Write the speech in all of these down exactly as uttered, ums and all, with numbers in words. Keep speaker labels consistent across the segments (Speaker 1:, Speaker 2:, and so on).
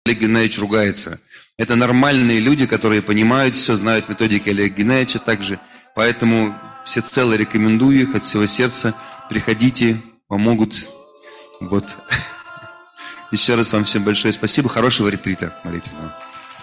Speaker 1: Олег Геннадьевич ругается. Это нормальные люди, которые понимают все, знают методики Олега Геннадьевича также. Поэтому всецело рекомендую их от всего сердца. Приходите, помогут. Вот. Еще раз вам всем большое спасибо. Хорошего ретрита молитвенного.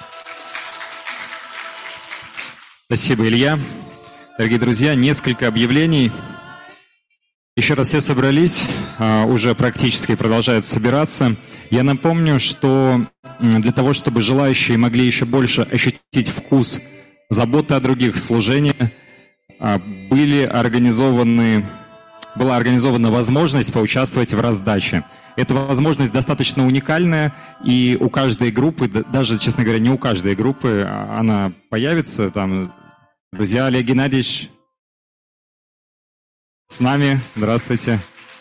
Speaker 2: Спасибо, Илья. Дорогие друзья, несколько объявлений. Еще раз все собрались, уже практически продолжают собираться. Я напомню, что для того, чтобы желающие могли еще больше ощутить вкус заботы о других, служения, были организованы, была организована возможность поучаствовать в раздаче. Эта возможность достаточно уникальная, и у каждой группы, даже, честно говоря, не у каждой группы, она появится. Там, друзья, Олег Геннадьевич с нами. Здравствуйте.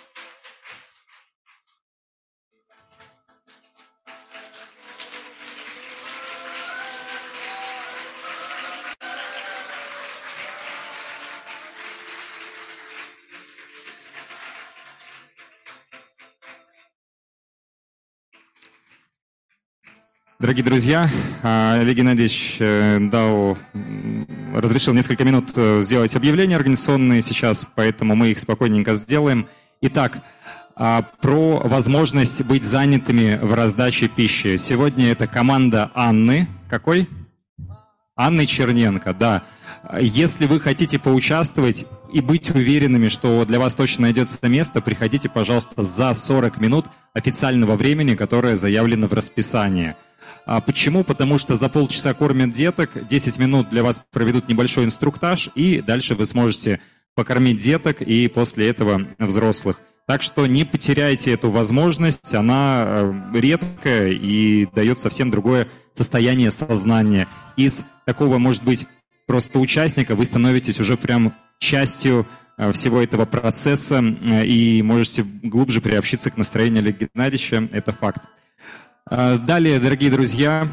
Speaker 2: Дорогие друзья, Олег Геннадьевич дал, разрешил несколько минут сделать объявления организационные сейчас, поэтому мы их спокойненько сделаем. Итак, про возможность быть занятыми в раздаче пищи. Сегодня это команда Анны. Какой? Анны Черненко, да. Если вы хотите поучаствовать и быть уверенными, что для вас точно найдется место, приходите, пожалуйста, за сорок минут официального времени, которое заявлено в расписании. А почему? Потому что за полчаса кормят деток, десять минут для вас проведут небольшой инструктаж, и дальше вы сможете покормить деток и после этого взрослых. Так что не потеряйте эту возможность, она редкая и дает совсем другое состояние сознания. Из такого, может быть, просто участника вы становитесь уже прям частью всего этого процесса и можете глубже приобщиться к настроению Олега Геннадьевича, это факт. Далее, дорогие друзья,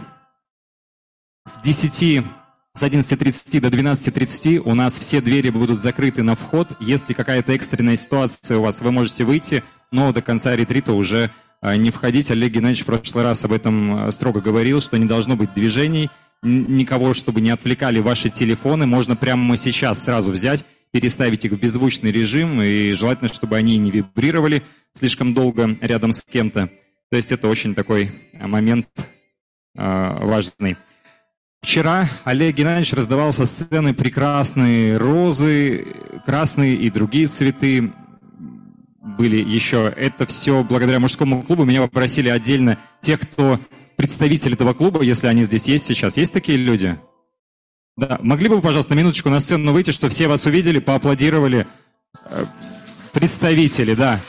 Speaker 2: с десяти, с одиннадцати тридцати до двенадцати тридцати у нас все двери будут закрыты на вход. Если какая-то экстренная ситуация у вас, вы можете выйти, но до конца ретрита уже не входить. Олег Геннадьевич в прошлый раз об этом строго говорил, что не должно быть движений, никого, чтобы не отвлекали ваши телефоны. Можно прямо сейчас сразу взять, переставить их в беззвучный режим, и желательно, чтобы они не вибрировали слишком долго рядом с кем-то. То есть это очень такой момент э, важный. Вчера Олег Геннадьевич раздавал со сцены прекрасные розы, красные и другие цветы. Были еще. Это все благодаря мужскому клубу. Меня попросили отдельно тех, кто представитель этого клуба, если они здесь есть сейчас. Есть такие люди? Да. Могли бы вы, пожалуйста, на минуточку на сцену выйти, чтобы все вас увидели, поаплодировали? Представители, да.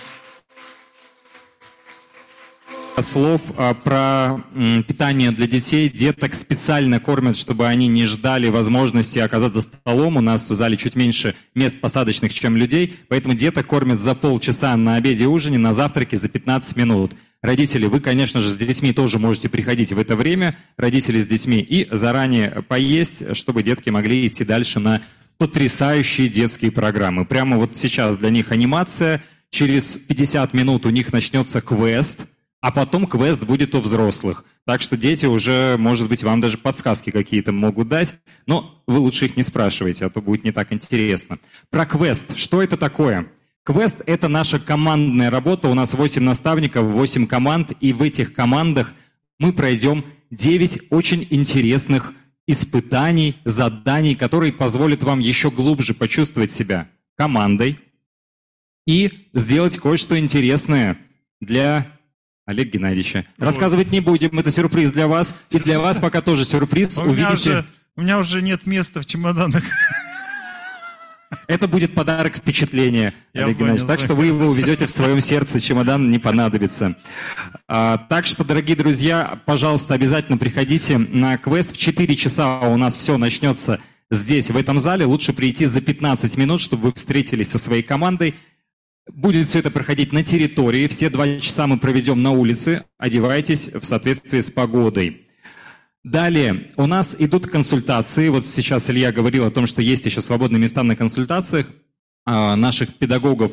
Speaker 2: Слов про питание для детей. Деток специально кормят, чтобы они не ждали возможности оказаться за столом. У нас в зале чуть меньше мест посадочных, чем людей. Поэтому деток кормят за полчаса на обеде и ужине, на завтраке за пятнадцать минут. Родители, вы, конечно же, с детьми тоже можете приходить в это время, родители с детьми, и заранее поесть, чтобы детки могли идти дальше на потрясающие детские программы. Прямо вот сейчас для них анимация. Через пятьдесят минут у них начнется квест. А потом квест будет у взрослых. Так что дети уже, может быть, вам даже подсказки какие-то могут дать. Но вы лучше их не спрашивайте, а то будет не так интересно. Про квест. Что это такое? Квест – это наша командная работа. У нас восемь наставников, восемь команд. И в этих командах мы пройдем девять очень интересных испытаний, заданий, которые позволят вам еще глубже почувствовать себя командой и сделать кое-что интересное для Олега Геннадьевича. Ну, рассказывать не будем, это сюрприз для вас. И для вас пока тоже сюрприз.
Speaker 3: У меня, уже, у меня уже нет места в чемоданах.
Speaker 2: Это будет подарок впечатления, Олег Геннадьевич. Так что вы его увезете в своем сердце, чемодан не понадобится. А, так что, дорогие друзья, пожалуйста, обязательно приходите на квест. В четыре часа у нас все начнется здесь, в этом зале. Лучше прийти за пятнадцать минут, чтобы вы встретились со своей командой. Будет все это проходить на территории. Все два часа мы проведем на улице. Одевайтесь в соответствии с погодой. Далее у нас идут консультации. Вот сейчас Илья говорил о том, что есть еще свободные места на консультациях наших педагогов.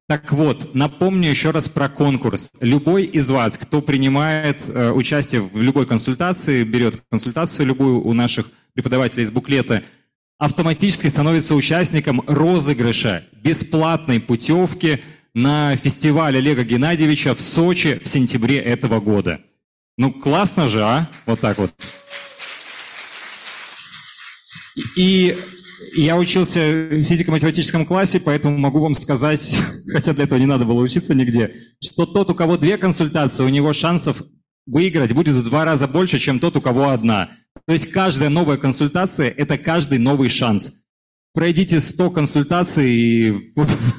Speaker 2: Так вот, напомню еще раз про конкурс. Любой из вас, кто принимает э, участие в любой консультации, берет консультацию любую у наших преподавателей из буклета, автоматически становится участником розыгрыша бесплатной путевки на фестиваль Олега Геннадьевича в Сочи в сентябре этого года. Ну, классно же, а? Вот так вот. И я учился в физико-математическом классе, поэтому могу вам сказать, хотя для этого не надо было учиться нигде, что тот, у кого две консультации, у него шансов выиграть будет в два раза больше, чем тот, у кого одна. То есть каждая новая консультация – это каждый новый шанс. Пройдите сто консультаций и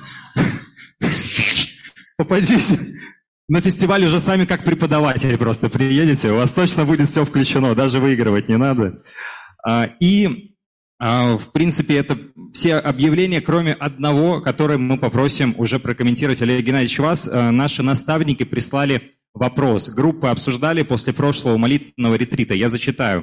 Speaker 2: попадите на фестиваль уже сами как преподаватели просто приедете, у вас точно будет все включено, даже выигрывать не надо. И в принципе, это все объявления, кроме одного, которое мы попросим уже прокомментировать, Олег Геннадьевич, вас. Наши наставники прислали вопрос. Группы обсуждали после прошлого молитвенного ретрита. Я зачитаю.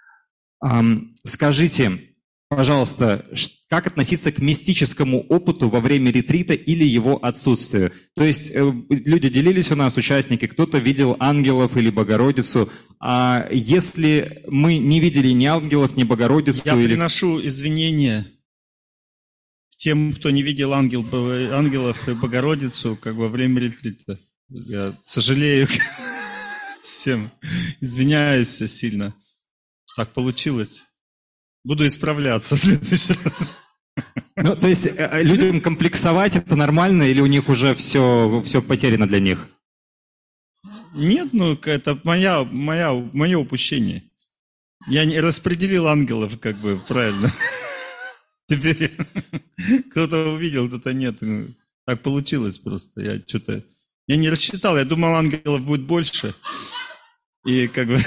Speaker 2: Скажите, пожалуйста, как относиться к мистическому опыту во время ретрита или его отсутствию? То есть люди делились у нас, участники, кто-то видел ангелов или Богородицу. А если мы не видели ни ангелов, ни Богородицу...
Speaker 3: Я
Speaker 2: или...
Speaker 3: приношу извинения тем, кто не видел ангел, ангелов и Богородицу как бы во время ретрита. Я сожалею всем, извиняюсь сильно. Так получилось. Буду исправляться в следующий раз.
Speaker 2: Ну, то есть людям комплексовать это нормально или у них уже все, все потеряно для них?
Speaker 3: Нет, ну это моя, моя, мое упущение. Я не распределил ангелов как бы правильно. Теперь кто-то увидел, кто-то нет. Так получилось просто. Я что-то... Я не рассчитал, я думал, ангелов будет больше. И как бы...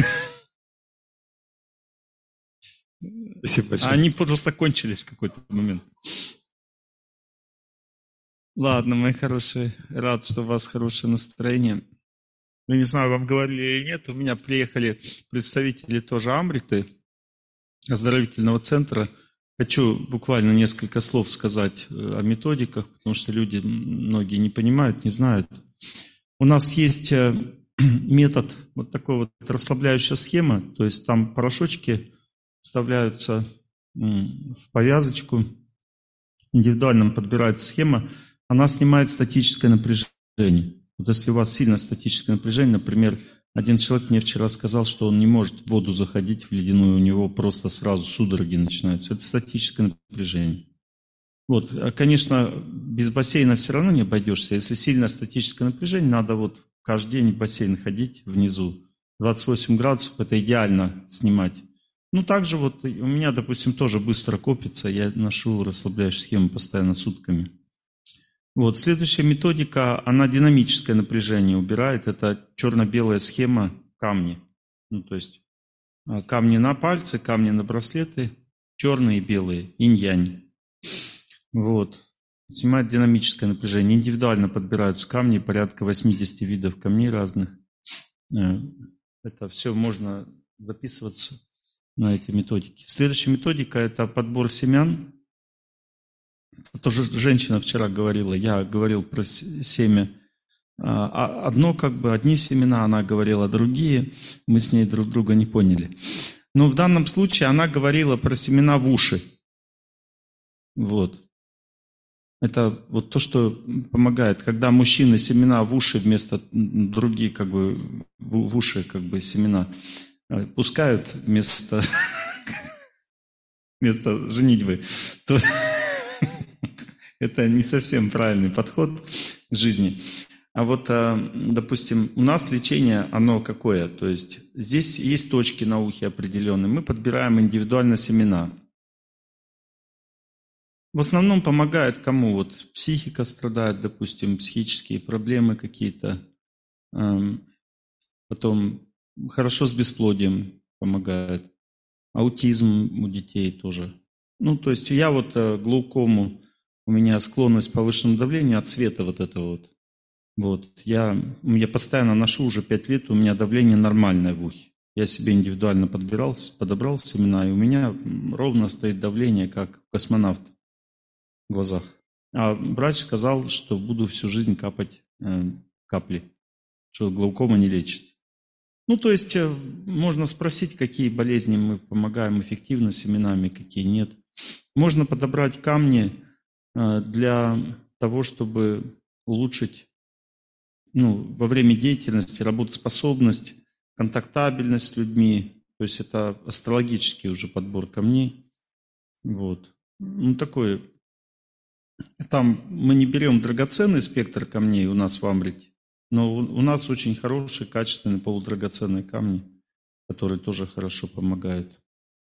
Speaker 2: Спасибо большое.
Speaker 3: Они просто кончились в какой-то момент. Ладно, мои хорошие, рад, что у вас хорошее настроение. Я не знаю, вам говорили или нет, у меня приехали представители тоже Амриты, оздоровительного центра. Хочу буквально несколько слов сказать о методиках, потому что люди многие не понимают, не знают. У нас есть метод, вот такой вот расслабляющая схема, то есть там порошочки вставляются в повязочку, индивидуально подбирается схема, она снимает статическое напряжение. Вот если у вас сильно статическое напряжение, например, один человек мне вчера сказал, что он не может в воду заходить в ледяную, у него просто сразу судороги начинаются. Это статическое напряжение. Вот, конечно, без бассейна все равно не обойдешься. Если сильно статическое напряжение, надо вот каждый день в бассейн ходить внизу. двадцать восемь градусов – это идеально снимать. Ну, также вот у меня, допустим, тоже быстро копится, я ношу расслабляющую схему постоянно сутками. Вот, следующая методика, она динамическое напряжение убирает, это черно-белая схема камни. Ну, то есть камни на пальцы, камни на браслеты, черные и белые, инь-янь. Вот, снимает динамическое напряжение, индивидуально подбираются камни, порядка восемьдесят видов камней разных. Это все можно записываться на эти методики. Следующая методика – это подбор семян. Тоже женщина вчера говорила, я говорил про семя. Одно, как бы, одни семена, она говорила другие, мы с ней друг друга не поняли. Но в данном случае она говорила про семена в уши. Вот. Это вот то, что помогает. Когда мужчины семена в уши вместо другие, как бы, в уши, как бы, семена пускают вместо, вместо женитьбы, то это не совсем правильный подход к жизни. А вот, допустим, у нас лечение, оно какое? То есть здесь есть точки на ухе определенные. Мы подбираем индивидуально семена. В основном помогает кому? Вот психика страдает, допустим, психические проблемы какие-то. Потом хорошо с бесплодием помогает. Аутизм у детей тоже. Ну, то есть я вот глаукому, у меня склонность к повышенному давлению от цвета вот этого вот. Вот. Я, я постоянно ношу уже пять лет, у меня давление нормальное в ухе. Я себе индивидуально подбирал, подобрал семена, и у меня ровно стоит давление, как у космонавта в глазах. А врач сказал, что буду всю жизнь капать э, капли, что глаукома не лечится. Ну, то есть, э, можно спросить, какие болезни мы помогаем эффективно семенами, какие нет. Можно подобрать камни э, для того, чтобы улучшить ну, во время деятельности работоспособность, контактабельность с людьми. То есть, это астрологический уже подбор камней. Вот. Ну, такой. Там мы не берем драгоценный спектр камней у нас в Амрите, но у у нас очень хорошие, качественные полудрагоценные камни, которые тоже хорошо помогают.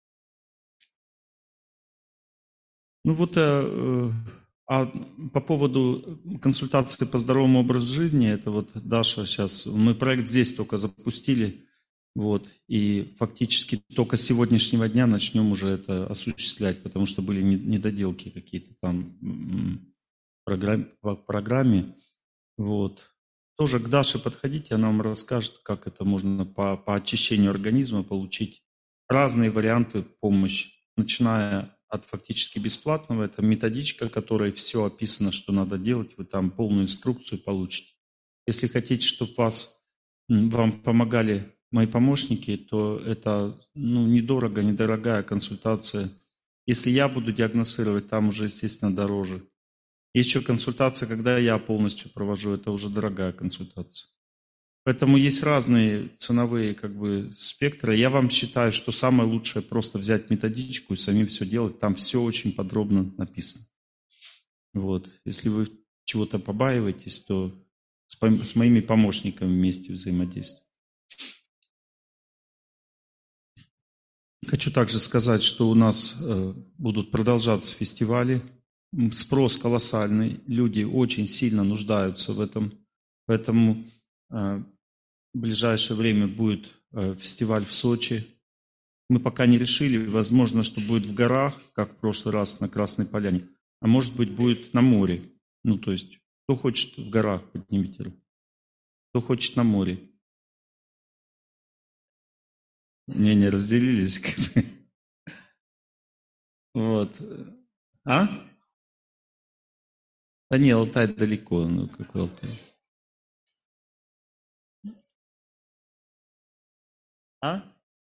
Speaker 3: Ну вот, э, э, а по поводу консультации по здоровому образу жизни, это вот Даша сейчас, мы проект здесь только запустили, вот, и фактически только с сегодняшнего дня начнем уже это осуществлять, потому что были не- недоделки какие-то там м, программ- по программе, вот. Тоже к Даше подходите, она вам расскажет, как это можно по, по очищению организма получить разные варианты помощи, начиная от фактически бесплатного, это методичка, в которой все описано, что надо делать, вы там полную инструкцию получите. Если хотите, чтобы вас, м, вам помогали мои помощники, то это ну, недорого, недорогая консультация. Если я буду диагностировать, там уже, естественно, дороже. Есть еще консультация, когда я полностью провожу, это уже дорогая консультация. Поэтому есть разные ценовые как бы спектры. Я вам считаю, что самое лучшее просто взять методичку и самим все делать. Там все очень подробно написано. Вот. Если вы чего-то побаиваетесь, то с, пом- с моими помощниками вместе взаимодействуйте. Хочу также сказать, что у нас э, будут продолжаться фестивали. М, Спрос колоссальный. Люди очень сильно нуждаются в этом. Поэтому э, в ближайшее время будет э, фестиваль в Сочи. Мы пока не решили, возможно, что будет в горах, как в прошлый раз на Красной Поляне, а может быть будет на море. Ну, то есть, кто хочет в горах, поднимите руку. Кто хочет на море. Мнения разделились. Как бы. Вот. А? Да не, Алтай далеко. Ну, какой Алтай? А?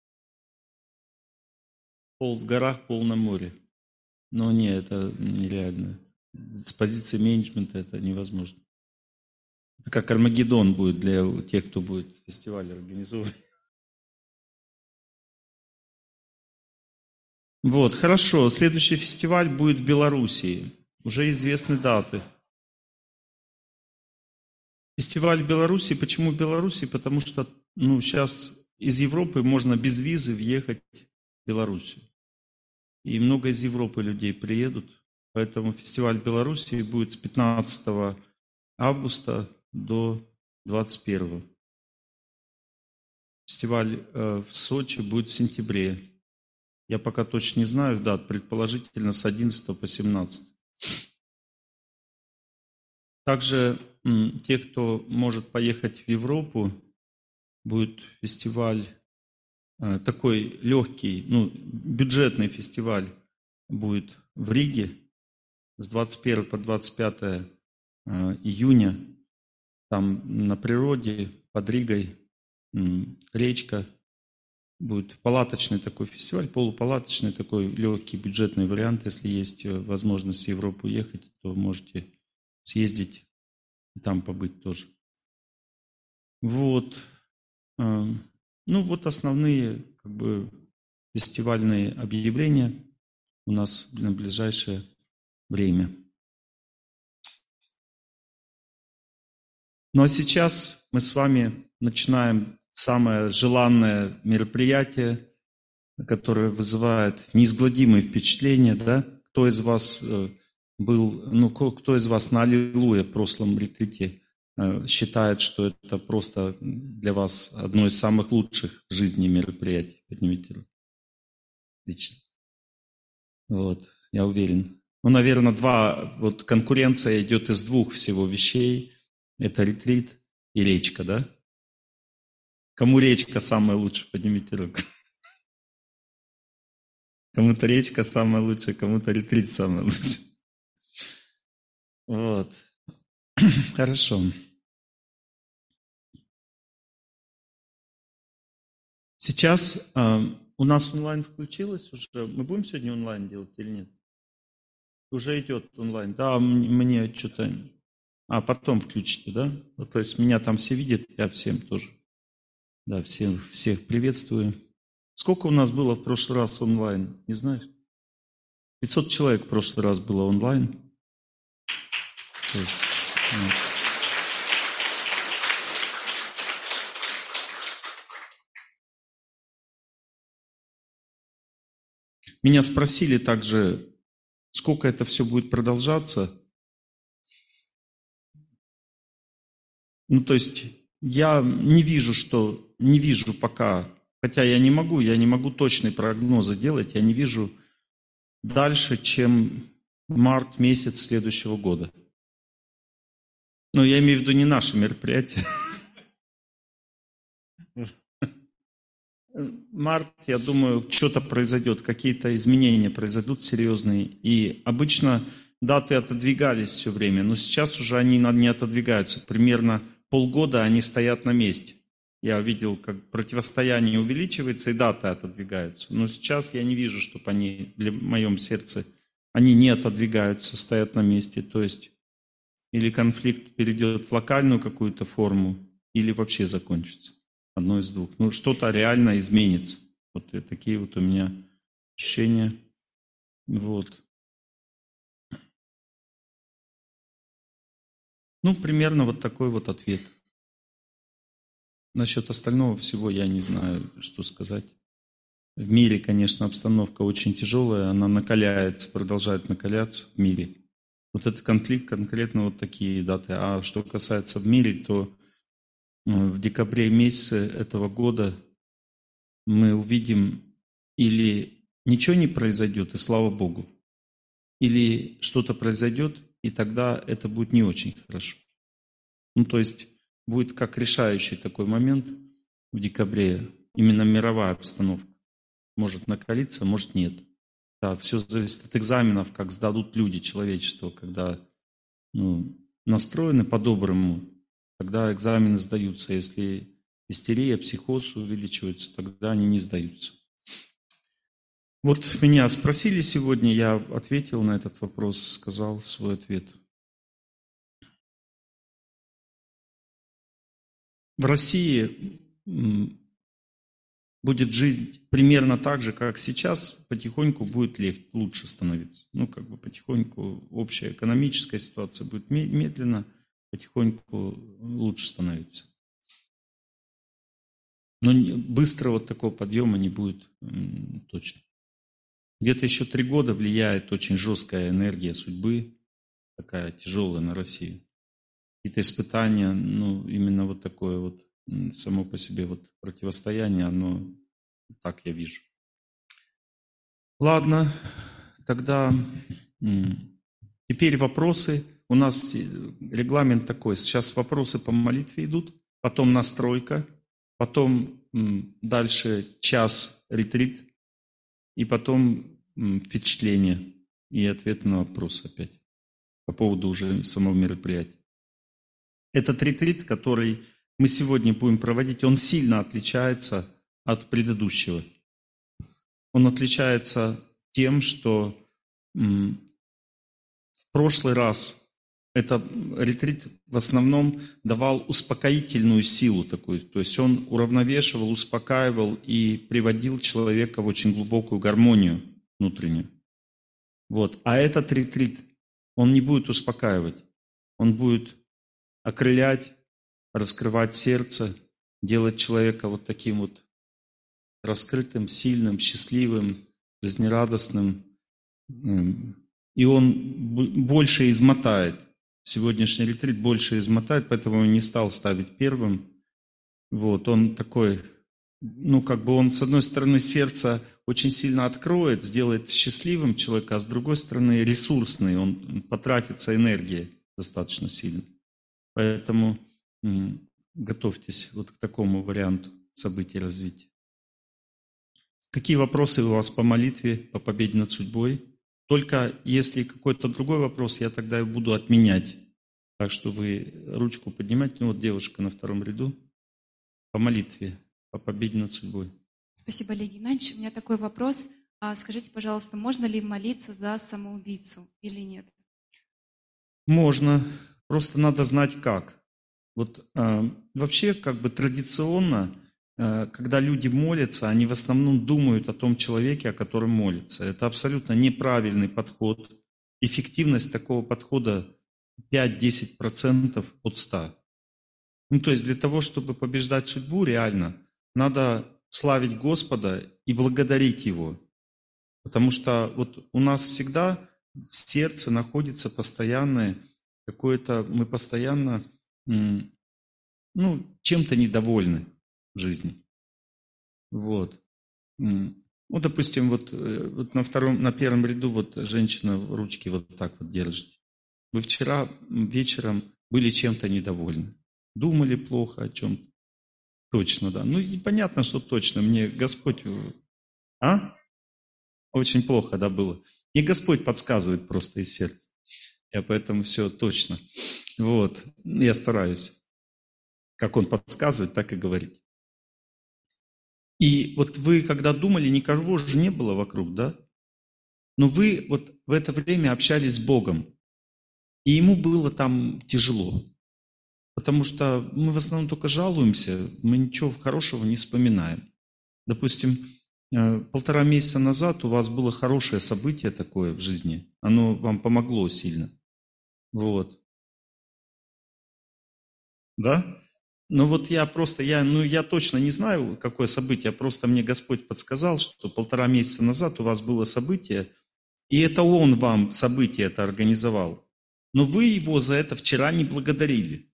Speaker 3: Пол в горах, пол на море. Но не, это нереально. С позиции менеджмента это невозможно. Это как Армагеддон будет для тех, кто будет фестиваль организовывать. Вот, хорошо. Следующий фестиваль будет в Белоруссии. Уже известны даты. Фестиваль в Беларуси. Почему в Беларуси? Потому что ну, сейчас из Европы можно без визы въехать в Белоруссию. И много из Европы людей приедут. Поэтому фестиваль в Беларуси будет с пятнадцатого августа до двадцать первого. Фестиваль э, в Сочи будет в сентябре. Я пока точно не знаю дат, предположительно с одиннадцатого по семнадцатое. Также м, те, кто может поехать в Европу, будет фестиваль э, такой легкий, ну, бюджетный фестиваль будет в Риге с двадцать первого по двадцать пятое э, июня. Там на природе, под Ригой, м, речка. Будет палаточный такой фестиваль, полупалаточный такой легкий бюджетный вариант. Если есть э, возможность в Европу ехать, то можете съездить и там побыть тоже. Вот. Э, Ну, вот основные как бы фестивальные объявления у нас на ближайшее время. Ну а сейчас мы с вами начинаем самое желанное мероприятие, которое вызывает неизгладимые впечатления, да? Кто из вас э, был, ну, ко- кто из вас на Аллилуйя в прошлом ретрите э, считает, что это просто для вас одно из самых лучших в жизни мероприятий? Поднимите руку. Отлично. Вот, я уверен. Ну, наверное, два, вот конкуренция идет из двух всего вещей. Это ретрит и речка, да? Кому речка самая лучшая? Поднимите руку. Кому-то речка самая лучшая, кому-то ретрит самая лучшая. Вот. Хорошо. Сейчас э, у нас онлайн включилось уже. Мы будем сегодня онлайн делать или нет? Уже идет онлайн. Да, мне что-то... А, потом включите, да? То есть меня там все видят, я всем тоже. Да, всем, всех приветствую. Сколько у нас было в прошлый раз онлайн? Не знаешь? пятьсот человек в прошлый раз было онлайн. То есть, вот. Меня спросили также, сколько это все будет продолжаться. Ну, то есть, я не вижу, что, не вижу пока, хотя я не могу, я не могу точные прогнозы делать, я не вижу дальше, чем март месяц следующего года. Но я имею в виду не наше мероприятие. Март, я думаю, что-то произойдет, какие-то изменения произойдут серьезные. И обычно даты отодвигались все время, но сейчас уже они не отодвигаются. Примерно полгода они стоят на месте. Я видел, как противостояние увеличивается и даты отодвигаются. Но сейчас я не вижу, чтобы они, для в моем сердце, они не отодвигаются, стоят на месте. То есть или конфликт перейдет в локальную какую-то форму, или вообще закончится. Одно из двух. Ну, что-то реально изменится. Вот такие вот у меня ощущения. Вот. Ну, примерно вот такой вот ответ. Насчет остального всего я не знаю, что сказать. В мире, конечно, обстановка очень тяжелая, она накаляется, продолжает накаляться в мире. Вот этот конфликт, конкретно вот такие даты. А что касается в мире, то в декабре месяце этого года мы увидим или ничего не произойдет, и слава Богу, или что-то произойдет, и тогда это будет не очень хорошо. Ну, то есть будет как решающий такой момент в декабре, именно мировая обстановка. Может накалиться, может нет. Да, все зависит от экзаменов, как сдадут люди, человечество, когда ну, настроены по-доброму, тогда экзамены сдаются. Если истерия, психоз увеличиваются, тогда они не сдаются. Вот меня спросили сегодня, я ответил на этот вопрос, сказал свой ответ. В России будет жизнь примерно так же, как сейчас, потихоньку будет легче, лучше становиться. Ну, как бы потихоньку общая экономическая ситуация будет медленно, потихоньку лучше становится. Но быстрого такого подъема не будет точно. Где-то еще три года влияет очень жесткая энергия судьбы, такая тяжелая на Россию. Какие-то испытания, ну, именно вот такое вот само по себе вот противостояние, оно так я вижу. Ладно, тогда теперь вопросы. У нас регламент такой. Сейчас вопросы по молитве идут, потом настройка, потом дальше час ретрит, и потом впечатление и ответы на вопросы опять по поводу уже самого мероприятия. Этот ретрит, который мы сегодня будем проводить, он сильно отличается от предыдущего. Он отличается тем, что в прошлый раз этот ретрит в основном давал успокоительную силу такую, то есть он уравновешивал, успокаивал и приводил человека в очень глубокую гармонию внутреннюю. Вот. А этот ретрит, он не будет успокаивать, он будет окрылять, раскрывать сердце, делать человека вот таким вот раскрытым, сильным, счастливым, жизнерадостным. И он больше измотает. Сегодняшний ретрит больше измотает, поэтому он не стал ставить первым. Вот, он такой, ну, как бы он, с одной стороны, сердце очень сильно откроет, сделает счастливым человека, а с другой стороны, ресурсный, он потратится энергией достаточно сильно. Поэтому м, готовьтесь вот к такому варианту событий развития. Какие вопросы у вас по молитве, по победе над судьбой? Только если какой-то другой вопрос, я тогда и буду отменять. Так что вы ручку поднимайте. Ну вот девушка на втором ряду по молитве, по победе над судьбой.
Speaker 4: Спасибо, Олег Геннадьевич. У меня такой вопрос. А скажите, пожалуйста, можно ли молиться за самоубийцу или нет?
Speaker 3: Можно, просто надо знать как. Вот э, вообще как бы традиционно, э, когда люди молятся, они в основном думают о том человеке, о котором молятся. Это абсолютно неправильный подход. Эффективность такого подхода пять-десять процентов от ста. Ну, то есть для того, чтобы побеждать судьбу, реально, надо славить Господа и благодарить Его. Потому что вот у нас всегда в сердце находится постоянное какое-то, мы постоянно, ну, чем-то недовольны в жизни. Вот. Ну, допустим, вот, вот на втором, на первом ряду вот женщина ручки вот так вот держит. Вы вчера вечером были чем-то недовольны. Думали плохо о чем-то. Точно, да. Ну, и понятно, что точно. Мне Господь... А? Очень плохо, да, было. Мне Господь подсказывает просто из сердца. Я поэтому все точно. Вот. Я стараюсь. Как Он подсказывает, так и говорить. И вот вы, когда думали, никого же не было вокруг, да? Но вы вот в это время общались с Богом. И Ему было там тяжело. Потому что мы в основном только жалуемся, мы ничего хорошего не вспоминаем. Допустим, полтора месяца назад у вас было хорошее событие такое в жизни. Оно вам помогло сильно. Вот. Да? Ну вот я просто, я, ну я точно не знаю, какое событие, просто мне Господь подсказал, что полтора месяца назад у вас было событие, и это Он вам событие это организовал. Но вы Его за это вчера не благодарили.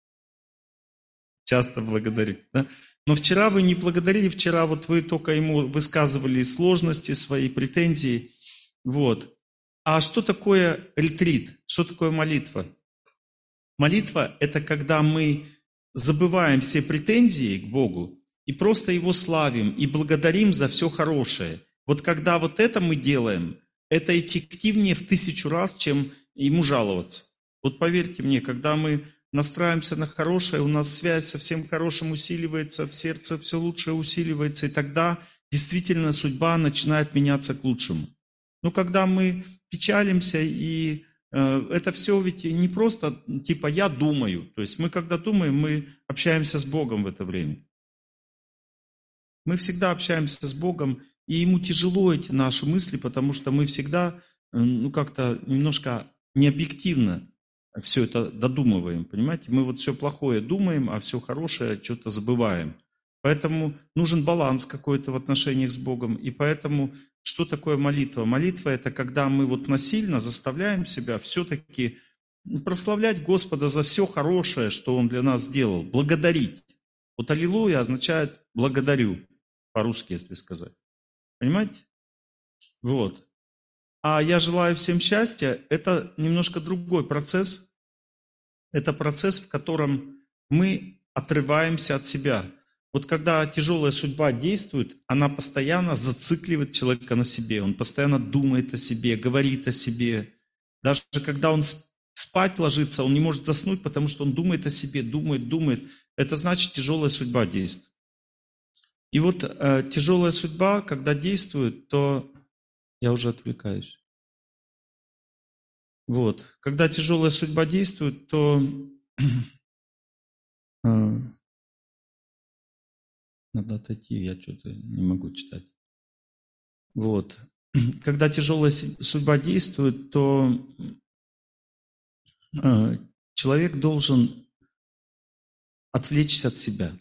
Speaker 3: Часто благодарите, да? Но вчера вы не благодарили, вчера вот вы только Ему высказывали сложности, свои претензии. Вот. А что такое ретрит? Что такое молитва? Молитва – это когда мы забываем все претензии к Богу и просто Его славим и благодарим за все хорошее. Вот когда вот это мы делаем, это эффективнее в тысячу раз, чем Ему жаловаться. Вот поверьте мне, когда мы настраиваемся на хорошее, у нас связь со всем хорошим усиливается, в сердце все лучше усиливается, и тогда действительно судьба начинает меняться к лучшему. Но когда мы печалимся, и э, это все ведь не просто типа «я думаю», то есть мы когда думаем, мы общаемся с Богом в это время. Мы всегда общаемся с Богом, и Ему тяжело эти наши мысли, потому что мы всегда э, ну как-то немножко необъективно все это додумываем, понимаете? Мы вот все плохое думаем, а все хорошее что-то забываем. Поэтому нужен баланс какой-то в отношениях с Богом. И поэтому что такое молитва? Молитва – это когда мы вот насильно заставляем себя все-таки прославлять Господа за все хорошее, что Он для нас сделал, благодарить. Вот аллилуйя означает благодарю, по-русски, если сказать. Понимаете? Вот. А я желаю всем счастья, это немножко другой процесс. Это процесс, в котором мы отрываемся от себя. Вот когда тяжелая судьба действует, она постоянно зацикливает человека на себе. Он постоянно думает о себе, говорит о себе. Даже когда он спать ложится, он не может заснуть, потому что он думает о себе, думает, думает. Это значит, тяжелая судьба действует. И вот э, тяжелая судьба, когда действует, то... Я уже отвлекаюсь. Вот. Когда тяжелая судьба действует, то э, надо отойти, я что-то не могу читать. Вот. Когда тяжелая судьба действует, то э, человек должен отвлечься от себя.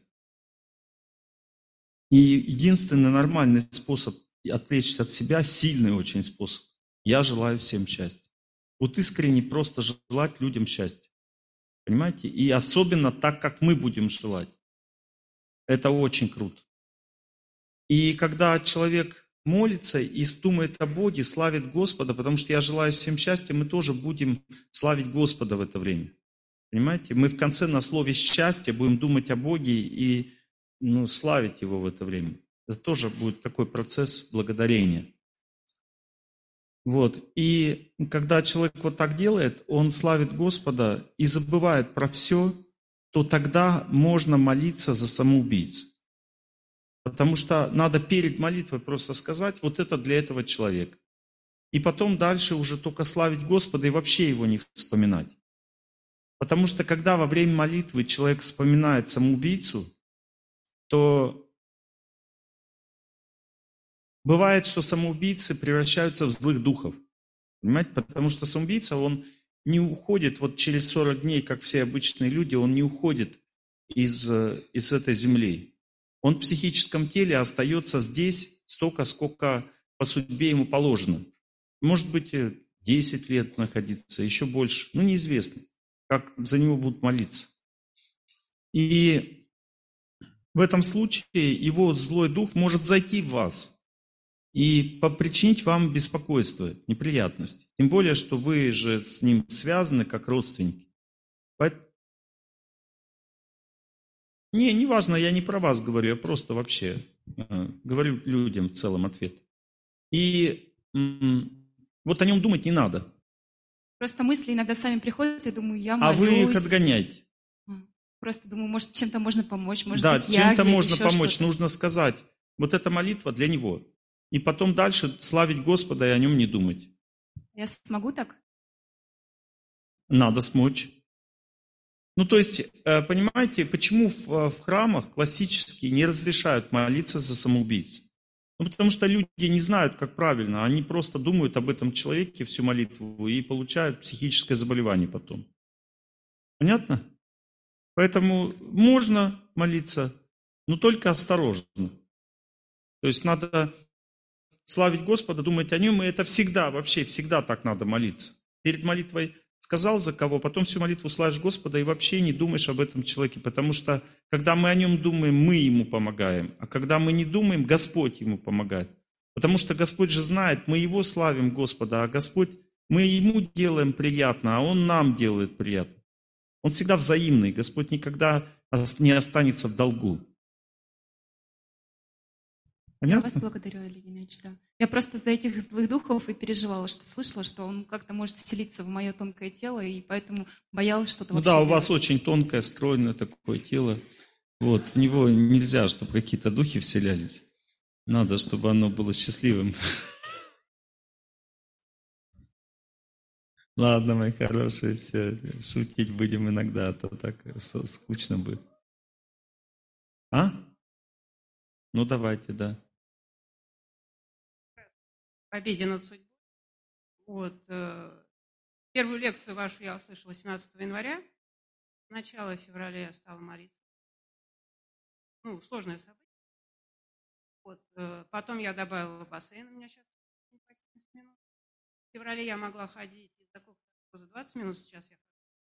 Speaker 3: И единственный нормальный способ отвлечься от себя, сильный очень способ. Я желаю всем счастья. Вот искренне просто желать людям счастья. Понимаете? И особенно так, как мы будем желать. Это очень круто. И когда человек молится и думает о Боге, славит Господа, потому что я желаю всем счастья, мы тоже будем славить Господа в это время. Понимаете? Мы в конце на слове «счастье» будем думать о Боге и ну, славить Его в это время. Это тоже будет такой процесс благодарения. Вот. И когда человек вот так делает, он славит Господа и забывает про все, то тогда можно молиться за самоубийцу. Потому что надо перед молитвой просто сказать, вот это для этого человека. И потом дальше уже только славить Господа и вообще его не вспоминать. Потому что когда во время молитвы человек вспоминает самоубийцу, то бывает, что самоубийцы превращаются в злых духов. Понимаете? Потому что самоубийца, он не уходит вот через сорок дней, как все обычные люди, он не уходит из, из этой земли. Он в психическом теле остается здесь столько, сколько по судьбе ему положено. Может быть, десять лет находиться, еще больше. Ну, неизвестно, как за него будут молиться. И в этом случае его злой дух может зайти в вас и причинить вам беспокойство, неприятность. Тем более, что вы же с ним связаны как родственники. Не, не важно, я не про вас говорю, я просто вообще э, говорю людям в целом ответ. И м, вот о нем думать не надо.
Speaker 4: Просто мысли иногда сами приходят, и думаю, я
Speaker 3: А
Speaker 4: молюсь.
Speaker 3: вы их отгоняете.
Speaker 4: Просто думаю, может, чем-то можно помочь, может
Speaker 3: Да,
Speaker 4: быть,
Speaker 3: чем-то
Speaker 4: ягель,
Speaker 3: можно
Speaker 4: еще
Speaker 3: помочь.
Speaker 4: что-то.
Speaker 3: Нужно сказать, вот эта молитва для него. И потом дальше славить Господа и о нем не думать.
Speaker 4: Я смогу так?
Speaker 3: Надо смочь. Ну, то есть, понимаете, почему в, в храмах классические не разрешают молиться за самоубийц? Ну, потому что люди не знают, как правильно. Они просто думают об этом человеке всю молитву и получают психическое заболевание потом. Понятно? Поэтому можно молиться, но только осторожно. То есть надо славить Господа, думать о нем, и это всегда, вообще всегда так надо молиться. Перед молитвой сказал за кого, потом всю молитву славишь Господа и вообще не думаешь об этом человеке, потому что когда мы о нем думаем, мы ему помогаем, а когда мы не думаем, Господь ему помогает. Потому что Господь же знает, мы его славим Господа, а Господь, мы ему делаем приятно, а он нам делает приятно. Он всегда взаимный, Господь никогда не останется в долгу. Понятно?
Speaker 4: Я вас благодарю, Олег Геннадьевич, да. Я просто за этих злых духов и переживала, что слышала, что он как-то может вселиться в мое тонкое тело, и поэтому боялась что-то
Speaker 3: Ну
Speaker 4: вообще
Speaker 3: да, у
Speaker 4: делать.
Speaker 3: вас очень тонкое, стройное такое тело. Вот, в него нельзя, чтобы какие-то духи вселялись. Надо, чтобы оно было счастливым. Ладно, мои хорошие, все, шутить будем иногда, а то так скучно будет. А? Ну давайте, да.
Speaker 5: Победе над судьбой. Вот, э, первую лекцию вашу я услышала восемнадцатого января. С начала февраля я стала молиться. Ну, сложное событие. Вот, э, потом я добавила бассейн, у меня сейчас восемьдесят минут. В феврале я могла ходить из такого за двадцать минут, сейчас я хожу.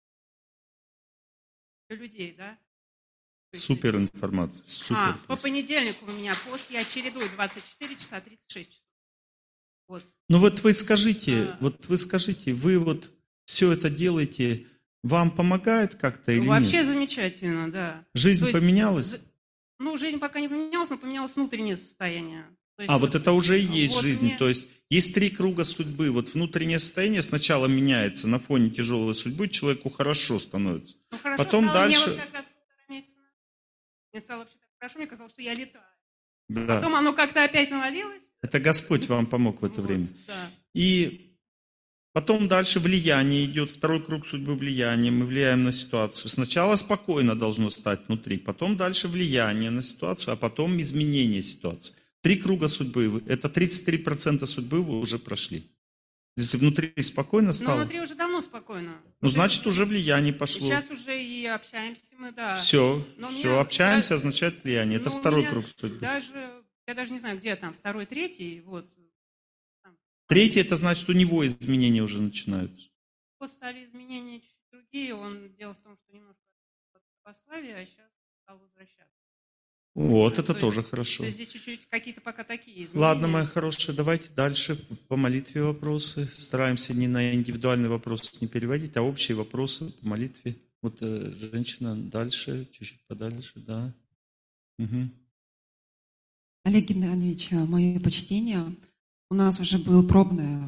Speaker 5: Для людей, да?
Speaker 3: Супер информация, супер.
Speaker 5: А, по понедельнику у меня пост, я чередую двадцать четыре часа, тридцать шесть часов. Вот.
Speaker 3: Ну вот вы скажите,
Speaker 5: А.
Speaker 3: вот вы скажите, вы вот все это делаете, вам помогает как-то или
Speaker 5: Вообще
Speaker 3: нет?
Speaker 5: замечательно, да.
Speaker 3: Жизнь
Speaker 5: То есть,
Speaker 3: поменялась?
Speaker 5: з- Ну, жизнь пока не поменялась, но поменялось внутреннее состояние. То есть
Speaker 3: А, вот это уже и есть
Speaker 5: вот
Speaker 3: жизнь.
Speaker 5: мне-
Speaker 3: То есть есть три круга судьбы. Вот внутреннее состояние сначала меняется на фоне тяжелой судьбы, человеку хорошо становится.
Speaker 5: Ну, хорошо
Speaker 3: Потом
Speaker 5: стало мне
Speaker 3: дальше-
Speaker 5: вот как раз полтора месяца назад. Мне стало вообще так хорошо, мне казалось, что я летаю.
Speaker 3: Да.
Speaker 5: Потом оно как-то опять навалилось.
Speaker 3: Это Господь вам помог в это
Speaker 5: Вот,
Speaker 3: время.
Speaker 5: да.
Speaker 3: И потом дальше влияние идет, второй круг судьбы влияния. Мы влияем на ситуацию. Сначала спокойно должно стать внутри, потом дальше влияние на ситуацию, а потом изменение ситуации. Три круга судьбы. Это тридцать три процента судьбы вы уже прошли. Если внутри спокойно
Speaker 5: Но
Speaker 3: стало,
Speaker 5: внутри уже давно спокойно.
Speaker 3: ну значит уже влияние
Speaker 5: И
Speaker 3: пошло.
Speaker 5: сейчас уже и общаемся мы, да.
Speaker 3: Все,
Speaker 5: Но у
Speaker 3: все,
Speaker 5: меня
Speaker 3: общаемся,
Speaker 5: даже-
Speaker 3: означает влияние. Это
Speaker 5: Но у
Speaker 3: второй
Speaker 5: меня
Speaker 3: круг судьбы.
Speaker 5: Даже, я даже не знаю, где там, второй, третий, вот.
Speaker 3: Третий, это значит, у него изменения уже начинаются.
Speaker 5: Вот стали изменения чуть другие. Он, дело в том, что немножко православие, а сейчас стал возвращаться.
Speaker 3: Вот,
Speaker 5: То
Speaker 3: это
Speaker 5: есть-
Speaker 3: тоже хорошо.
Speaker 5: То есть здесь чуть-чуть какие-то пока такие изменения.
Speaker 3: Ладно, мои хорошие, давайте дальше по молитве вопросы. Стараемся не на индивидуальные вопросы не переводить, а общие вопросы по молитве. Вот э, женщина дальше, чуть-чуть подальше, да. Угу.
Speaker 6: Олег Геннадьевич, мое почтение. У нас уже был пробное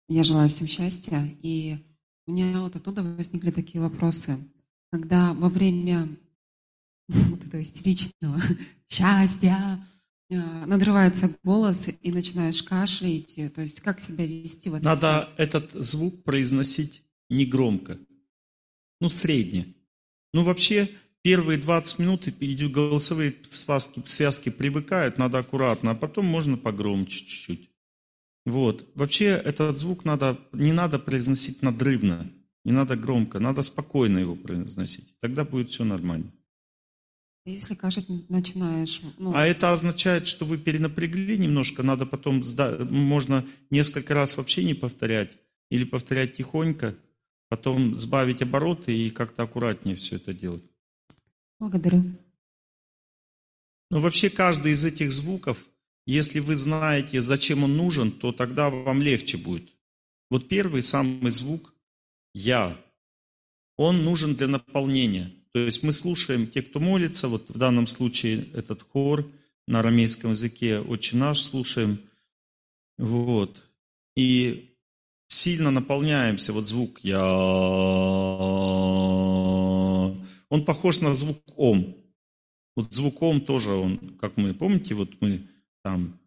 Speaker 6: Я желаю всем счастья. И у меня вот оттуда возникли такие вопросы. Когда во время вот этого истеричного счастья э, надрывается голос и начинаешь кашлять, то есть как себя вести в этой
Speaker 3: Надо
Speaker 6: ситуации?
Speaker 3: этот звук произносить негромко, ну, средне. Ну, вообще, первые двадцать минут идут голосовые связки, связки привыкают, надо аккуратно, а потом можно погромче чуть-чуть. Вот. Вообще, этот звук надо, не надо произносить надрывно, не надо громко, надо спокойно его произносить. Тогда будет все нормально.
Speaker 6: Если кашлять начинаешь, ну,
Speaker 3: А это означает, что вы перенапрягли немножко, надо потом, сда- можно несколько раз вообще не повторять, или повторять тихонько, потом сбавить обороты и как-то аккуратнее все это делать.
Speaker 6: благодарю.
Speaker 3: Но вообще каждый из этих звуков, если вы знаете, зачем он нужен, то тогда вам легче будет. Вот первый самый звук «Я», он нужен для наполнения. То есть мы слушаем, те, кто молится, вот в данном случае этот хор на арамейском языке «Отче наш» слушаем, вот, и сильно наполняемся, вот звук «Я», он похож на звук «Ом». Вот звук «Ом» тоже он, как мы, помните, вот мы там,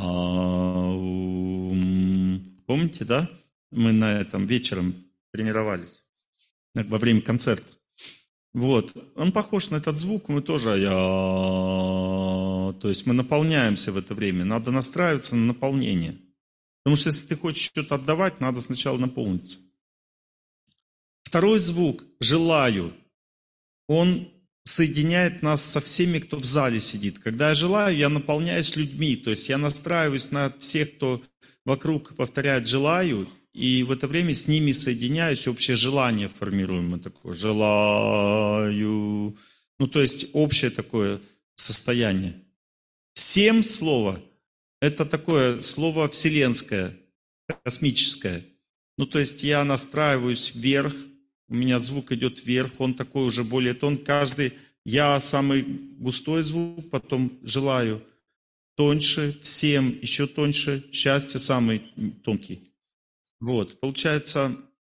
Speaker 3: аум, помните, да? Мы на этом вечером тренировались во время концерта. Вот, он похож на этот звук, мы тоже, я, то есть мы наполняемся в это время, надо настраиваться на наполнение. Потому что если ты хочешь что-то отдавать, надо сначала наполниться. Второй звук, желаю, он соединяет нас со всеми, кто в зале сидит. Когда я желаю, я наполняюсь людьми, то есть я настраиваюсь на всех, кто вокруг повторяет «желаю», и в это время с ними соединяюсь, общее желание формируем. Мы такое «желаю». Ну, то есть общее такое состояние. Всем слово – это такое слово вселенское, космическое. Ну, то есть я настраиваюсь вверх, у меня звук идет вверх, он такой уже более тонкий. Каждый, я самый густой звук, потом желаю тоньше, всем еще тоньше, счастье самый тонкий. Вот, получается,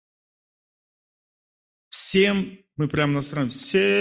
Speaker 3: всем, мы прямо настраиваем,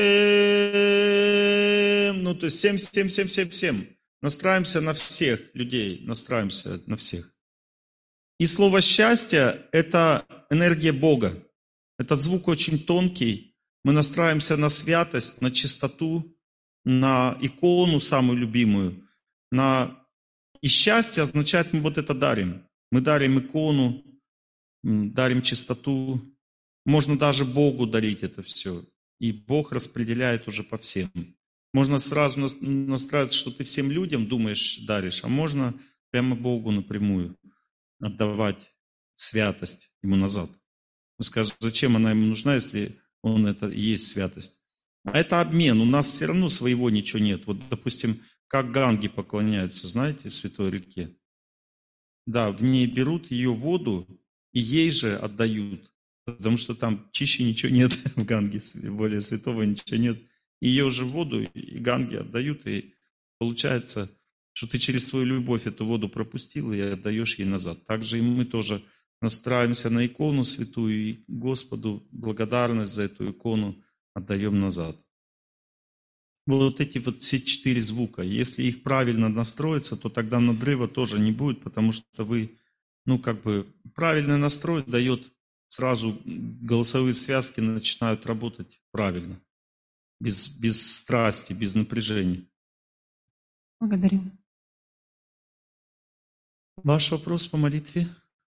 Speaker 3: всем, ну, то есть всем, всем, всем, всем, всем. Настраиваемся на всех людей, настраиваемся на всех. И слово «счастье» – это энергия Бога. Этот звук очень тонкий. Мы настраиваемся на святость, на чистоту, на икону самую любимую. На... И счастье означает, мы вот это дарим. Мы дарим икону, дарим чистоту. Можно даже Богу дарить это все. И Бог распределяет уже по всем. Можно сразу настраиваться, что ты всем людям думаешь, даришь, а можно прямо Богу напрямую отдавать святость ему назад. Вы скажете, зачем она ему нужна, если он это и есть святость? А это обмен. У нас все равно своего ничего нет. Вот, допустим, как ганги поклоняются, знаете, святой реке. Да, в ней берут ее воду и ей же отдают. Потому что там чище ничего нет в ганге, более святого ничего нет. Ее же воду и ганги отдают, и получается, что ты через свою любовь эту воду пропустил и отдаешь ей назад. Также и мы тоже настраиваемся на икону святую и Господу благодарность за эту икону отдаем назад. Вот эти вот все четыре звука, если их правильно настроиться, то тогда надрыва тоже не будет, потому что вы, ну как бы, правильный настрой дает сразу голосовые связки начинают работать правильно, без, без страсти, без напряжения.
Speaker 6: Благодарю.
Speaker 3: Ваш вопрос по молитве?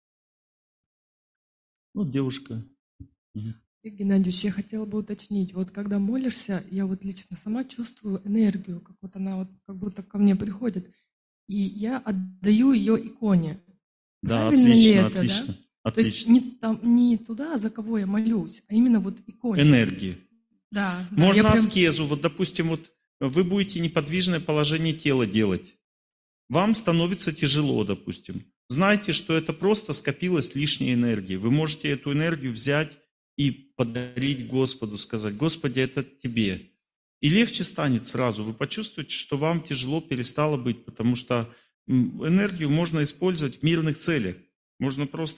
Speaker 3: Вот девушка.
Speaker 7: Игорь Геннадьевич, я хотела бы уточнить, вот когда молишься, я вот лично сама чувствую энергию, как вот она вот как будто ко мне приходит, и я отдаю ее иконе.
Speaker 3: Да,
Speaker 7: Правильно
Speaker 3: отлично,
Speaker 7: ли это,
Speaker 3: отлично,
Speaker 7: да?
Speaker 3: отлично.
Speaker 7: То есть не, там, не туда, за кого я молюсь, а именно вот иконе.
Speaker 3: Энергии.
Speaker 7: Да, да,
Speaker 3: Можно
Speaker 7: я прям-
Speaker 3: аскезу, вот допустим, вот вы будете неподвижное положение тела делать. Вам становится тяжело, допустим. Знайте, что это просто скопилась лишняя энергия. Вы можете эту энергию взять и подарить Господу, сказать: Господи, это Тебе. И легче станет сразу. Вы почувствуете, что вам тяжело перестало быть, потому что энергию можно использовать в мирных целях. Можно просто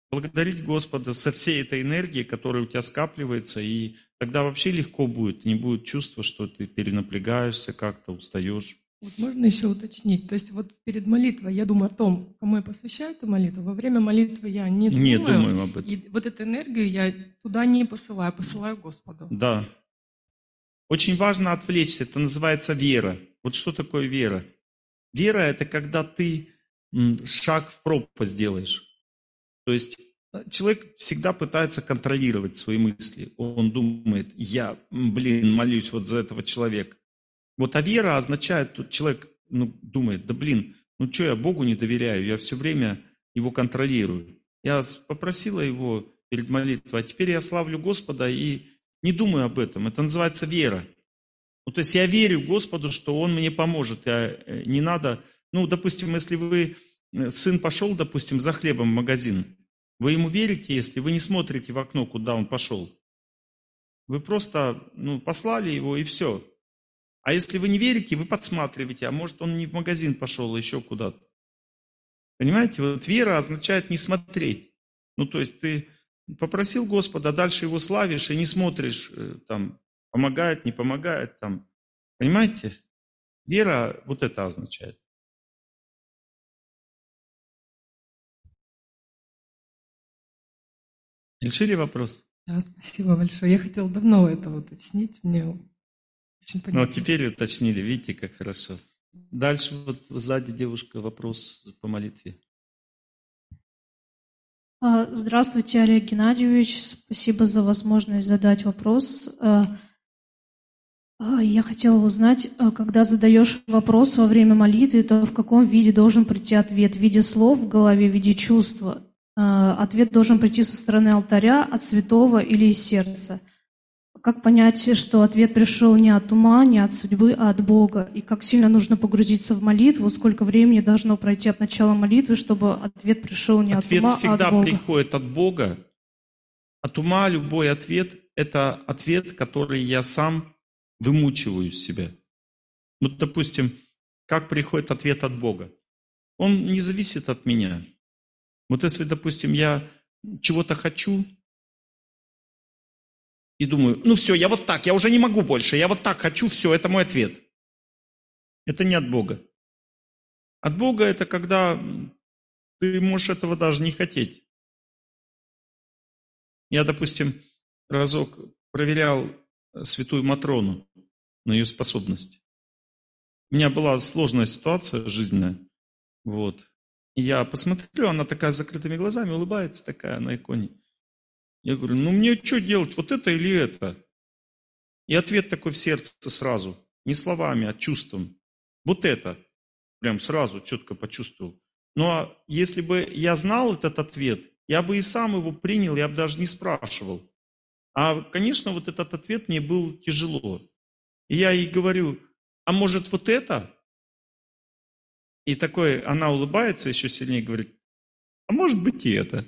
Speaker 3: Благодарить Господа со всей этой энергией, которая у тебя скапливается, и тогда вообще легко будет, не будет чувства, что ты перенапрягаешься как-то, устаешь.
Speaker 7: Вот можно еще уточнить? То есть вот перед молитвой я думаю о том, кому я посвящаю эту молитву. Во время молитвы я не думаю.
Speaker 3: Не думаю об этом.
Speaker 7: И вот эту энергию я туда не посылаю, посылаю Господу.
Speaker 3: Да. Очень важно отвлечься. Это называется вера. Вот что такое вера? Вера – это когда ты шаг в пропасть делаешь. То есть человек всегда пытается контролировать свои мысли. Он думает, я, блин, молюсь вот за этого человека. Вот а вера означает, тут человек ну, думает, да блин, ну что я Богу не доверяю, я все время его контролирую. Я попросила его перед молитвой, а теперь я славлю Господа и не думаю об этом. Это называется вера. Ну, то есть я верю Господу, что Он мне поможет. Я, не надо, ну, допустим, если вы, сын пошел, допустим, за хлебом в магазин, вы ему верите, если вы не смотрите в окно, куда он пошел. Вы просто ну, послали его и все. А если вы не верите, вы подсматриваете, а может он не в магазин пошел, а еще куда-то. Понимаете, вот вера означает не смотреть. Ну, то есть ты попросил Господа, дальше его славишь и не смотришь, там, помогает, не помогает. Там. Понимаете? Вера вот это означает. Решили вопрос?
Speaker 7: Да, спасибо большое. Я хотела давно это уточнить. Мне очень понятно.
Speaker 3: Ну, вот теперь уточнили. Видите, как хорошо. Дальше вот сзади девушка вопрос по молитве.
Speaker 8: Здравствуйте, Олег Геннадьевич. Спасибо за возможность задать вопрос. Я хотела узнать, когда задаешь вопрос во время молитвы, то в каком виде должен прийти ответ? В виде слов в голове, в виде чувства? Ответ должен прийти со стороны алтаря, от святого или из сердца. Как понять, что ответ пришел не от ума, не от судьбы, а от Бога? И как сильно нужно погрузиться в молитву? Сколько времени должно пройти от начала молитвы, чтобы ответ пришел не
Speaker 3: ответ
Speaker 8: от ума, а от Бога?
Speaker 3: Ответ всегда приходит от Бога. От ума любой ответ – это ответ, который я сам вымучиваю из себя. Вот, допустим, как приходит ответ от Бога? Он не зависит от меня. Вот если, допустим, я чего-то хочу и думаю, ну все, я вот так, я уже не могу больше, я вот так хочу, все, это мой ответ. Это не от Бога. От Бога это когда ты можешь этого даже не хотеть. Я, допустим, разок проверял святую Матрону на ее способность. У меня была сложная ситуация жизненная, вот. И я посмотрю, она такая с закрытыми глазами, улыбается такая на иконе. Я говорю, ну мне что делать, вот это или это? И ответ такой в сердце сразу, не словами, а чувством. Вот это. Прям сразу четко почувствовал. Ну а если бы я знал этот ответ, я бы и сам его принял, я бы даже не спрашивал. А, конечно, вот этот ответ мне был тяжело. И я ей говорю, а может вот это? И такой, она улыбается еще сильнее, говорит, а может быть и это.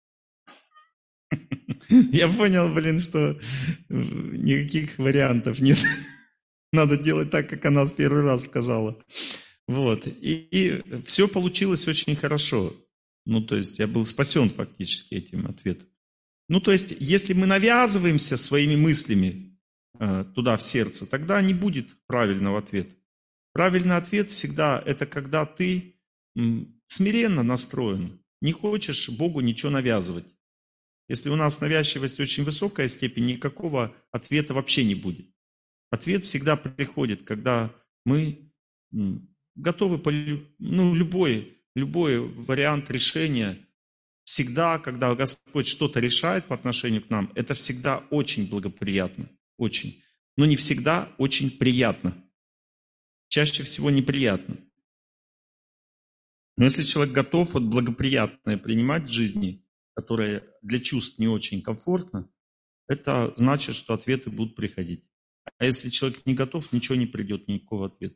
Speaker 3: Я понял, блин, что никаких вариантов нет. Надо делать так, как она с первый раз сказала. Вот. И, и все получилось очень хорошо. Ну, то есть я был спасен фактически этим ответом. Ну, то есть, если мы навязываемся своими мыслями э, туда, в сердце, тогда не будет правильного ответа. Правильный ответ всегда это когда ты м, смиренно настроен, не хочешь Богу ничего навязывать. Если у нас навязчивость очень высокая степень, никакого ответа вообще не будет. Ответ всегда приходит, когда мы м, готовы, по, ну, любой, любой вариант решения. Всегда, когда Господь что-то решает по отношению к нам, это всегда очень благоприятно, очень. Но не всегда очень приятно. Чаще всего неприятно. Но если человек готов вот благоприятное принимать в жизни, которое для чувств не очень комфортно, это значит, что ответы будут приходить. А если человек не готов, ничего не придет, никакого ответа.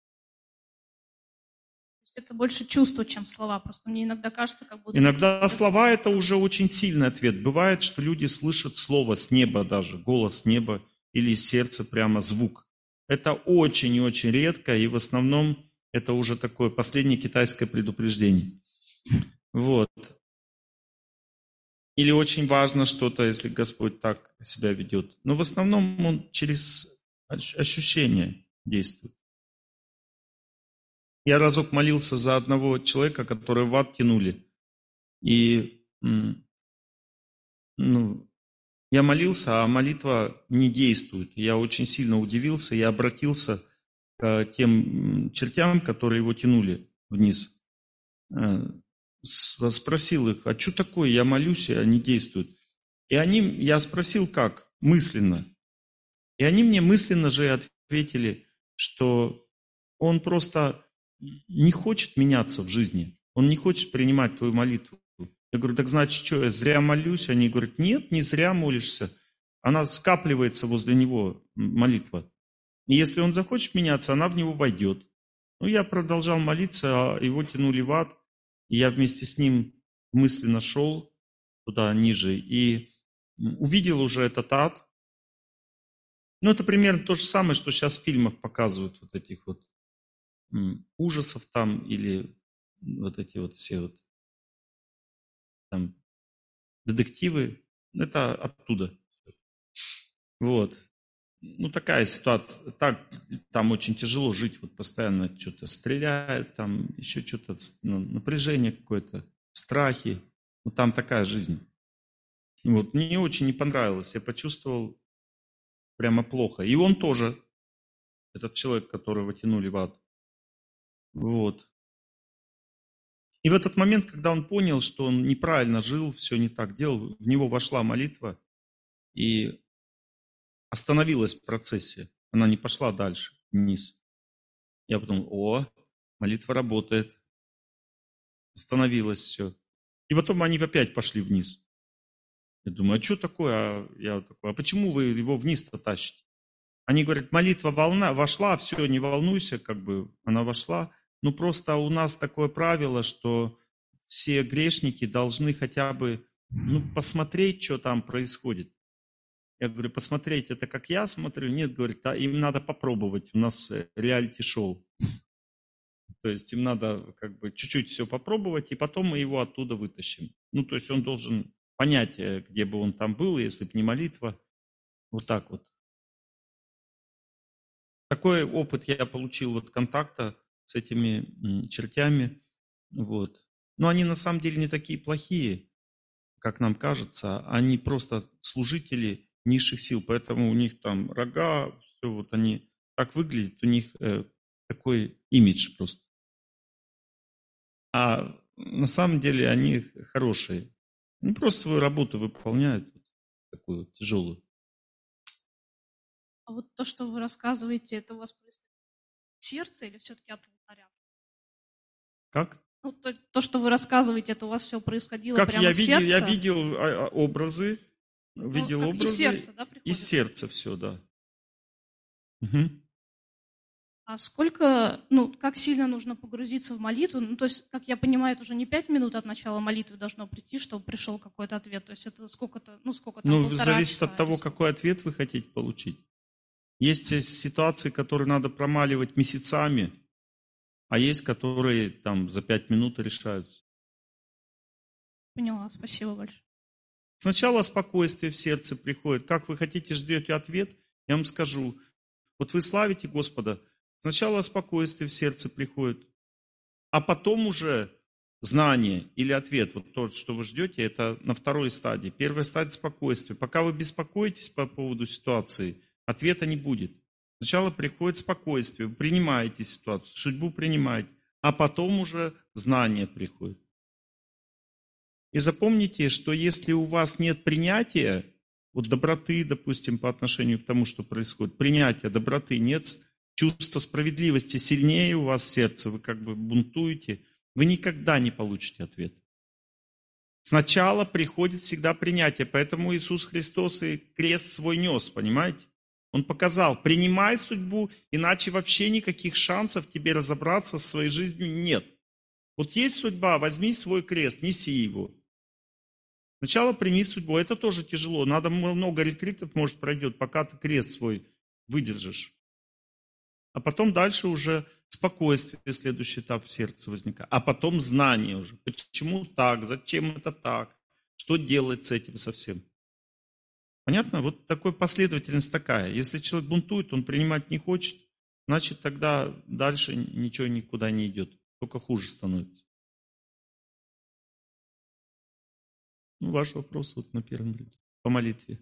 Speaker 8: То есть это больше чувство, чем слова. Просто мне иногда кажется, как будто...
Speaker 3: Иногда слова – это уже очень сильный ответ. Бывает, что люди слышат слово с неба даже, голос с неба или из сердца прямо звук. Это очень и очень редко, и в основном это уже такое последнее китайское предупреждение. Вот. Или очень важно что-то, если Господь так себя ведет. Но в основном Он через ощущения действует. Я разок молился за одного человека, которого в ад тянули. И ну, я молился, а молитва не действует. Я очень сильно удивился. Я обратился к тем чертям, которые его тянули вниз. Спросил их, а что такое? Я молюсь, и они действуют. И они, я спросил, как? Мысленно. И они мне мысленно же ответили, что он просто не хочет меняться в жизни. Он не хочет принимать твою молитву. Я говорю, так значит, что, я зря молюсь? Они говорят, нет, не зря молишься. Она скапливается возле него, молитва. И если он захочет меняться, она в него войдет. Ну, я продолжал молиться, а его тянули в ад. И я вместе с ним мысленно шел туда ниже и увидел уже этот ад. Ну, это примерно то же самое, что сейчас в фильмах показывают, вот этих вот ужасов там, или вот эти вот все вот там детективы. Это оттуда. Вот. Ну, такая ситуация. Так, там очень тяжело жить, вот постоянно что-то стреляют, там еще что-то, ну, напряжение какое-то, страхи. Ну, там такая жизнь. Вот. Мне очень не понравилось. Я почувствовал прямо плохо. И он тоже, этот человек, которого тянули в ад. Вот. И в этот момент, когда он понял, что он неправильно жил, все не так делал, в него вошла молитва и остановилась в процессе. Она не пошла дальше, вниз. Я подумал, о, молитва работает. Остановилось все. И потом они опять пошли вниз. Я думаю, а что такое? А я такой, а почему вы его вниз-то тащите? Они говорят, молитва волна, вошла, все, не волнуйся, как бы она вошла. Ну, просто у нас такое правило, что все грешники должны хотя бы ну, посмотреть, что там происходит. Я говорю, посмотреть, это как я смотрю? Нет, говорит, да, им надо попробовать. У нас реалити-шоу. То есть им надо как бы чуть-чуть все попробовать, и потом мы его оттуда вытащим. Ну, то есть он должен понять, где бы он там был, если бы не молитва. Вот так вот. Такой опыт я получил вот контакта с этими чертями. Вот. Но они на самом деле не такие плохие, как нам кажется. Они просто служители низших сил. Поэтому у них там рога, все вот они так выглядят, у них э, такой имидж просто. А на самом деле они хорошие. Они просто свою работу выполняют, такую вот тяжелую.
Speaker 8: А вот то, что вы рассказываете, это у вас происходит в сердце или все-таки от алтаря?
Speaker 3: Как?
Speaker 8: Ну, то, то, что вы рассказываете, это у вас все происходило
Speaker 3: как
Speaker 8: прямо
Speaker 3: я
Speaker 8: в
Speaker 3: видел,
Speaker 8: сердце?
Speaker 3: Я видел образы, видел
Speaker 8: ну,
Speaker 3: образы.
Speaker 8: Из сердца, да, приходит?
Speaker 3: Из сердца все, да. Угу.
Speaker 8: А сколько, ну, как сильно нужно погрузиться в молитву? Ну, то есть, как я понимаю, это уже не пять минут от начала молитвы должно прийти, чтобы пришел какой-то ответ. То есть это сколько-то, ну, сколько там,
Speaker 3: Ну,
Speaker 8: полтора
Speaker 3: зависит
Speaker 8: часа
Speaker 3: от того,
Speaker 8: или...
Speaker 3: какой ответ вы хотите получить. Есть ситуации, которые надо промаливать месяцами, а есть, которые там за пять минут решаются.
Speaker 8: Поняла, спасибо большое.
Speaker 3: Сначала спокойствие в сердце приходит. Как вы хотите, ждете ответ? Я вам скажу. Вот вы славите Господа, сначала спокойствие в сердце приходит, а потом уже знание или ответ. Вот то, что вы ждете, это на второй стадии. Первая стадия спокойствия. Пока вы беспокоитесь по поводу ситуации, ответа не будет. Сначала приходит спокойствие, вы принимаете ситуацию, судьбу принимаете, а потом уже знание приходит. И запомните, что если у вас нет принятия, вот доброты, допустим, по отношению к тому, что происходит, принятия, доброты, нет чувства справедливости сильнее у вас в сердце, вы как бы бунтуете, вы никогда не получите ответ. Сначала приходит всегда принятие, поэтому Иисус Христос и крест свой нес, понимаете? Он показал, принимай судьбу, иначе вообще никаких шансов тебе разобраться со своей жизнью нет. Вот есть судьба, возьми свой крест, неси его. Сначала прими судьбу, это тоже тяжело, надо много ретритов, может, пройдет, пока ты крест свой выдержишь. А потом дальше уже спокойствие, следующий этап в сердце возникает. А потом знание уже. Почему так, зачем это так, Что делать с этим совсем? Понятно? Вот такая последовательность такая. Если человек бунтует, он принимать не хочет, значит тогда дальше ничего никуда не идет. Только хуже становится. Ну, ваш вопрос вот на первом ряду. По молитве.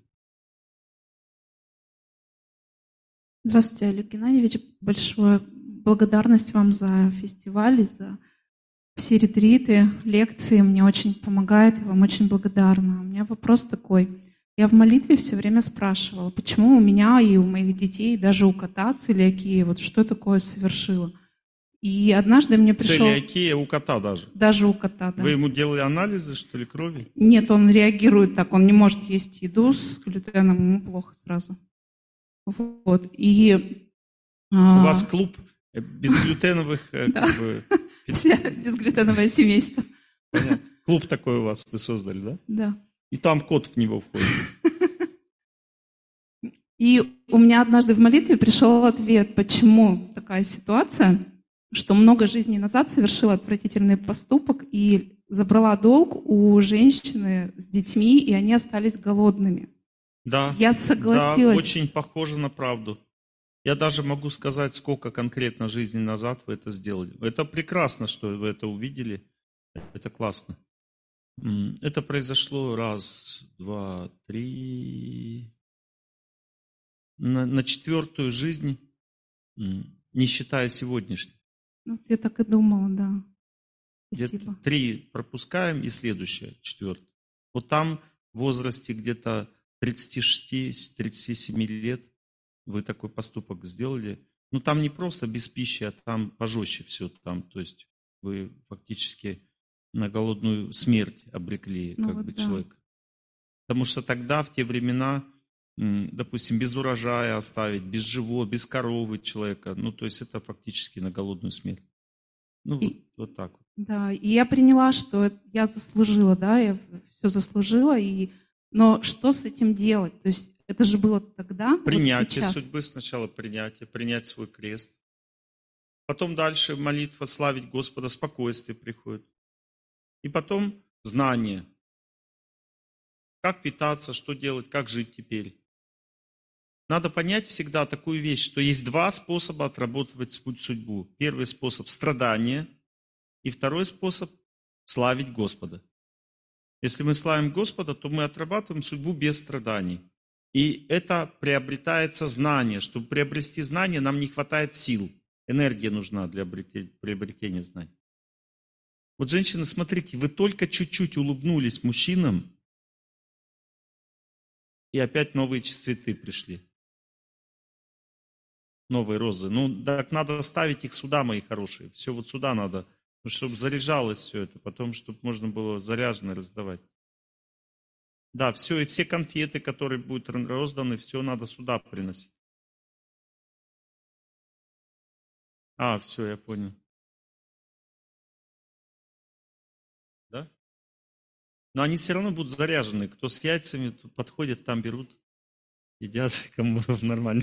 Speaker 9: Здравствуйте, Олег Геннадьевич. Большое благодарность вам за фестиваль, за все ретриты, лекции. Мне очень помогает, и вам очень благодарна. У меня вопрос такой. Я в молитве все время спрашивала, почему у меня и у моих детей, даже у кота целиакия, вот что такое совершила. И однажды мне пришел...
Speaker 3: Целиакия у кота даже?
Speaker 9: Даже у кота, да.
Speaker 3: Вы ему делали анализы, что ли, крови?
Speaker 9: Нет, он реагирует так, он не может есть еду с глютеном, ему плохо сразу. Вот, и...
Speaker 3: У а... вас клуб безглютеновых... как бы...
Speaker 9: Все безглютеновое семейство.
Speaker 3: Понятно. Клуб такой у вас вы создали, да?
Speaker 9: Да.
Speaker 3: И там кот в него входит.
Speaker 9: И у меня однажды в молитве пришел ответ, почему такая ситуация, что много жизней назад совершила отвратительный поступок и забрала долг у женщины с детьми, и они остались голодными.
Speaker 3: Да,
Speaker 9: я согласилась.
Speaker 3: Да, очень похоже на правду. Я даже могу сказать, сколько конкретно жизней назад вы это сделали. Это прекрасно, что вы это увидели. Это классно. Это произошло раз, два, три... На, на четвертую жизнь, не считая сегодняшней.
Speaker 9: Ну, я так и думала, да. Спасибо.
Speaker 3: Где-то три пропускаем и следующее, четвертое. Вот там в возрасте где-то тридцати шести - тридцати семи лет вы такой поступок сделали. Ну, там не просто без пищи, а там пожестче все. Там, то есть вы фактически на голодную смерть обрекли
Speaker 9: ну,
Speaker 3: как
Speaker 9: вот
Speaker 3: бы
Speaker 9: да.
Speaker 3: человека. Потому что тогда, в те времена, допустим, без урожая оставить, без живого, без коровы человека, ну, то есть это фактически на голодную смерть. Ну,
Speaker 9: и,
Speaker 3: вот, вот так вот.
Speaker 9: Да, и я приняла, что я заслужила, да, я все заслужила, и... но что с этим делать? То есть это же было тогда,
Speaker 3: принятие
Speaker 9: вот
Speaker 3: судьбы, сначала принятие, принять свой крест. Потом дальше молитва, славить Господа, спокойствие приходит. И потом знание. Как питаться, что делать, как жить теперь. Надо понять всегда такую вещь, что есть два способа отрабатывать судьбу. Первый способ – страдание, и второй способ – славить Господа. Если мы славим Господа, то мы отрабатываем судьбу без страданий. И это приобретается знание. Чтобы приобрести знание, нам не хватает сил. Энергия нужна для приобретения знаний. Вот, женщины, смотрите, вы только чуть-чуть улыбнулись мужчинам, и опять новые цветы пришли. Новые розы. Ну, так надо ставить их сюда, мои хорошие. Все вот сюда надо, чтобы заряжалось все это, потом, чтобы можно было заряженное раздавать. Да, все, и все конфеты, которые будут розданы, все надо сюда приносить. А, все, я понял. Да? Но они все равно будут заряжены. Кто с яйцами подходит, там берут, едят, кому нормально.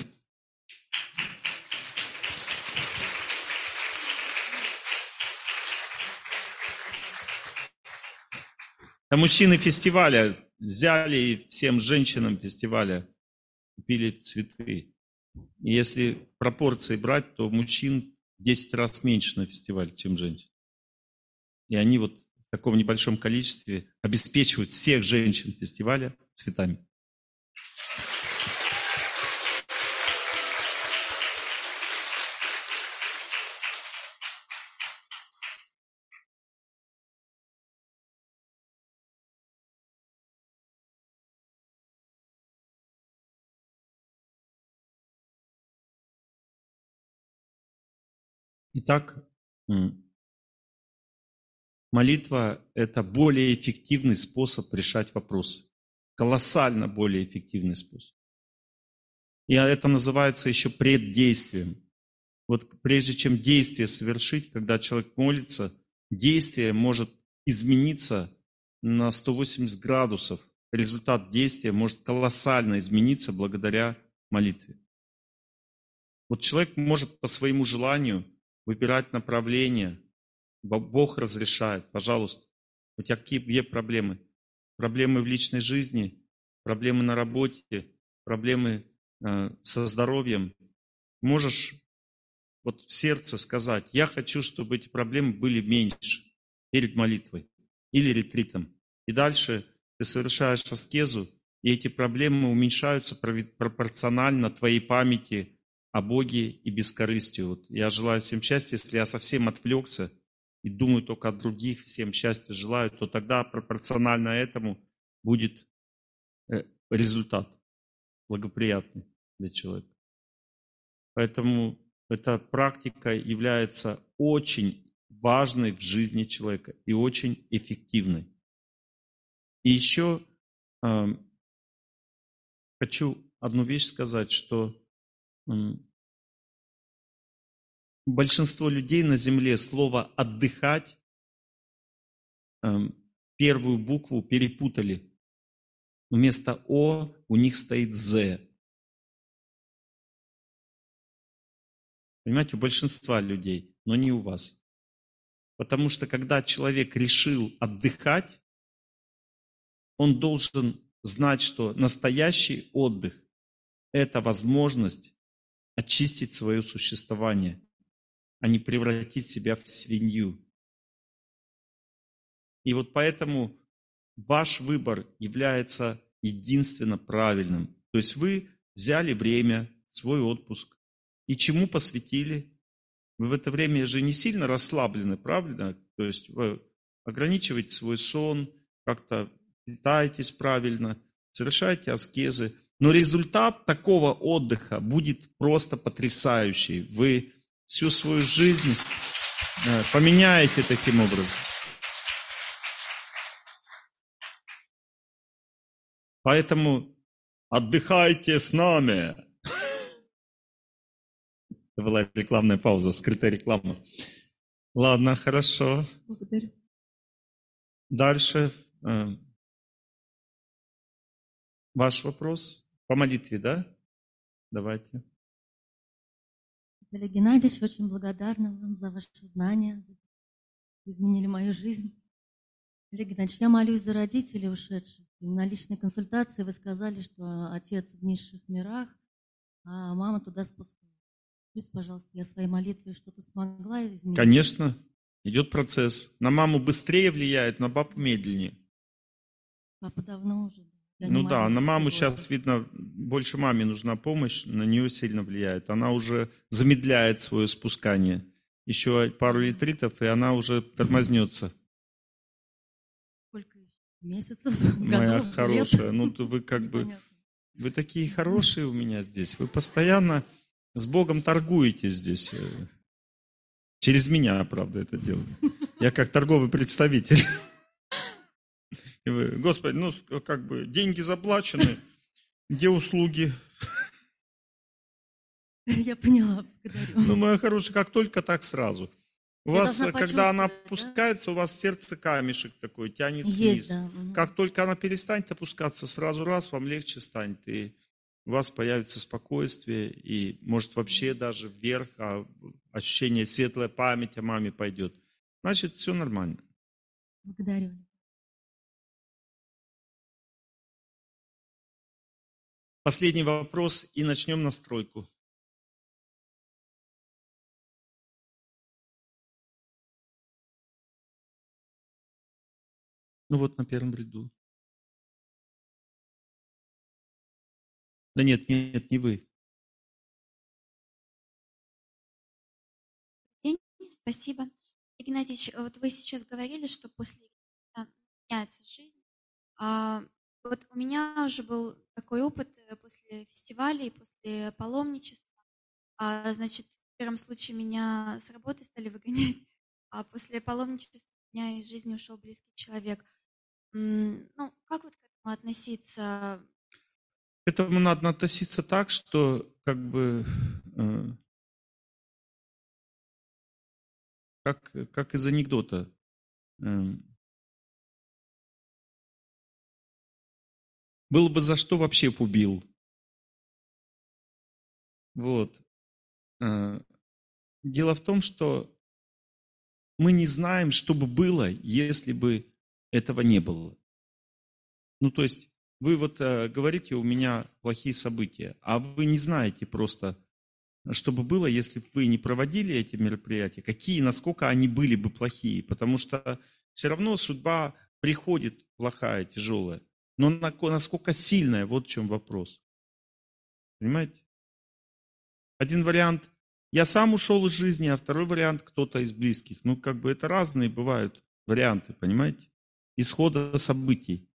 Speaker 3: А мужчины фестиваля взяли и всем женщинам фестиваля купили цветы. И если пропорции брать, то мужчин в десять раз меньше на фестивале, чем женщин. И они вот в таком небольшом количестве обеспечивают всех женщин фестиваля цветами. Итак, молитва – это более эффективный способ решать вопросы. Колоссально более эффективный способ. И это называется еще преддействием. Вот прежде чем действие совершить, когда человек молится, действие может измениться на сто восемьдесят градусов. Результат действия может колоссально измениться благодаря молитве. Вот человек может по своему желанию выбирать направление. Бог разрешает. Пожалуйста. У тебя какие проблемы? проблемы в личной жизни, проблемы на работе, проблемы э, со здоровьем, можешь вот в сердце сказать: я хочу, чтобы эти проблемы были меньше перед молитвой или ретритом. И дальше ты совершаешь аскезу, и эти проблемы уменьшаются пропорционально твоей памяти о Боге и бескорыстию. Вот я желаю всем счастья. Если я совсем отвлекся и думаю только о других, всем счастья желаю, то тогда пропорционально этому будет результат благоприятный для человека. Поэтому эта практика является очень важной в жизни человека и очень эффективной. И еще э, хочу одну вещь сказать, что э, большинство людей на земле слово «отдыхать» э, первую букву перепутали. Вместо «о» у них стоит «з». Понимаете, у большинства людей, но не у вас. Потому что когда человек решил отдыхать, он должен знать, что настоящий отдых – это возможность очистить свое существование, а не превратить себя в свинью. И вот поэтому ваш выбор является единственно правильным. То есть вы взяли время, свой отпуск, и чему посвятили? Вы в это время же не сильно расслаблены, правильно? То есть вы ограничиваете свой сон, как-то питаетесь правильно, совершаете аскезы. Но результат такого отдыха будет просто потрясающий. Вы всю свою жизнь поменяете таким образом. Поэтому отдыхайте с нами. Это была рекламная пауза, скрытая реклама. Ладно, хорошо.
Speaker 6: Благодарю.
Speaker 3: Дальше. Ваш вопрос по молитве, да? Давайте.
Speaker 10: Олег Геннадьевич, очень благодарна вам за ваши знания. Изменили мою жизнь. Олег Геннадьевич, я молюсь за родителей ушедших. И на личной консультации вы сказали, что отец в низших мирах, а мама туда спускается. Скажите, пожалуйста, я своей молитвой что-то смогла изменить?
Speaker 3: Конечно, идет процесс. На маму быстрее влияет, на папу медленнее.
Speaker 10: Папа давно уже. Я
Speaker 3: ну да, на маму сейчас, видно, больше маме нужна помощь, на нее сильно влияет. Она уже замедляет свое спускание. Еще пару ретритов, и она уже тормознется.
Speaker 10: Сколько месяцев?
Speaker 3: Моя
Speaker 10: годов,
Speaker 3: хорошая,
Speaker 10: лет?
Speaker 3: ну вы как бы, вы такие хорошие у меня здесь. Вы постоянно с Богом торгуете здесь. Через меня, правда, это делаете. Я как торговый представитель. И вы, Господи, ну как бы деньги заплачены, где услуги?
Speaker 10: Я поняла, благодарю.
Speaker 3: Ну, моя хорошая, как только, так сразу. У Я вас, когда она опускается, да? У вас в сердце камешек такой, тянет
Speaker 10: Есть,
Speaker 3: вниз.
Speaker 10: Да.
Speaker 3: Как только она перестанет опускаться, сразу раз, вам легче станет. И у вас появится спокойствие, и может вообще даже вверх, а ощущение светлой памяти о маме пойдет. Значит, все нормально.
Speaker 10: Благодарю.
Speaker 3: Последний вопрос, и начнем настройку. Ну вот на первом ряду. Да нет, нет, не вы.
Speaker 11: День, спасибо. Игнатьевич, вот вы сейчас говорили, что после меняется жизнь. А вот у меня уже был такой опыт после фестивалей, после паломничества. А, значит, в первом случае меня с работы стали выгонять, а после паломничества у меня из жизни ушел близкий человек. Ну, как вот к этому относиться?
Speaker 3: К этому надо относиться так, что как бы э, как, как из анекдота. Э, было бы за что, вообще б убил. Вот. Э, дело в том, что мы не знаем, что бы было, если бы этого не было. Ну, то есть вы вот э, говорите, у меня плохие события, а вы не знаете просто, что бы было, если бы вы не проводили эти мероприятия, какие, насколько они были бы плохие, потому что все равно судьба приходит плохая, тяжелая, но насколько сильная, вот в чем вопрос. Понимаете? Один вариант, я сам ушел из жизни, а второй вариант, кто-то из близких. Ну, как бы это разные бывают варианты, понимаете? Исхода событий.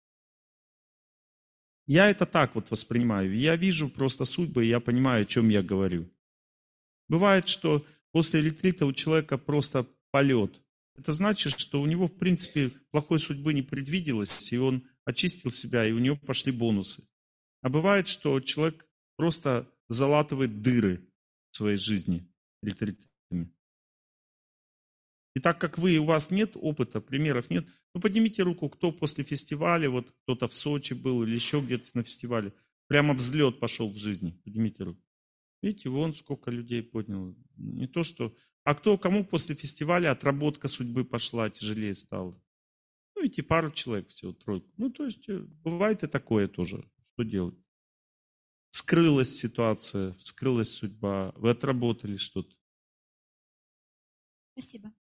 Speaker 3: Я это так вот воспринимаю. Я вижу просто судьбы, и я понимаю, о чем я говорю. Бывает, что после ретрита у человека просто полет. Это значит, что у него, в принципе, плохой судьбы не предвиделось, и он очистил себя, и у него пошли бонусы. А бывает, что человек просто залатывает дыры в своей жизни ретритами. И так как вы, у вас нет опыта, примеров нет, ну поднимите руку, кто после фестиваля, вот кто-то в Сочи был или еще где-то на фестивале, прямо взлет пошел в жизни. Поднимите руку. Видите, вон сколько людей подняло. Не то что... А кто, кому после фестиваля отработка судьбы пошла, тяжелее стало? Ну, видите, пару человек всего, тройку. Ну, то есть, бывает и такое тоже. Что делать? Скрылась ситуация, скрылась судьба, вы отработали что-то.
Speaker 11: Спасибо.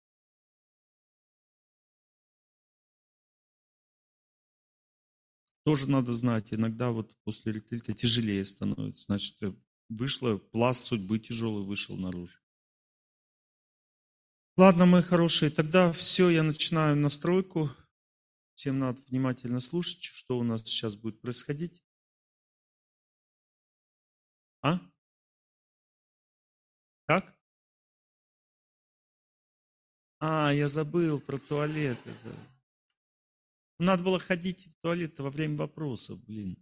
Speaker 3: Тоже надо знать, иногда вот после ретрита тяжелее становится. Значит, вышло, пласт судьбы тяжелый вышел наружу. Ладно, мои хорошие, тогда все, я начинаю настройку. Всем надо внимательно слушать, что у нас сейчас будет происходить. А? Как? А, я забыл про туалет. Надо было ходить в туалет во время вопросов, блин.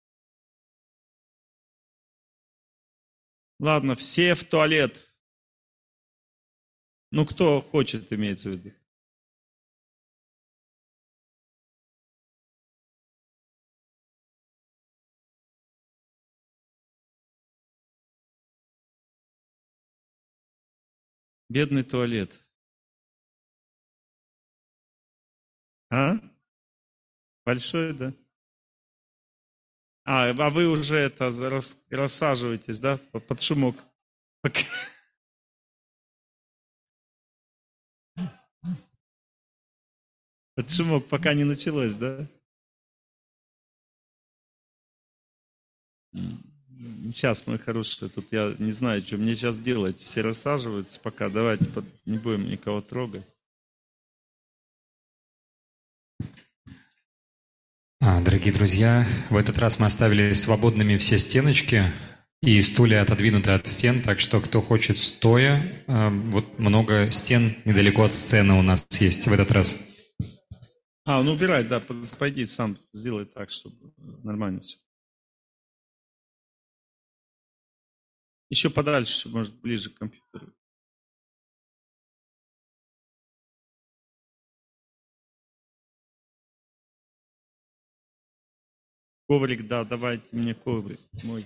Speaker 3: Ладно, все в туалет. Ну, кто хочет, имеется в виду. Бедный туалет. А? Большой, да? А, а вы уже это рас, рассаживаетесь, да, под шумок? Под шумок пока не началось, да? Сейчас, мои хорошие, тут я не знаю, что мне сейчас делать. Все рассаживаются пока. Давайте под... не будем никого трогать.
Speaker 2: А, дорогие друзья, в этот раз мы оставили свободными все стеночки, и стулья отодвинуты от стен, так что кто хочет стоя, вот много стен недалеко от сцены у нас есть в этот раз.
Speaker 3: А, ну убирай, да, пойди сам сделай так, чтобы нормально все. Еще подальше, может, ближе к компьютеру. Коврик, да, давайте мне коврик мой.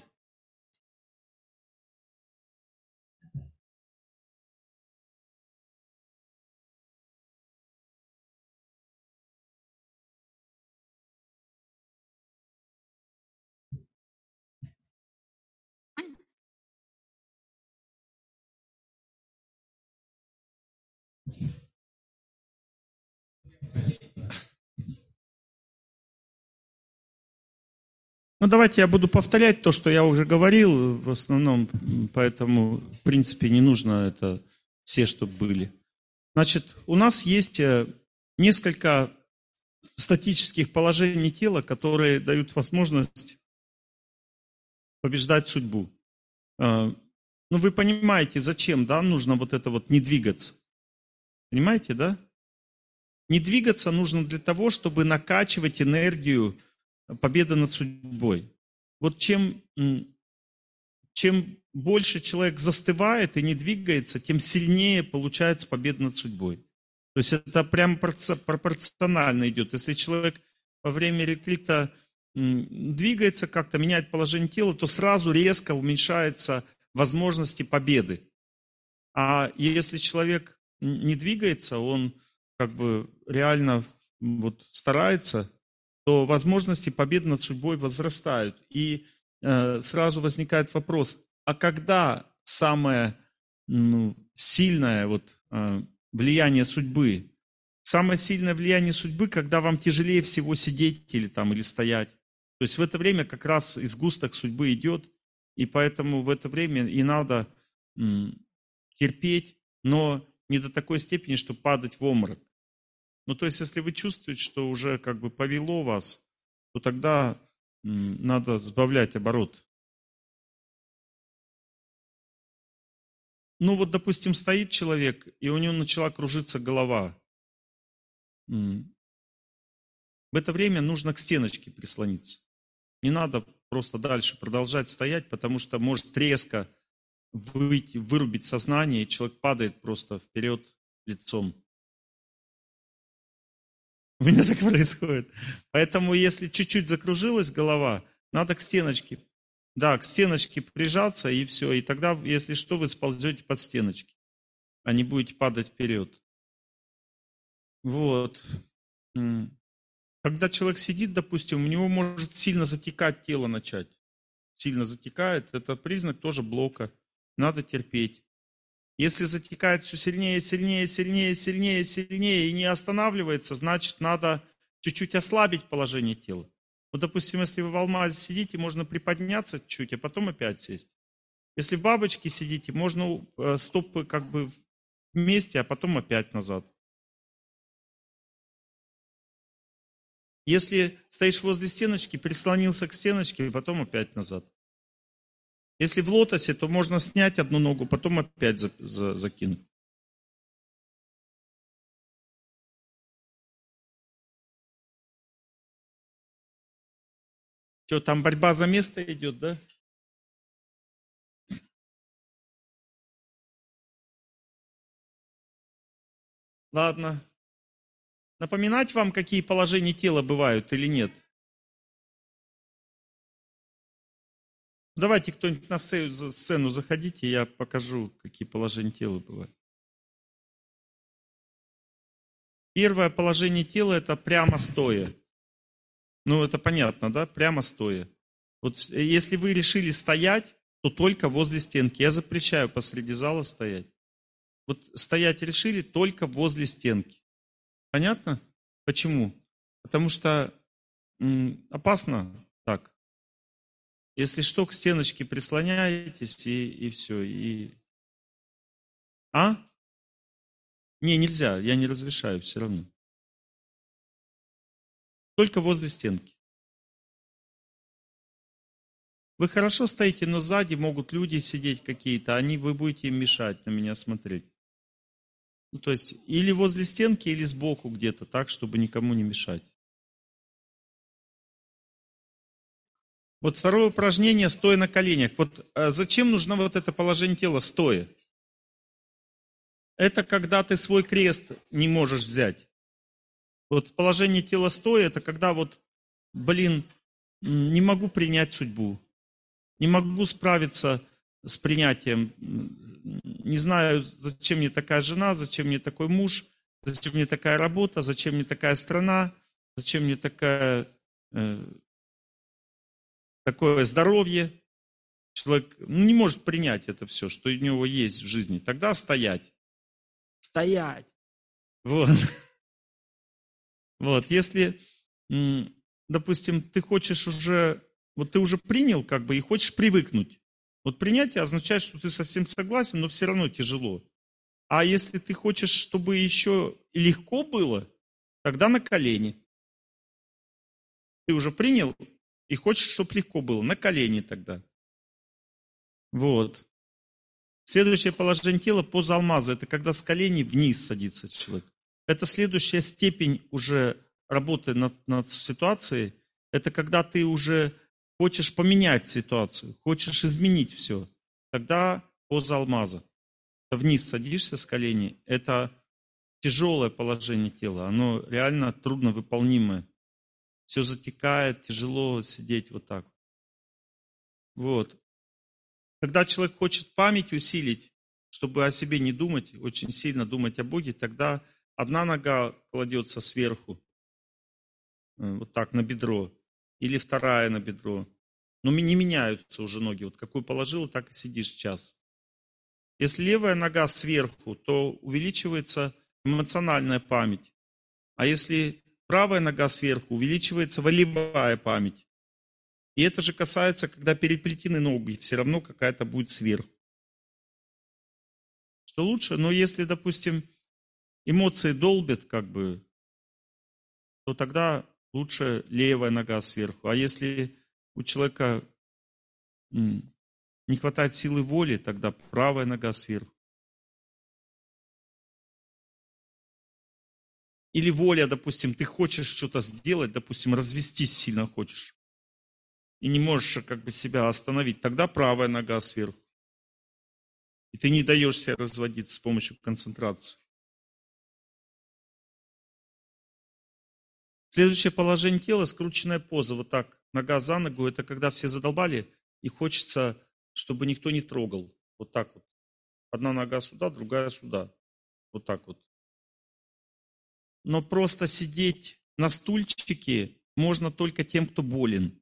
Speaker 3: Ну, давайте я буду повторять то, что я уже говорил в основном, поэтому, в принципе, не нужно это все, чтобы были. Значит, у нас есть несколько статических положений тела, которые дают возможность побеждать судьбу. Ну, вы понимаете, зачем, да, нужно вот это вот не двигаться. Понимаете, да? Не двигаться нужно для того, чтобы накачивать энергию победы над судьбой. Вот чем, чем больше человек застывает и не двигается, тем сильнее получается победа над судьбой. То есть это прямо пропорционально идет. Если человек во время ретрита двигается как-то, меняет положение тела, то сразу резко уменьшаются возможности победы. А если человек не двигается, он как бы реально вот старается, то возможности победы над судьбой возрастают. И э, сразу возникает вопрос, а когда самое ну, сильное вот, э, влияние судьбы? Самое сильное влияние судьбы, когда вам тяжелее всего сидеть или, там, или стоять. То есть в это время как раз изгусток судьбы идет, и поэтому в это время и надо м, терпеть, но не до такой степени, чтобы падать в обморок. Ну, то есть, если вы чувствуете, что уже как бы повело вас, то тогда м, надо сбавлять оборот. Ну, вот, допустим, стоит человек, и у него начала кружиться голова. М. В это время нужно к стеночке прислониться. Не надо просто дальше продолжать стоять, потому что может резко выйти, вырубить сознание, и человек падает просто вперед лицом. У меня так происходит. Поэтому, если чуть-чуть закружилась голова, надо к стеночке. Да, к стеночке прижаться, и все. И тогда, если что, вы сползете под стеночки, а не будете падать вперед. Вот. Когда человек сидит, допустим, у него может сильно затекать тело начать. Сильно затекает, это признак тоже блока. Надо терпеть. Если затекает все сильнее, сильнее, сильнее, сильнее, сильнее и не останавливается, значит, надо чуть-чуть ослабить положение тела. Вот, допустим, если вы в алмазе сидите, можно приподняться чуть, а потом опять сесть. Если в бабочке сидите, можно стопы как бы вместе, а потом опять назад. Если стоишь возле стеночки, прислонился к стеночке, потом опять назад. Если в лотосе, то можно снять одну ногу, потом опять за, за, закинуть. Что, там борьба за место идет, да? Ладно. Напоминать вам, какие положения тела бывают или нет? Давайте кто-нибудь на сцену заходите, я покажу, какие положения тела бывают. Первое положение тела – это прямо стоя. Ну, это понятно, да? Прямо стоя. Вот если вы решили стоять, то только возле стенки. Я запрещаю посреди зала стоять. Вот стоять решили только возле стенки. Понятно? Почему? Потому что м, опасно так. Если что, к стеночке прислоняетесь, и, и все. И... А? Не, нельзя, я не разрешаю все равно. Только возле стенки. Вы хорошо стоите, но сзади могут люди сидеть какие-то, они, вы будете им мешать на меня смотреть. Ну, то есть, или возле стенки, или сбоку где-то, так, чтобы никому не мешать. Вот второе упражнение, стоя на коленях. Вот а зачем нужно вот это положение тела стоя? Это когда ты свой крест не можешь взять. Вот положение тела стоя, это когда вот, блин, не могу принять судьбу. Не могу справиться с принятием. Не знаю, зачем мне такая жена, зачем мне такой муж, зачем мне такая работа, зачем мне такая страна, зачем мне такая... Э, такое здоровье, человек ну, не может принять это все, что у него есть в жизни, тогда стоять. Стоять. Вот. Вот, если, допустим, ты хочешь уже, вот ты уже принял как бы и хочешь привыкнуть. Вот принятие означает, что ты совсем согласен, но все равно тяжело. А если ты хочешь, чтобы еще легко было, тогда на колени. Ты уже принял, и хочешь, чтобы легко было. На колени тогда. Вот. Следующее положение тела поза алмаза. Это когда с коленей вниз садится человек. Это следующая степень уже работы над, над ситуацией. Это когда ты уже хочешь поменять ситуацию, хочешь изменить все. Тогда поза алмаза. Вниз садишься с коленей. Это тяжелое положение тела. Оно реально трудновыполнимое. Все затекает, тяжело сидеть вот так. Вот. Когда человек хочет память усилить, чтобы о себе не думать, очень сильно думать о Боге, тогда одна нога кладется сверху, вот так на бедро, или вторая на бедро. Но не меняются уже ноги. Вот какую положил, так и сидишь час. Если левая нога сверху, то увеличивается эмоциональная память. А если правая нога сверху, увеличивается волевая память. И это же касается, когда переплетены ноги, все равно какая-то будет сверху. Что лучше? Но если, допустим, эмоции долбят, как бы, то тогда лучше левая нога сверху. А если у человека не хватает силы воли, тогда правая нога сверху. Или воля, допустим, ты хочешь что-то сделать, допустим, развестись сильно хочешь. И не можешь как бы себя остановить, тогда правая нога сверху. И ты не даешь себя разводиться с помощью концентрации. Следующее положение тела, скрученная поза, вот так, нога за ногу, это когда все задолбали, и хочется, чтобы никто не трогал. Вот так вот. Одна нога сюда, другая сюда. Вот так вот. Но просто сидеть на стульчике можно только тем, кто болен.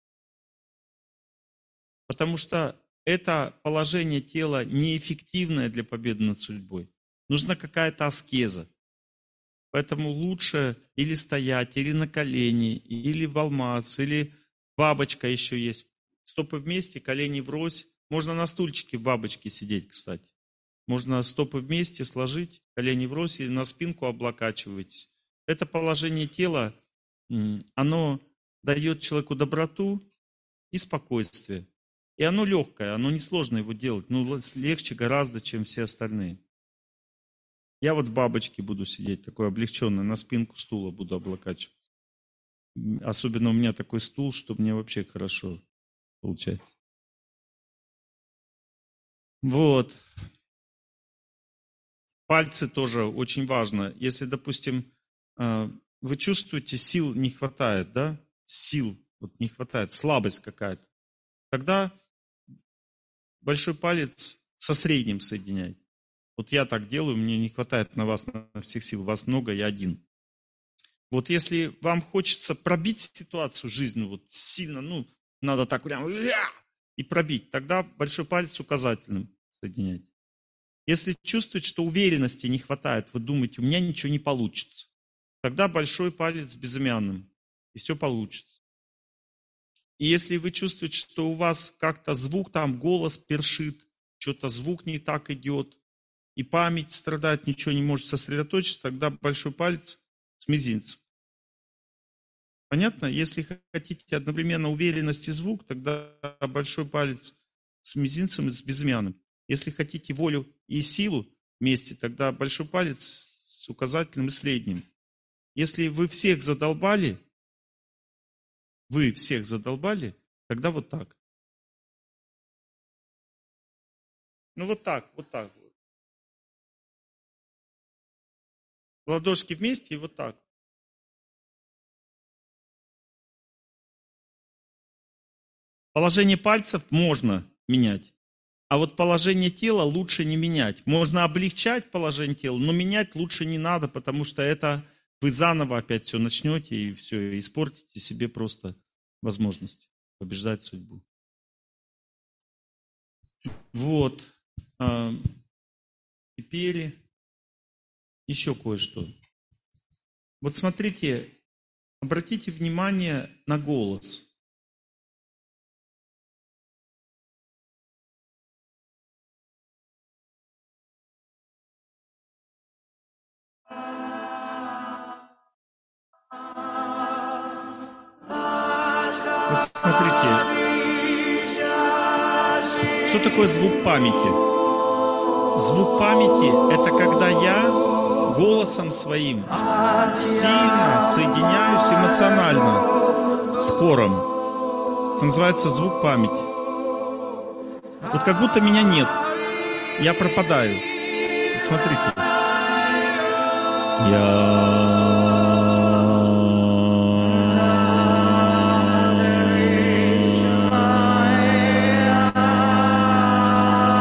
Speaker 3: Потому что это положение тела неэффективное для победы над судьбой. Нужна какая-то аскеза. Поэтому лучше или стоять, или на колени, или в алмаз, или бабочка еще есть. Стопы вместе, колени врозь. Можно на стульчике в бабочке сидеть, кстати. Можно стопы вместе сложить, колени врозь, и на спинку облокачиваетесь. Это положение тела, оно дает человеку доброту и спокойствие. И оно легкое, оно несложно его делать. Ну, легче гораздо, чем все остальные. Я вот в бабочке буду сидеть, такой облегченный, на спинку стула буду облокачиваться. Особенно у меня такой стул, что мне вообще хорошо получается. Вот. Пальцы тоже очень важно. Если, допустим, вы чувствуете, сил не хватает, да? Сил вот не хватает, слабость какая-то. Тогда большой палец со средним соединяйте. Вот я так делаю, мне не хватает на вас на всех сил, вас много, я один. Вот если вам хочется пробить ситуацию жизненную, вот сильно, ну, надо так прям и пробить, тогда большой палец с указательным соединяйте. Если чувствуете, что уверенности не хватает, вы думаете, у меня ничего не получится, тогда большой палец с безымянным, и все получится. И если вы чувствуете, что у вас как-то звук, там голос першит, что-то звук не так идет, и память страдает, ничего не может сосредоточиться, тогда большой палец с мизинцем. Понятно? Если хотите одновременно уверенность и звук, тогда большой палец с мизинцем и с безымянным. Если хотите волю и силу вместе, тогда большой палец с указательным и средним. Если вы всех задолбали, вы всех задолбали, тогда вот так. Ну вот так, вот так. Ладошки вместе и вот так. Положение пальцев можно менять. А вот положение тела лучше не менять. Можно облегчать положение тела, но менять лучше не надо, потому что это вы заново опять все начнете и все, испортите себе просто возможность побеждать судьбу. Вот. Теперь еще кое-что. Вот смотрите, обратите внимание на голос. Вот смотрите, что такое звук памяти? Звук памяти – это когда я голосом своим сильно соединяюсь эмоционально с хором. Это называется звук памяти. Вот как будто меня нет, я пропадаю. Вот смотрите. Я...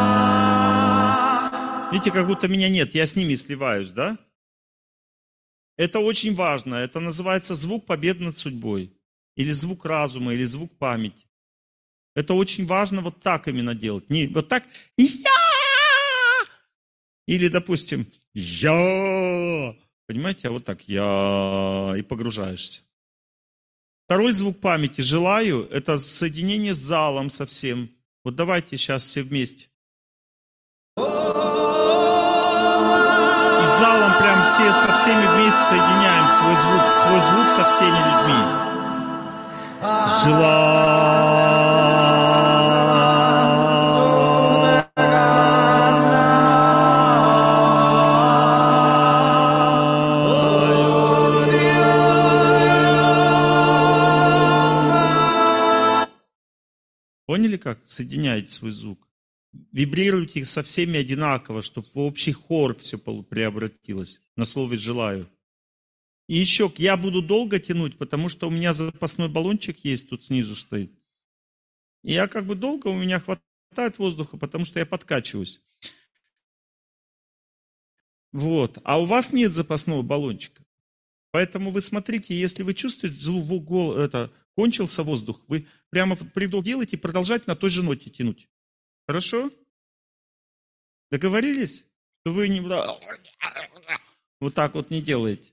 Speaker 3: Видите, как будто меня нет, я с ними сливаюсь, да? Это очень важно. Это называется звук победы над судьбой. Или звук разума, или звук памяти. Это очень важно вот так именно делать. Не вот так «я». Или, допустим, «я». Понимаете, а вот так «я». И погружаешься. Второй звук памяти «желаю» – это соединение с залом совсем. Вот давайте сейчас все вместе. И с залом прям все со всеми вместе соединяем свой звук, свой звук со всеми людьми. Поняли, как соединяете свой звук? Вибрируйте их со всеми одинаково, чтобы в общий хор все преобратилось на слове «желаю». И еще, я буду долго тянуть, потому что у меня запасной баллончик есть, тут снизу стоит. И я как бы долго, у меня хватает воздуха, потому что я подкачиваюсь. Вот. А у вас нет запасного баллончика. Поэтому вы смотрите, если вы чувствуете, звук, это, кончился воздух, вы прямо вдох делаете и продолжайте на той же ноте тянуть. Хорошо? Договорились? Что вы не... вот так вот не делаете.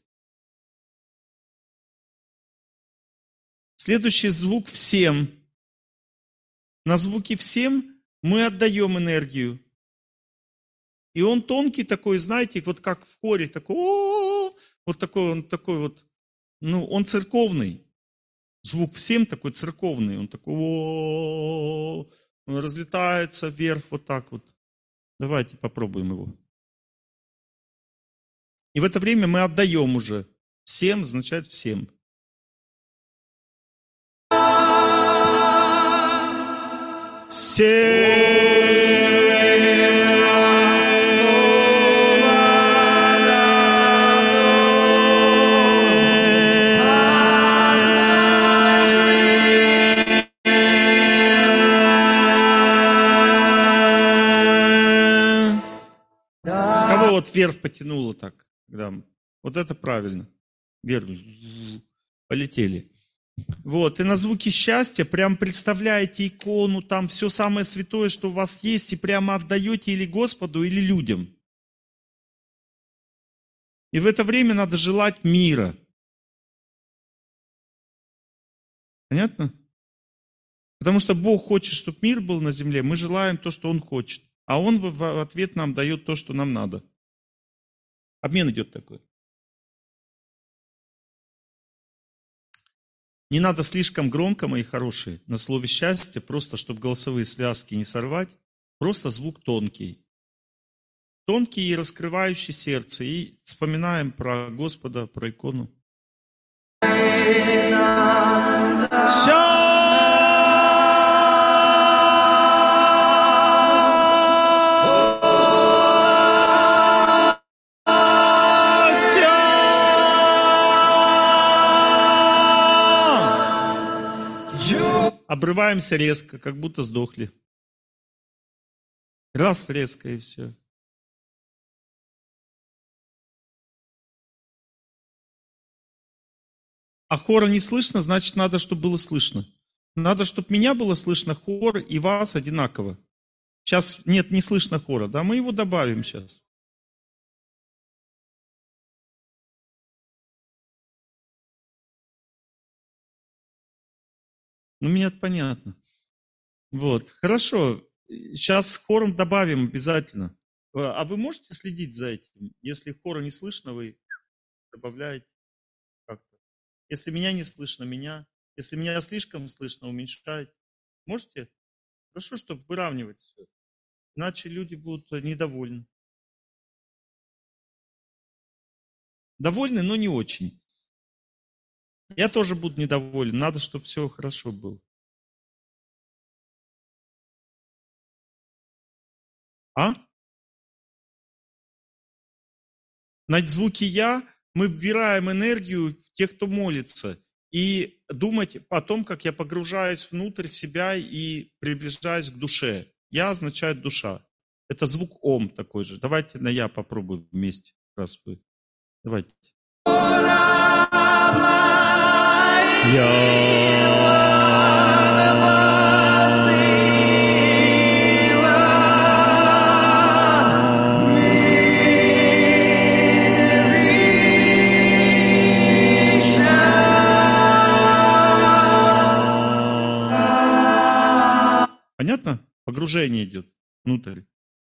Speaker 3: Следующий звук «всем». На звуке «всем» мы отдаем энергию. И он тонкий такой, знаете, вот как в хоре, такой, о-о-о, вот такой он такой вот, ну, он церковный. Звук «всем» такой церковный, он такой, о-о-о, он разлетается вверх вот так вот. Давайте попробуем его. И в это время мы отдаем уже. «Всем» означает «всем». Кого вот вверх потянуло так? Когда... Вот это правильно. Вверх. Полетели. Вот, и на звуке счастья прям представляете икону, там все самое святое, что у вас есть, и прямо отдаете или Господу, или людям. И в это время надо желать мира. Понятно? Потому что Бог хочет, чтобы мир был на земле, мы желаем то, что Он хочет. А Он в ответ нам дает то, что нам надо. Обмен идет такой. Не надо слишком громко, мои хорошие, на слове «счастье», просто чтобы голосовые связки не сорвать, просто звук тонкий. Тонкий и раскрывающий сердце. И вспоминаем про Господа, про икону. Обрываемся резко, как будто сдохли. Раз резко и все. А хора не слышно, значит, надо, чтобы было слышно. Надо, чтобы меня было слышно, хор и вас одинаково. Сейчас нет, не слышно хора, да, мы его добавим сейчас. Ну, мне это понятно. Вот, хорошо. Сейчас хором добавим обязательно. А вы можете следить за этим? Если хора не слышно, вы добавляете как-то. Если меня не слышно, меня. Если меня слишком слышно, уменьшаете. Можете? Хорошо, чтобы выравнивать все. Иначе люди будут недовольны. Довольны, но не очень. Я тоже буду недоволен. Надо, чтобы все хорошо было. А? На звуке «я» мы вбираем энергию в тех, кто молится. И думать о том, как я погружаюсь внутрь себя и приближаюсь к душе. «Я» означает душа. Это звук «ом» такой же. Давайте на «я» попробуем вместе. Раз вы. Давайте. Понятно? Погружение идет внутрь.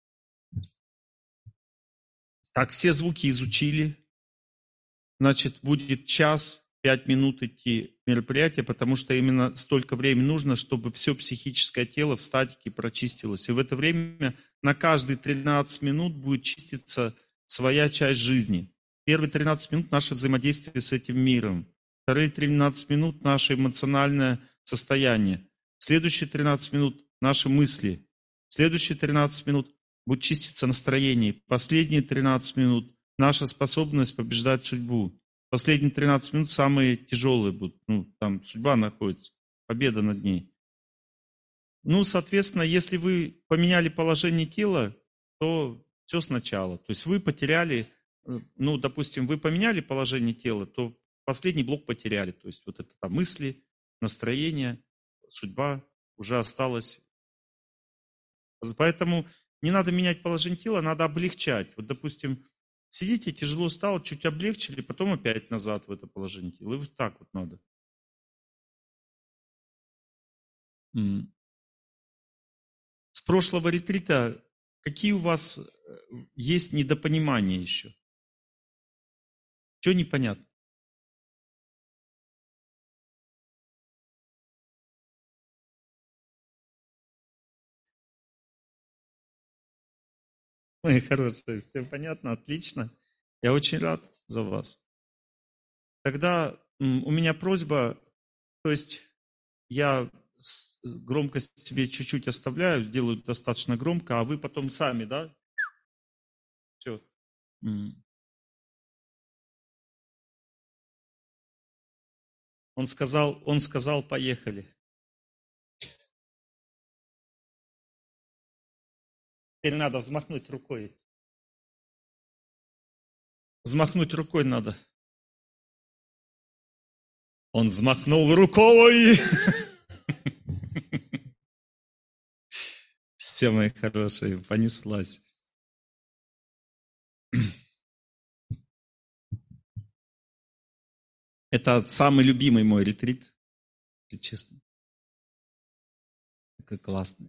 Speaker 3: Так, все звуки изучили. Значит, будет час, пять минут идти мероприятие, потому что именно столько времени нужно, чтобы все психическое тело в статике прочистилось. И в это время на каждые тринадцать минут будет чиститься своя часть жизни. Первые тринадцать минут наше взаимодействие с этим миром. Вторые тринадцать минут наше эмоциональное состояние. Следующие тринадцать минут наши мысли. Следующие тринадцать минут будет чиститься настроение. Последние тринадцать минут наша способность побеждать судьбу. Последние тринадцать минут самые тяжелые будут. Ну, там судьба находится, победа над ней. Ну, соответственно, если вы поменяли положение тела, то все сначала. То есть вы потеряли, ну, допустим, вы поменяли положение тела, то последний блок потеряли. То есть вот это там мысли, настроение, судьба уже осталась. Поэтому не надо менять положение тела, надо облегчать. Вот, допустим, сидите, тяжело стало, чуть облегчили, потом опять назад в это положение тела. И вот так вот надо. С прошлого ретрита какие у вас есть недопонимания еще? Что непонятно? Мои хорошие, все понятно, отлично. Я очень рад за вас. Тогда у меня просьба, то есть я громкость себе чуть-чуть оставляю, сделаю достаточно громко, а вы потом сами, да? Все. Он сказал, он сказал, поехали. Теперь надо взмахнуть рукой. Взмахнуть рукой надо. Он взмахнул рукой. Все, мои хорошие, понеслась. Это самый любимый мой ретрит, если честно. Такой классный.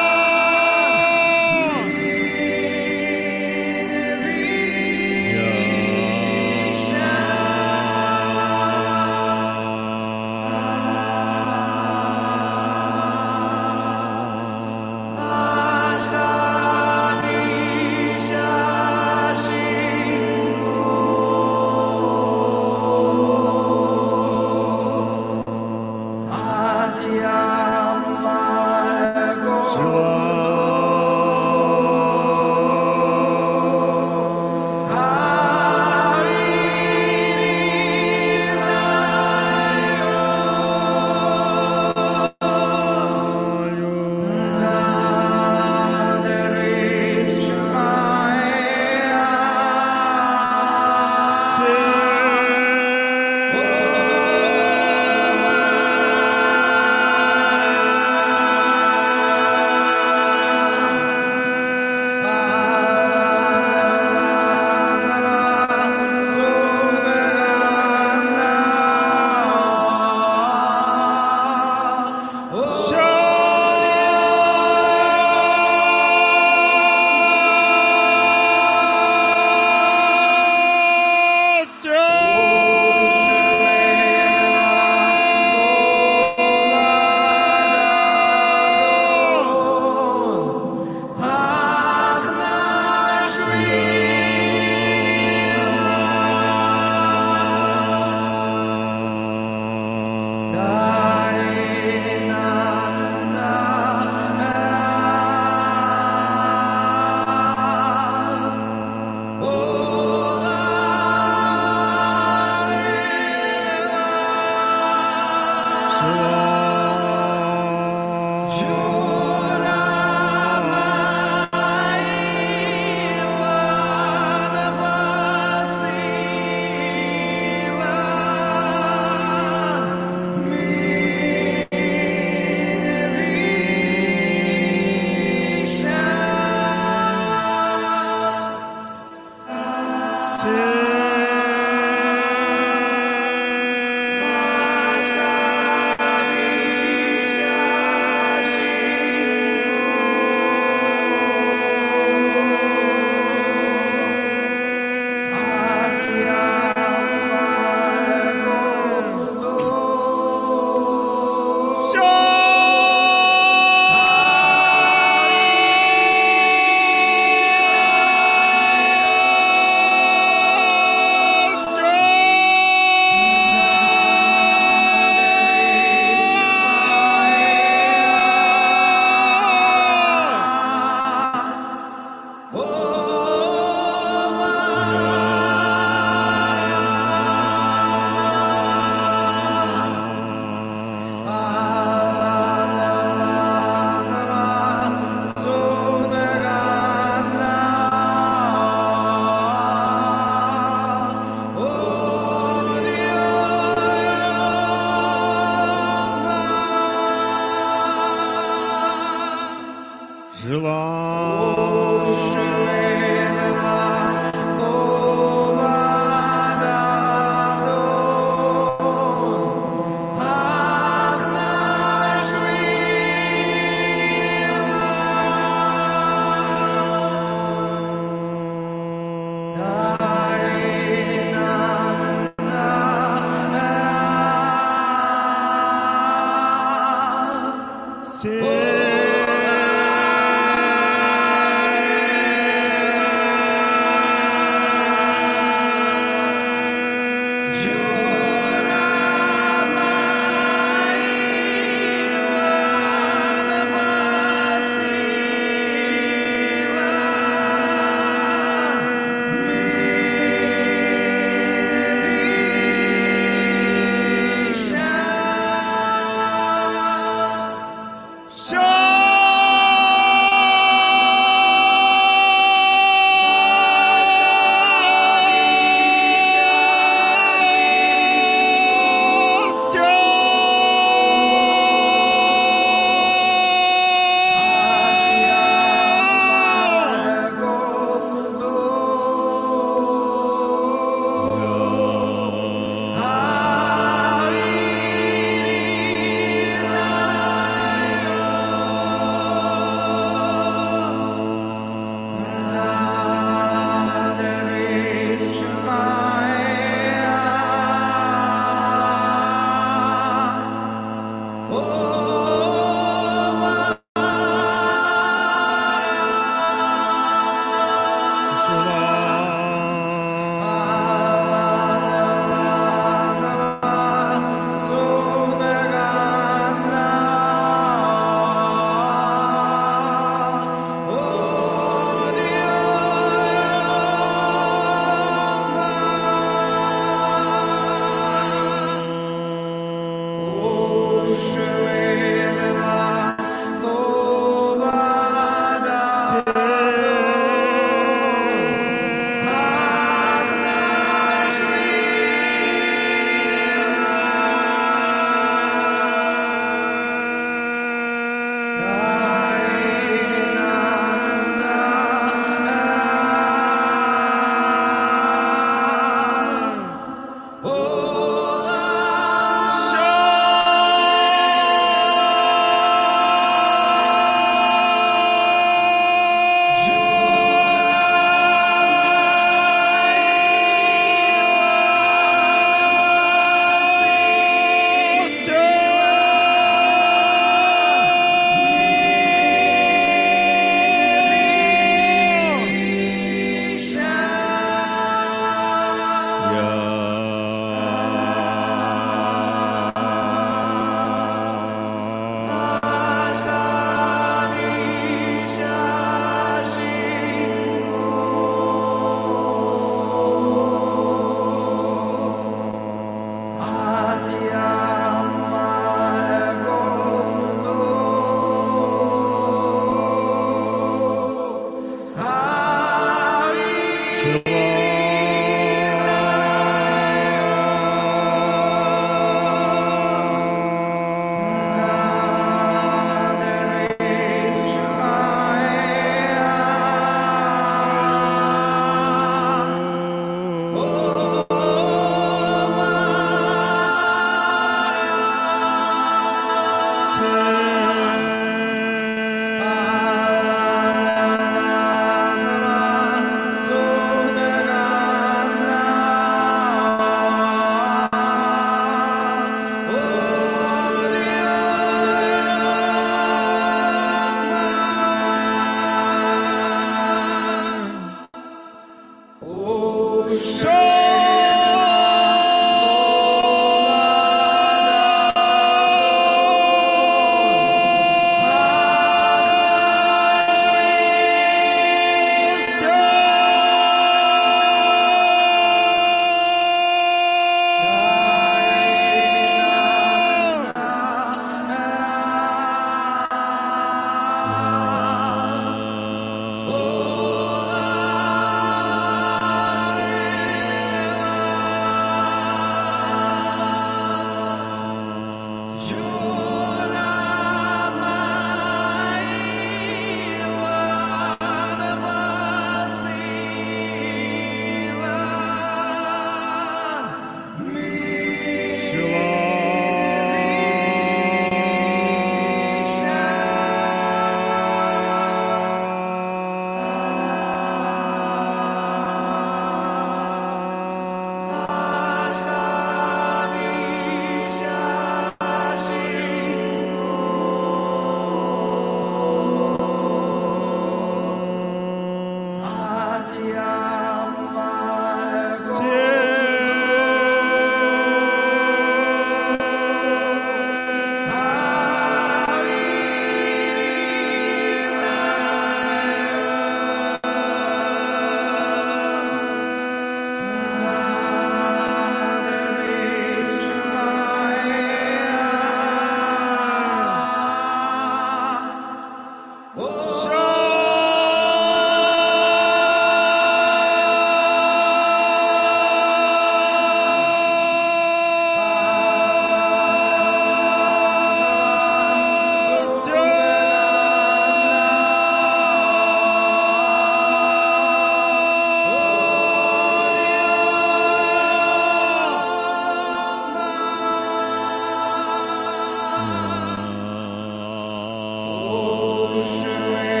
Speaker 12: Shri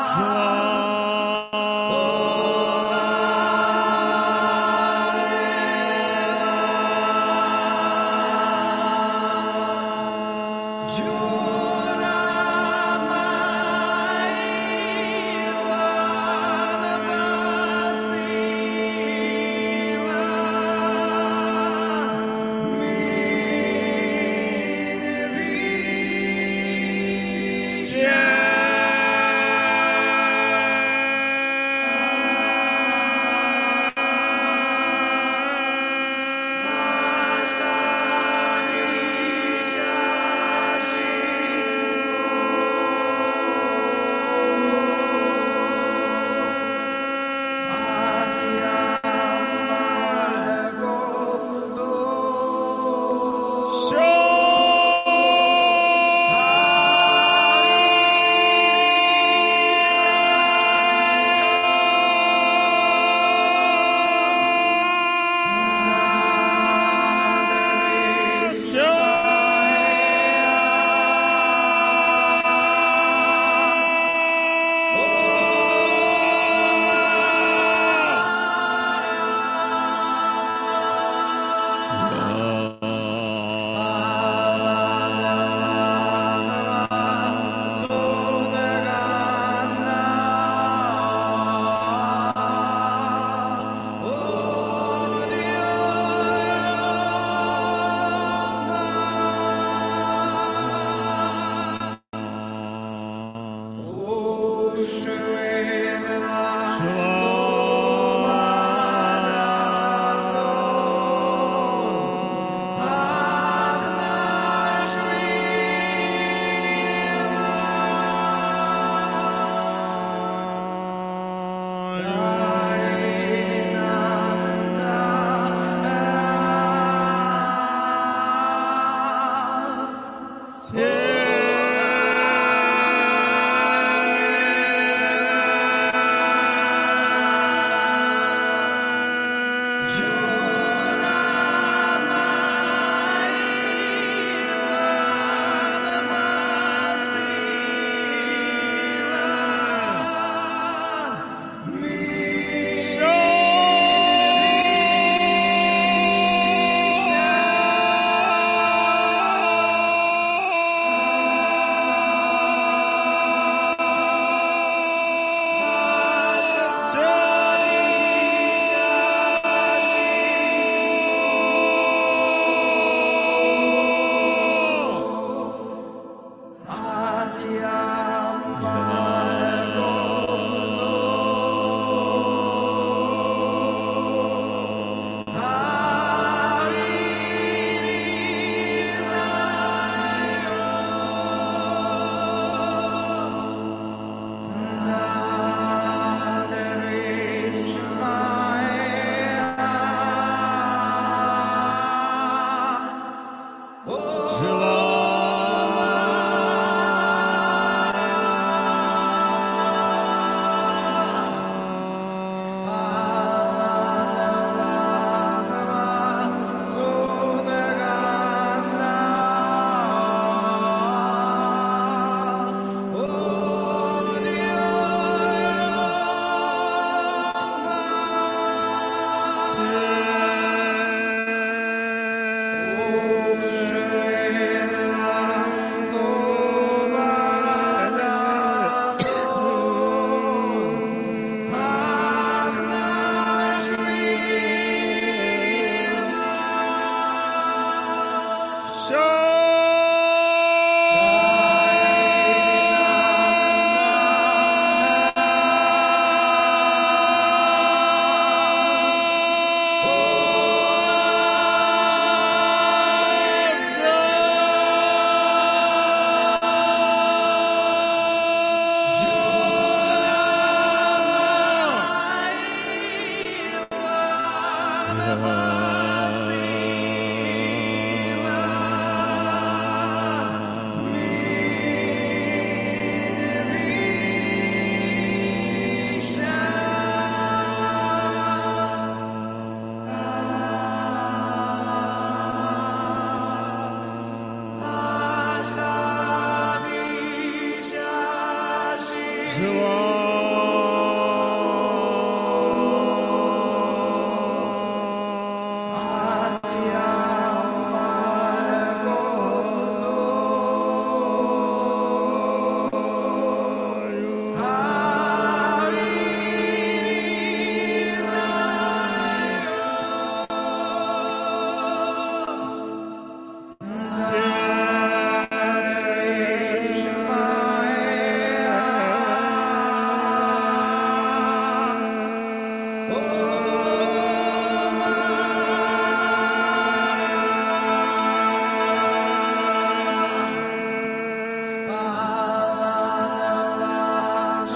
Speaker 12: Желаю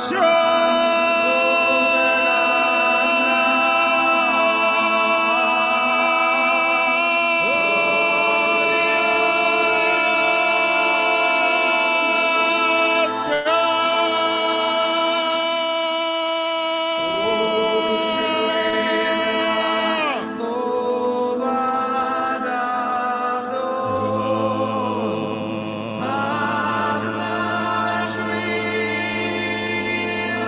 Speaker 12: Shri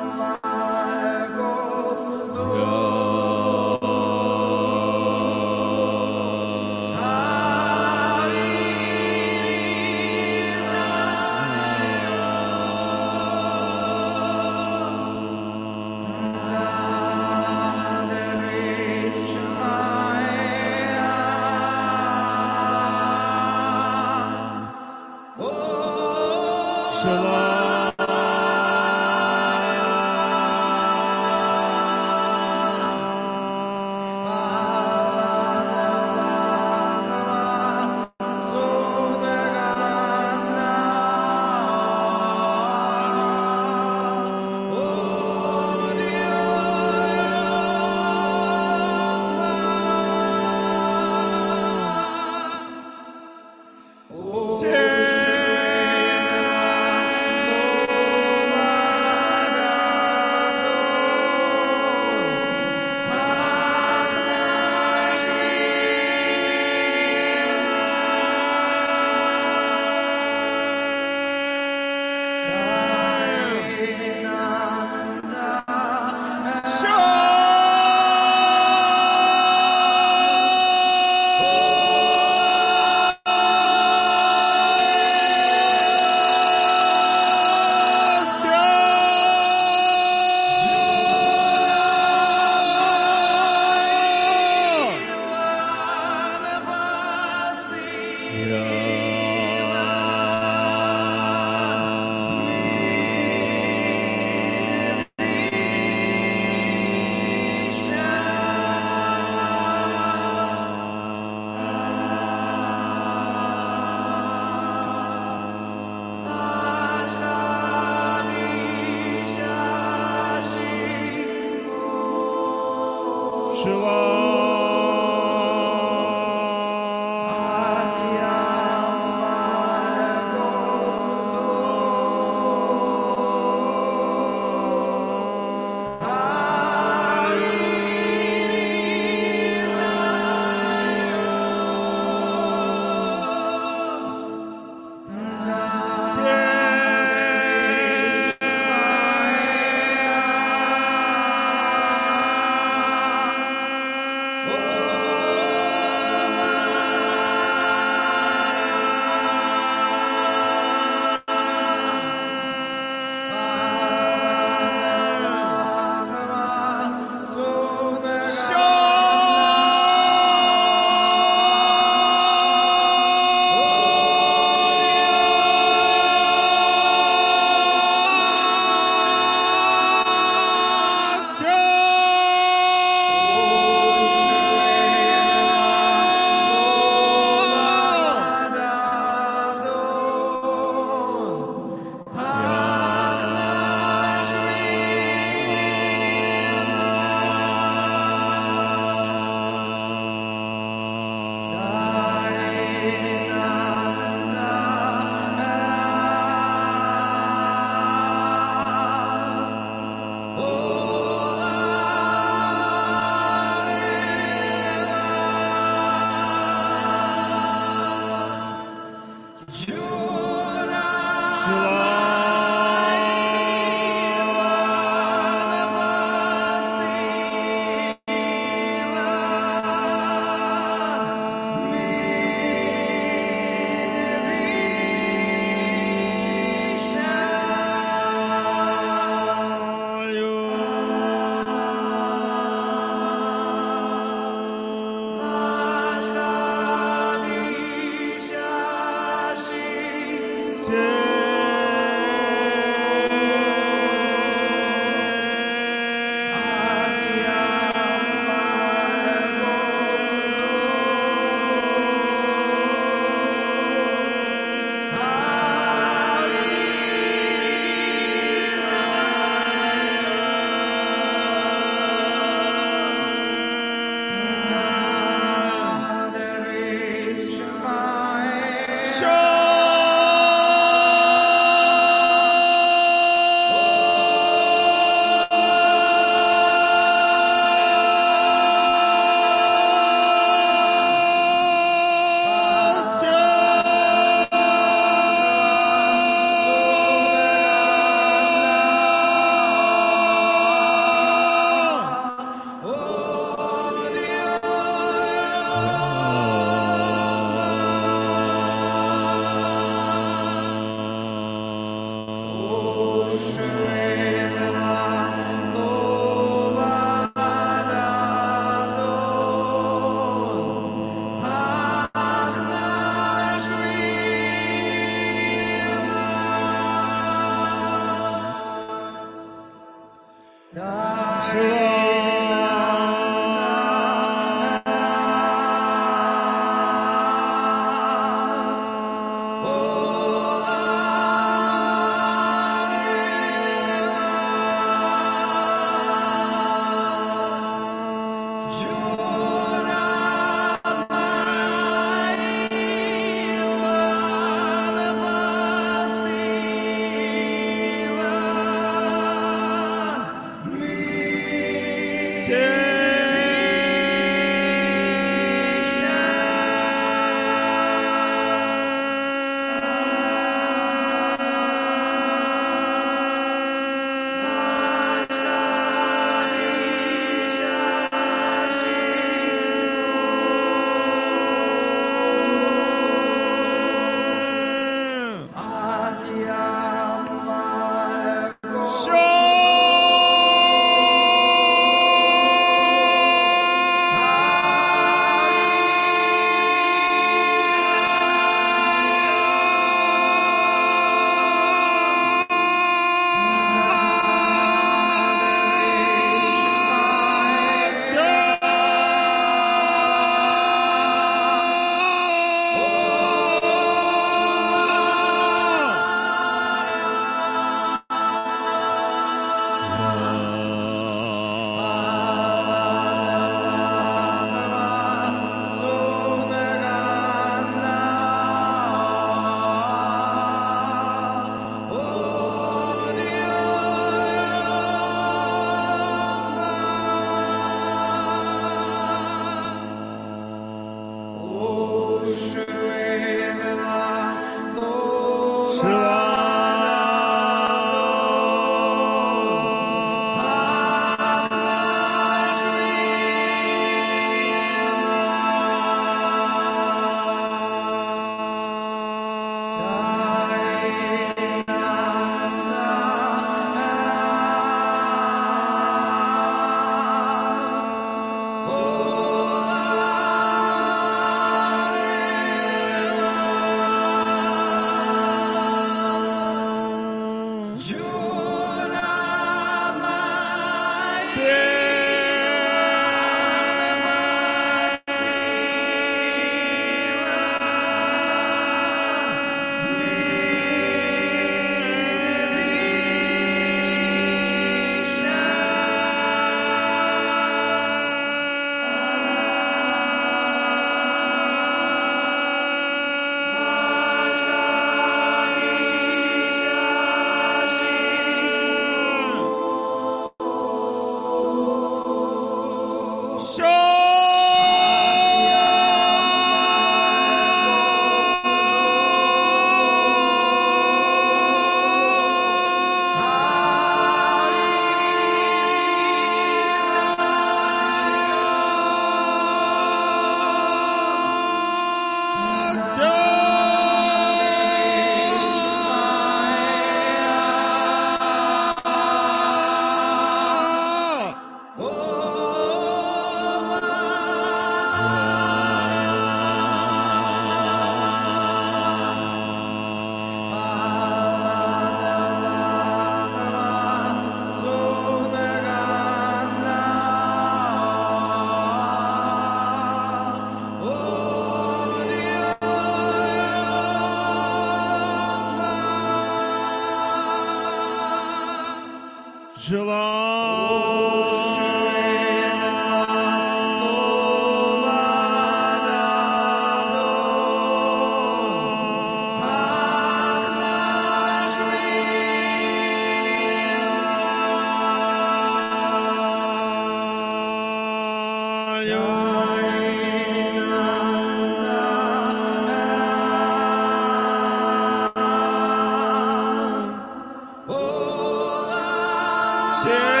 Speaker 12: Yeah.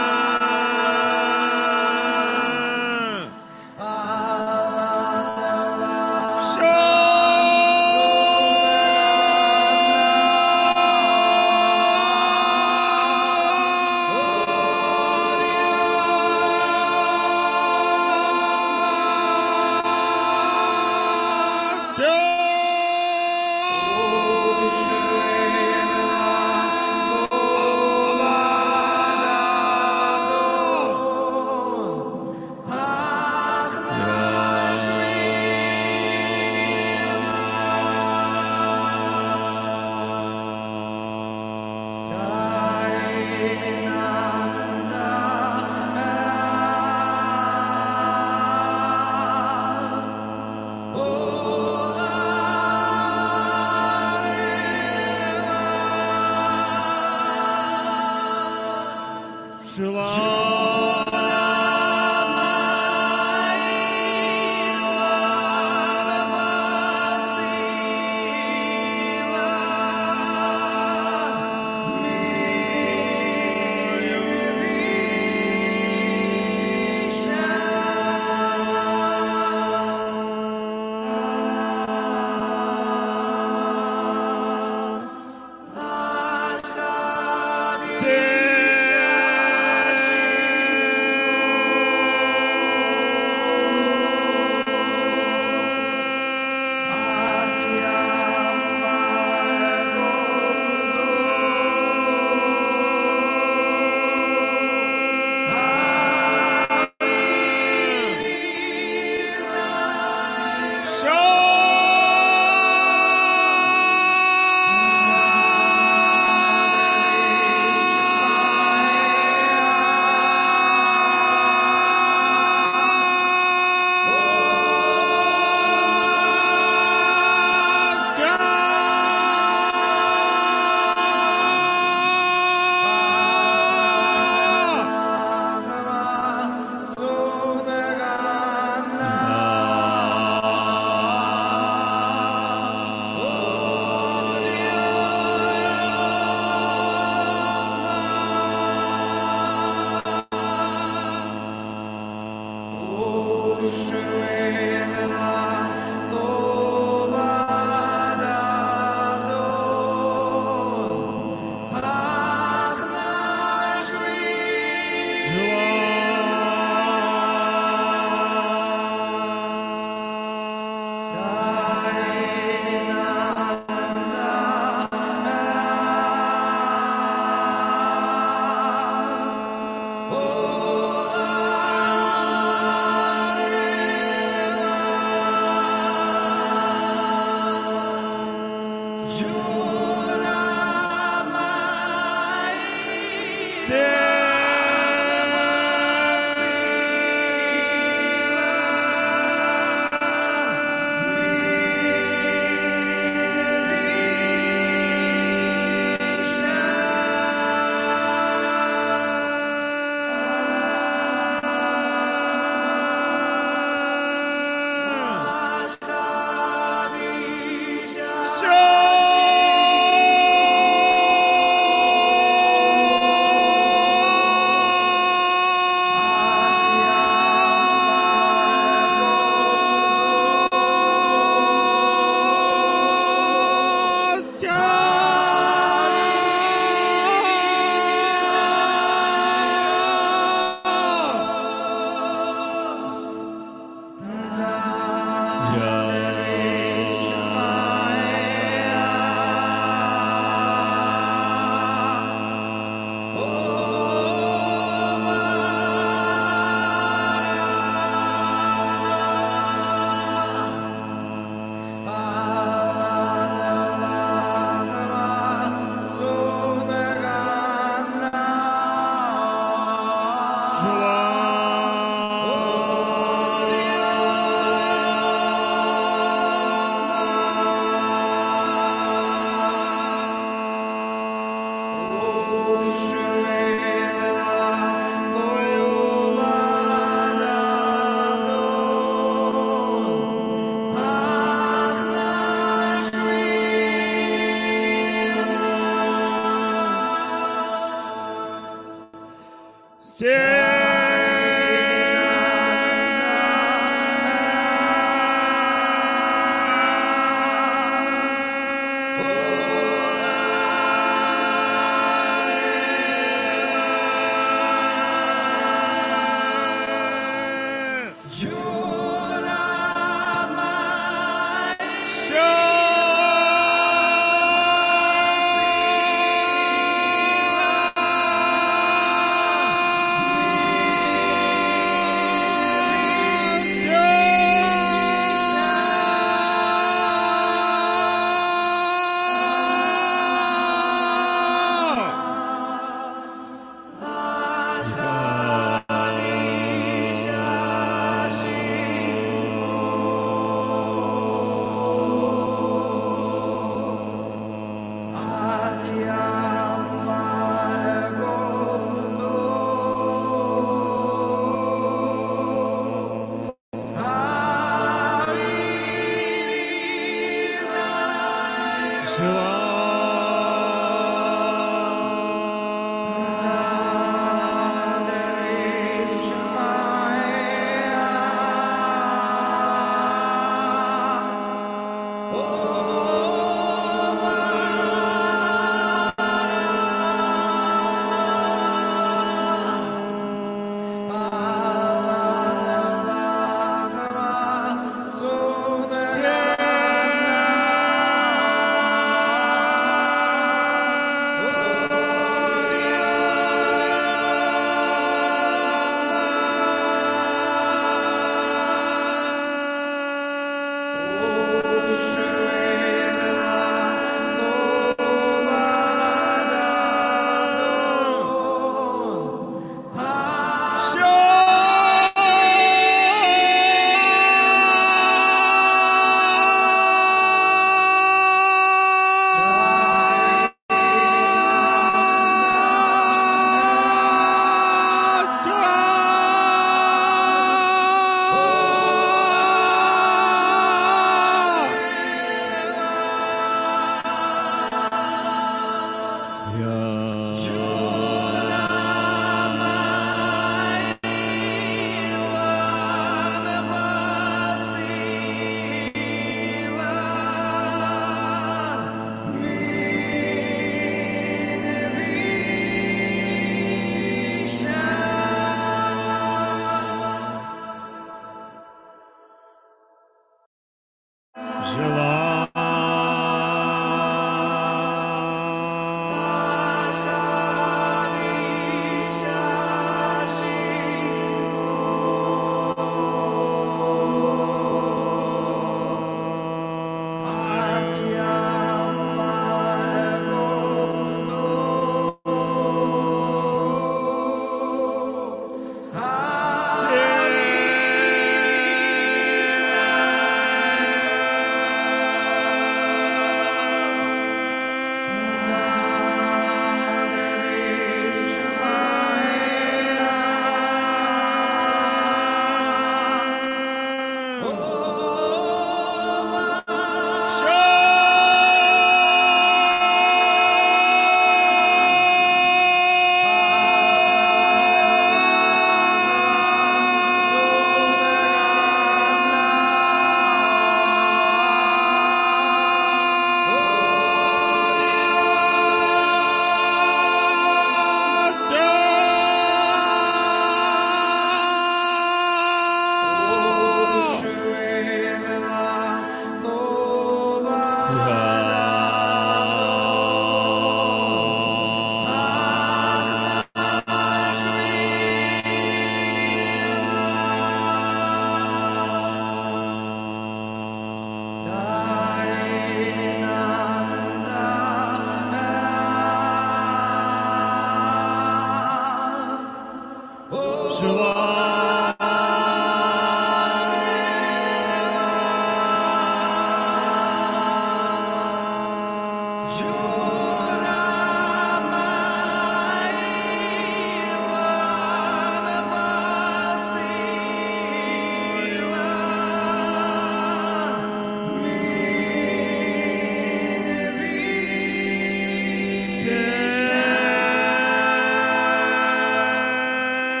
Speaker 12: Желаю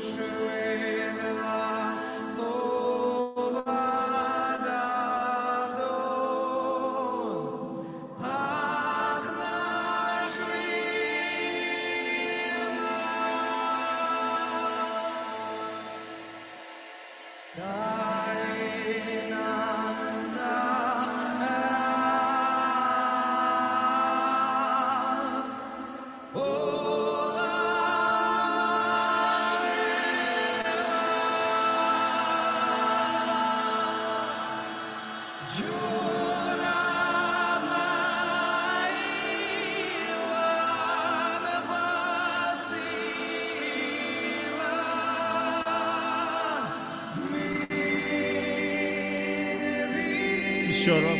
Speaker 3: Еще раз.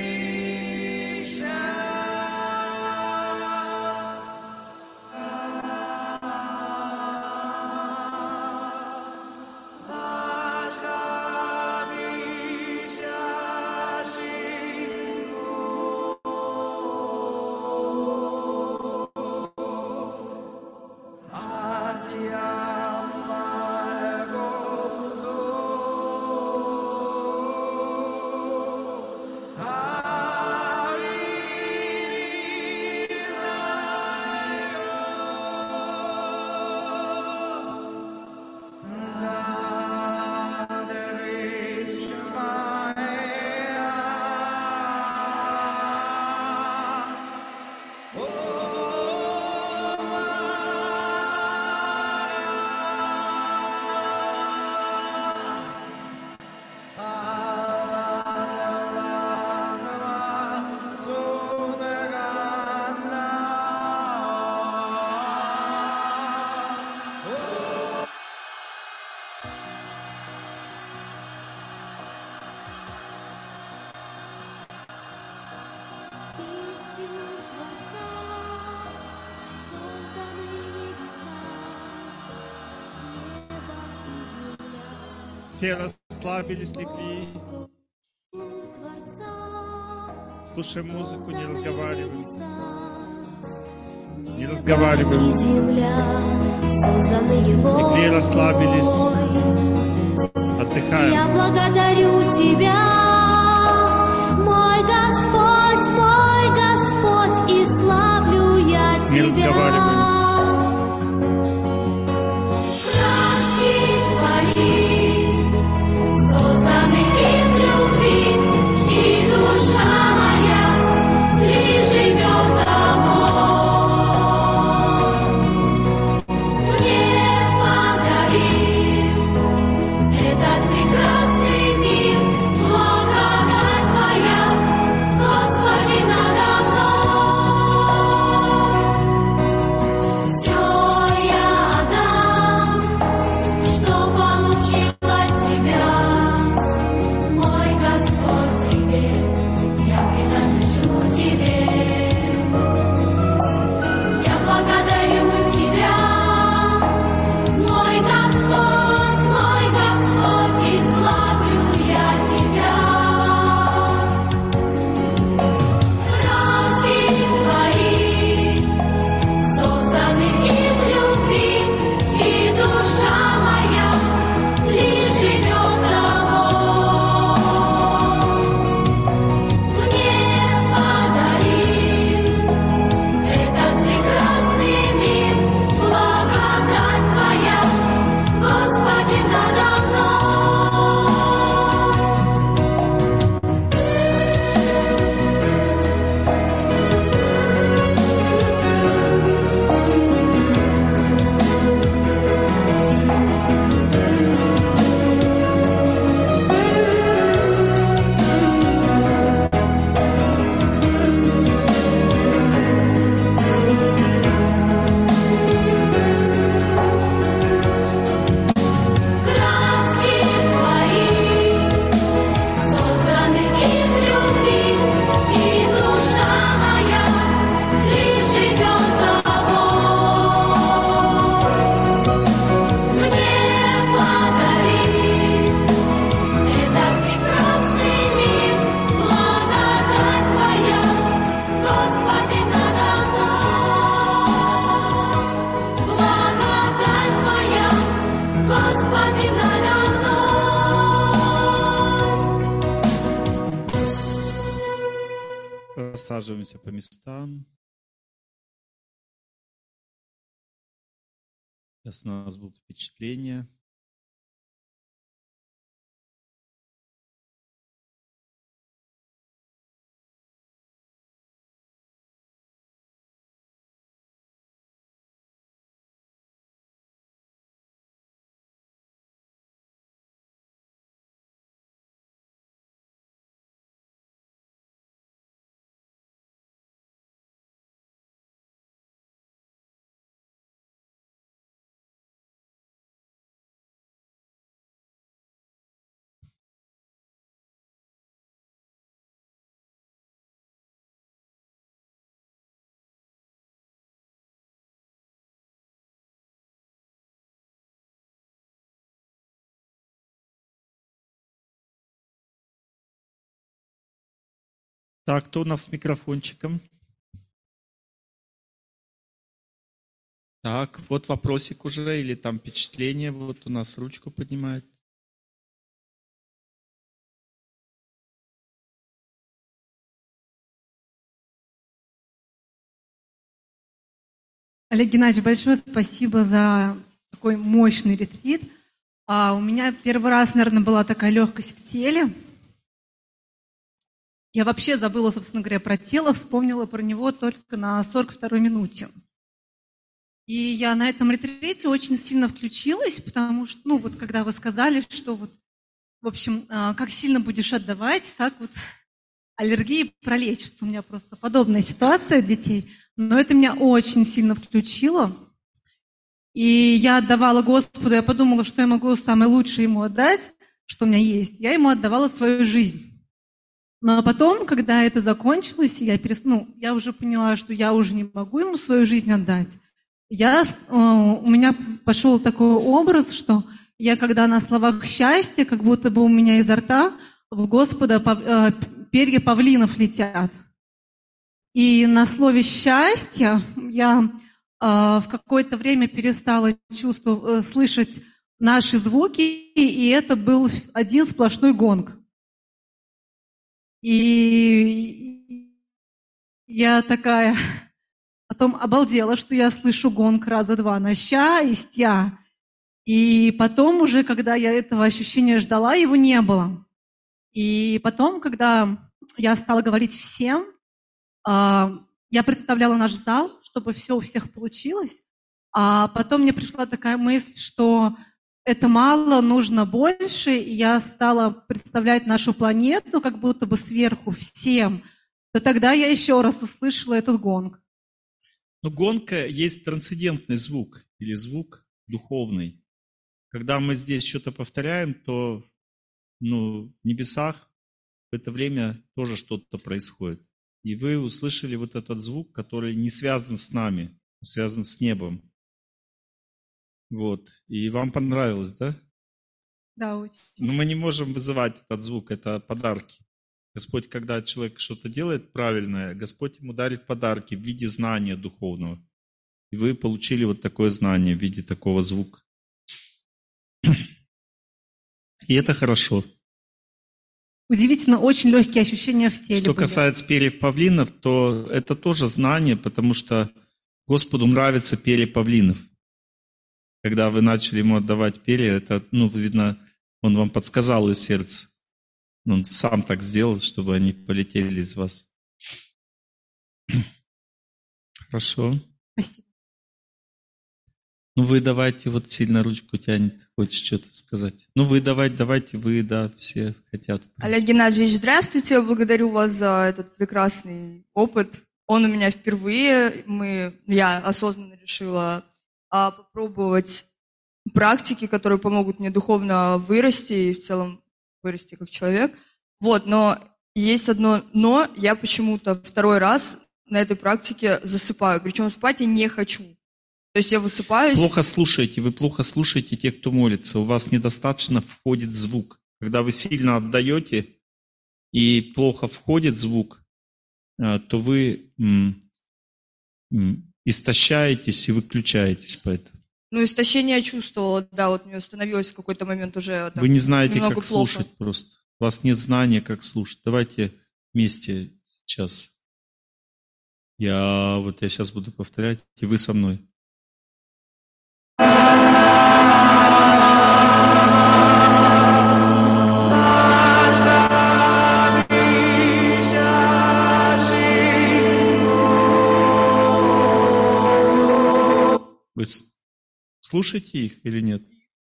Speaker 3: Все расслабились, легли. Слушаем музыку, не разговариваем. Не разговариваем. Легли, расслабились. Отдыхаем.
Speaker 12: Я благодарю Тебя, мой Господь, мой Господь, и славлю я Тебя.
Speaker 3: Не разговариваем.
Speaker 12: Господи, надо мной.
Speaker 3: Рассаживаемся по местам. Сейчас у нас будут впечатления. Так, кто у нас с микрофончиком? Так, вот вопросик уже, или там впечатление, вот у нас ручку поднимает.
Speaker 13: Олег Геннадьевич, большое спасибо за такой мощный ретрит. А у меня первый раз, наверное, была такая легкость в теле. Я вообще забыла, собственно говоря, про тело, вспомнила про него только на сорок второй минуте. И я на этом ретрите очень сильно включилась, потому что, ну, вот когда вы сказали, что вот, в общем, как сильно будешь отдавать, так вот аллергии пролечатся. У меня просто подобная ситуация детей. Но это меня очень сильно включило. И я отдавала Господу, я подумала, что я могу самое лучшее ему отдать, что у меня есть. Я ему отдавала свою жизнь. Но потом, когда это закончилось, я, перес... ну, я уже поняла, что я уже не могу ему свою жизнь отдать. Я, э, у меня пошел такой образ, что я, когда на словах счастья, как будто бы у меня изо рта в Господа пав... э, перья павлинов летят. И на слове счастье я э, в какое-то время перестала чувствовать, э, слышать наши звуки, и это был один сплошной гонг. И я такая потом обалдела, что я слышу гонг раза два на ща и стя. И потом уже, когда я этого ощущения ждала, его не было. И потом, когда я стала говорить всем, я представляла наш зал, чтобы все у всех получилось. А потом мне пришла такая мысль, что это мало, нужно больше, и я стала представлять нашу планету как будто бы сверху всем, то тогда я еще раз услышала этот гонг.
Speaker 3: Ну, гонка есть трансцендентный звук или звук духовный. Когда мы здесь что-то повторяем, то ну, в небесах в это время тоже что-то происходит. И вы услышали вот этот звук, который не связан с нами, а связан с небом. Вот. И вам понравилось, да?
Speaker 13: Да, очень.
Speaker 3: Но мы не можем вызывать этот звук, это подарки. Господь, когда человек что-то делает правильное, Господь ему дарит подарки в виде знания духовного. И вы получили вот такое знание в виде такого звука. И это хорошо.
Speaker 13: Удивительно, очень легкие ощущения в теле.
Speaker 3: Что
Speaker 13: были.
Speaker 3: касается перьев павлинов, то это тоже знание, потому что Господу нравятся перья павлинов. Когда вы начали ему отдавать перья, это, ну, видно, он вам подсказал из сердца. Он сам так сделал, чтобы они полетели из вас. Хорошо.
Speaker 13: Спасибо.
Speaker 3: Ну, вы давайте, вот сильно ручку тянет, хочешь что-то сказать. Ну, вы давайте, давайте, вы, да, все хотят.
Speaker 14: Олег Геннадьевич, здравствуйте, благодарю вас за этот прекрасный опыт. Он у меня впервые, мы, я осознанно решила а, попробовать практики, которые помогут мне духовно вырасти и в целом вырасти как человек. Вот, но есть одно но, я почему-то второй раз на этой практике засыпаю, причем спать я не хочу. То есть я высыпаюсь...
Speaker 3: Плохо слушаете, вы плохо слушаете тех, кто молится. У вас недостаточно входит звук. Когда вы сильно отдаете и плохо входит звук, то вы истощаетесь и выключаетесь поэтому.
Speaker 14: Ну, истощение я чувствовала, да, вот мне становилось в какой-то момент уже так
Speaker 3: Вы не знаете,
Speaker 14: немного
Speaker 3: как
Speaker 14: плохо.
Speaker 3: слушать просто. У вас нет знания, как слушать. Давайте вместе сейчас. Я вот я сейчас буду повторять, и вы со мной. Вы слушаете их или нет?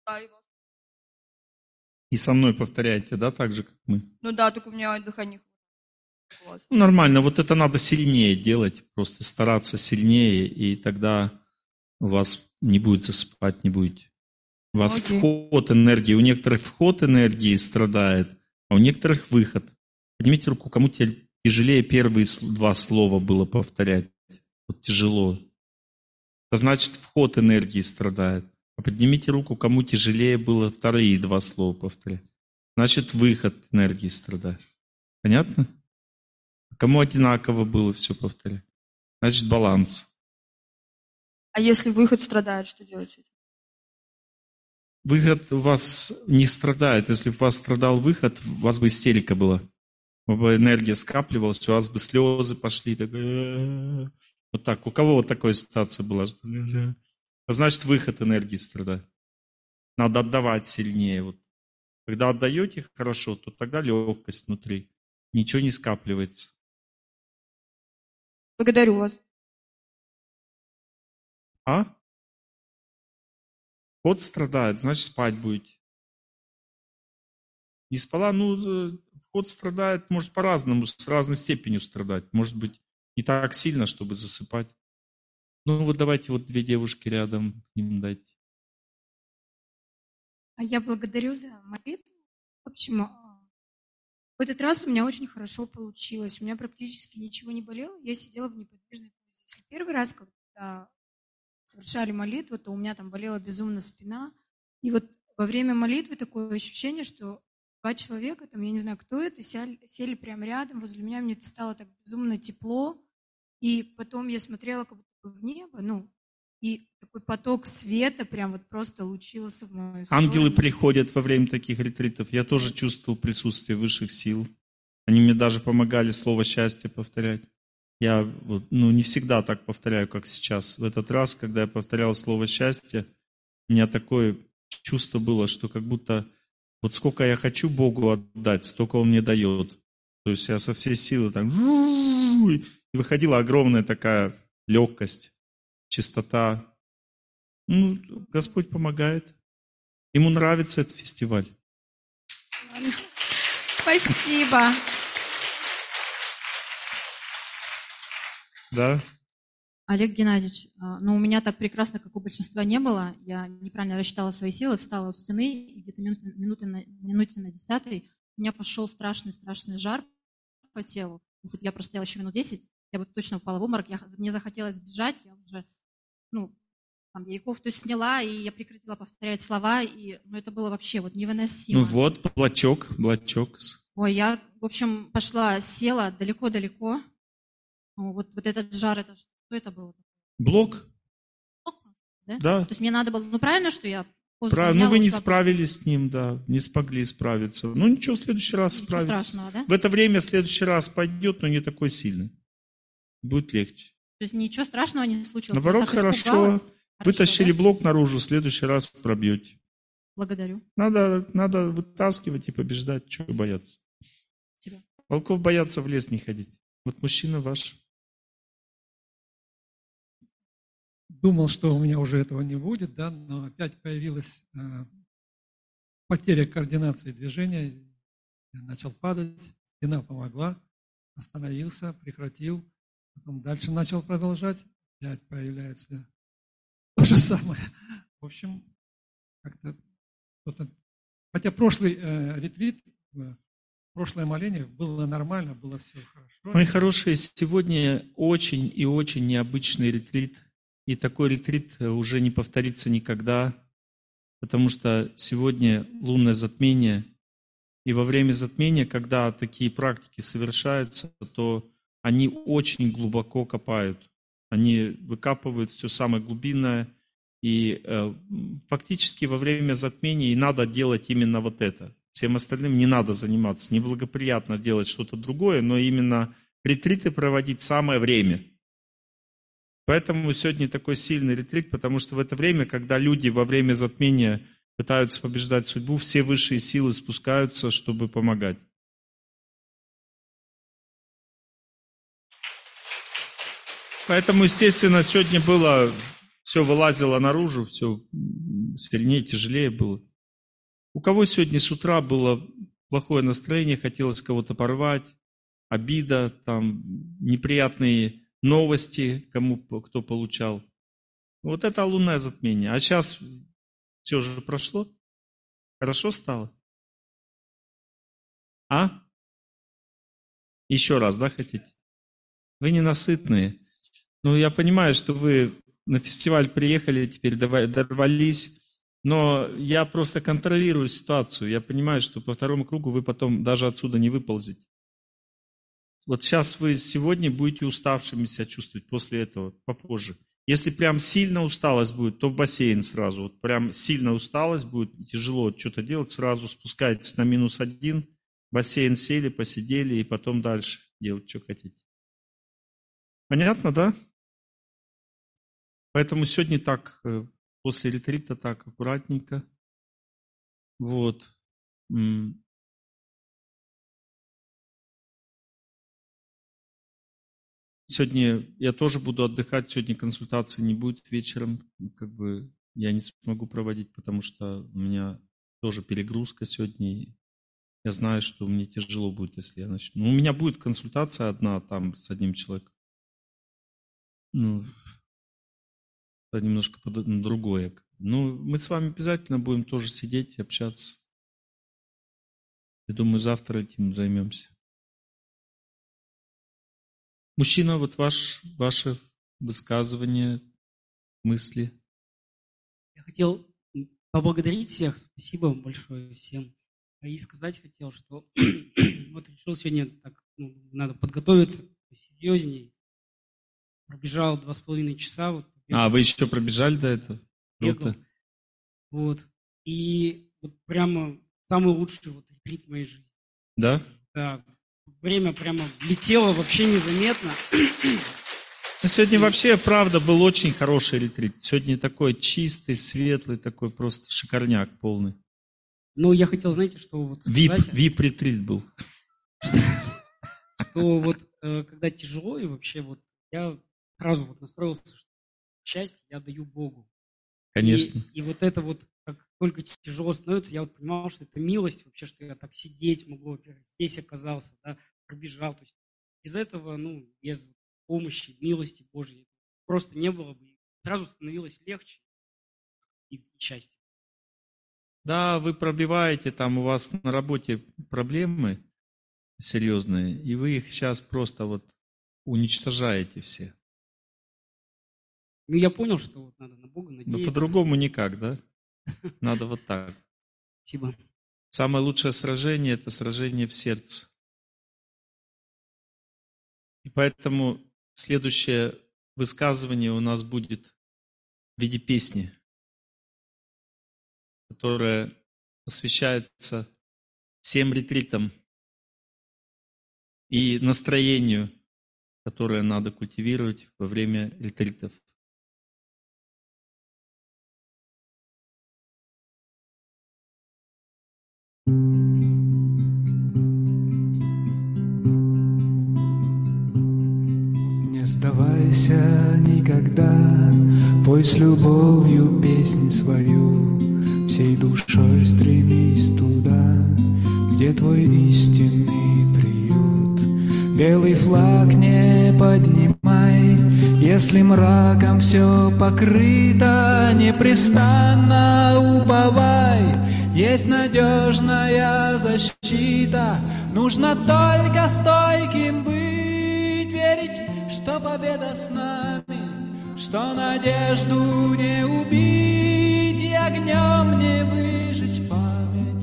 Speaker 3: И со мной повторяйте, да, так же, как мы?
Speaker 14: Ну да, только у меня дыхание хватает.
Speaker 3: Ну, нормально, вот это надо сильнее делать, просто стараться сильнее, и тогда у вас не будет засыпать, не будете. У вас
Speaker 14: Окей.
Speaker 3: вход энергии, у некоторых вход энергии страдает, а у некоторых выход. Поднимите руку, кому тяжелее первые два слова было повторять. Вот тяжело. Это значит, вход энергии страдает. А поднимите руку, кому тяжелее было вторые два слова повторять. Значит, выход энергии страдает. Понятно? Кому одинаково было все повторять? Значит, баланс.
Speaker 14: А если выход страдает, что делать с этим?
Speaker 3: Выход у вас не страдает. Если бы у вас страдал выход, у вас бы истерика была. У вас бы энергия скапливалась, у вас бы слезы пошли. Так, вот так. У кого вот такая ситуация была? Значит, выход энергии страдает. Надо отдавать сильнее. Вот. Когда отдаете хорошо, то тогда легкость внутри. Ничего не скапливается.
Speaker 14: Благодарю вас.
Speaker 3: А? Вход страдает, значит, спать будете. Не спала, ну, вход страдает, может, по-разному, с разной степенью страдать. Может быть, не так сильно, чтобы засыпать. Ну, вот давайте вот две девушки рядом к ним дайте.
Speaker 15: А я благодарю за молитву. В общем, в этот раз у меня очень хорошо получилось. У меня практически ничего не болело. Я сидела в неподвижной позе. Если первый раз, когда совершали молитву, то у меня там болела безумно спина. И вот во время молитвы такое ощущение, что два человека, там, я не знаю, кто это, сели, сели прямо рядом возле меня. Мне стало так безумно тепло. И потом я смотрела как будто в небо, ну, и такой поток света прям вот просто лучился в мою сторону.
Speaker 3: Ангелы приходят во время таких ретритов. Я тоже чувствовал присутствие высших сил. Они мне даже помогали слово «счастье» повторять. Я вот, ну, не всегда так повторяю, как сейчас. В этот раз, когда я повторял слово «счастье», у меня такое чувство было, что как будто вот сколько я хочу Богу отдать, столько Он мне дает. То есть я со всей силы так... И выходила огромная такая легкость, чистота. Ну, Господь помогает. Ему нравится этот фестиваль.
Speaker 15: Спасибо.
Speaker 3: Да?
Speaker 16: Олег Геннадьевич, ну у меня так прекрасно, как у большинства, не было. Я неправильно рассчитала свои силы, встала у стены, и где-то минуты, минуты на, минуте на десятой у меня пошел страшный-страшный жар по телу. Если бы я простояла еще минут десять, я бы точно упала в обморок. Я, мне захотелось сбежать, я уже, ну, там, я и кофту сняла, и я прекратила повторять слова, и, ну, это было вообще вот невыносимо.
Speaker 3: Ну вот, блочок, блочок.
Speaker 16: Ой, я, в общем, пошла, села далеко-далеко. Ну, вот, вот этот жар, это что это было?
Speaker 3: Блок?
Speaker 16: Блок просто, да?
Speaker 3: Да.
Speaker 16: То есть мне надо было, ну, правильно, что я...
Speaker 3: Правильно, ну вы не справились с ним, да, не смогли справиться. Ну ничего, в следующий раз
Speaker 16: ничего
Speaker 3: справитесь.
Speaker 16: Страшного, да?
Speaker 3: В это время в следующий раз пойдет, но не такой сильный. Будет легче.
Speaker 16: То есть ничего страшного не случилось?
Speaker 3: Наоборот, хорошо. Вытащили да? блок наружу, в следующий раз пробьете.
Speaker 16: Благодарю.
Speaker 3: Надо, надо вытаскивать и побеждать, чего бояться.
Speaker 16: Тебя.
Speaker 3: Волков боятся в лес не ходить. Вот мужчина ваш.
Speaker 17: Думал, что у меня уже этого не будет, да, но опять появилась э, потеря координации движения. Я начал падать, стена помогла, остановился, прекратил, потом дальше начал продолжать, опять появляется то же самое. В общем, как-то кто-то... Хотя прошлый э, ретрит, э, прошлое моление было нормально, было все хорошо.
Speaker 3: Мои хорошие, сегодня очень и очень необычный ретрит. И такой ретрит уже не повторится никогда, потому что сегодня лунное затмение. И во время затмения, когда такие практики совершаются, то они очень глубоко копают. Они выкапывают все самое глубинное И э, фактически во время затмений надо делать именно вот это. Всем остальным не надо заниматься. Неблагоприятно делать что-то другое, но именно ретриты проводить самое время. Поэтому сегодня такой сильный ретрит, потому что в это время, когда люди во время затмения пытаются побеждать судьбу, все высшие силы спускаются, чтобы помогать. Поэтому, естественно, сегодня было, все вылазило наружу, все сильнее, тяжелее было. У кого сегодня с утра было плохое настроение, хотелось кого-то порвать, обида, там, неприятные новости, кому кто получал. Вот это лунное затмение. А сейчас все же прошло? Хорошо стало? А? Еще раз, да, хотите? Вы ненасытные. Ну, я понимаю, что вы на фестиваль приехали, теперь дорвались, но я просто контролирую ситуацию. Я понимаю, что по второму кругу вы потом даже отсюда не выползете. Вот сейчас вы сегодня будете уставшими себя чувствовать после этого, попозже. Если прям сильно усталость будет, то в бассейн сразу. Вот прям сильно усталость будет, тяжело что-то делать, сразу спускайтесь на минус один, бассейн сели, посидели и потом дальше делать, что хотите. Понятно, да? Поэтому сегодня так, после ретрита так аккуратненько. Вот. Сегодня я тоже буду отдыхать, сегодня консультации не будет вечером, как бы я не смогу проводить, потому что у меня тоже перегрузка сегодня, и я знаю, что мне тяжело будет, если я начну. Ну, у меня будет консультация одна там с одним человеком. Ну, это немножко другое. Ну, мы с вами обязательно будем тоже сидеть и общаться. Я думаю, завтра этим займемся. Мужчина, вот ваш, ваше высказывание, мысли.
Speaker 18: Я хотел поблагодарить всех, спасибо вам большое всем. И сказать хотел, что вот решил сегодня так, ну, надо подготовиться посерьезнее. Пробежал два с половиной часа. Вот,
Speaker 3: а, вы еще пробежали до этого?
Speaker 18: Бегал. Вот. И вот прямо самый лучший вот ретрит в моей жизни.
Speaker 3: Да?
Speaker 18: Да. Время прямо летело вообще незаметно.
Speaker 3: Сегодня вообще, правда, был очень хороший ретрит. Сегодня такой чистый, светлый, такой просто шикарняк полный.
Speaker 18: Ну, я хотел, знаете, что вот сказать...
Speaker 3: Вип, вип-ретрит был.
Speaker 18: Что вот когда тяжело, и вообще вот я сразу вот настроился, что счастье я даю Богу.
Speaker 3: Конечно.
Speaker 18: И, и вот это вот, как только тяжело становится, я вот понимал, что это милость вообще, что я так сидеть могу, во-первых, здесь оказался, да, пробежал. То есть из этого, ну, без помощи, милости Божьей просто не было бы. Сразу становилось легче и счастье.
Speaker 3: Да, вы пробиваете, там у вас на работе проблемы серьезные, и вы их сейчас просто вот уничтожаете все.
Speaker 18: Ну, я понял, что вот надо на Бога надеяться.
Speaker 3: Но по-другому никак, да? Надо вот так.
Speaker 18: Спасибо.
Speaker 3: Самое лучшее сражение – это сражение в сердце. И поэтому следующее высказывание у нас будет в виде песни, которая посвящается всем ретритам и настроению, которое надо культивировать во время ретритов.
Speaker 19: Не сдавайся никогда, пой с любовью песнь свою, всей душой стремись туда, где твой истинный приют. Белый флаг не поднимай, если мраком все покрыто, непрестанно уповай. Есть надежная защита, нужно только стойким быть, верить, что победа с нами, что надежду не убить и огнем не выжечь память.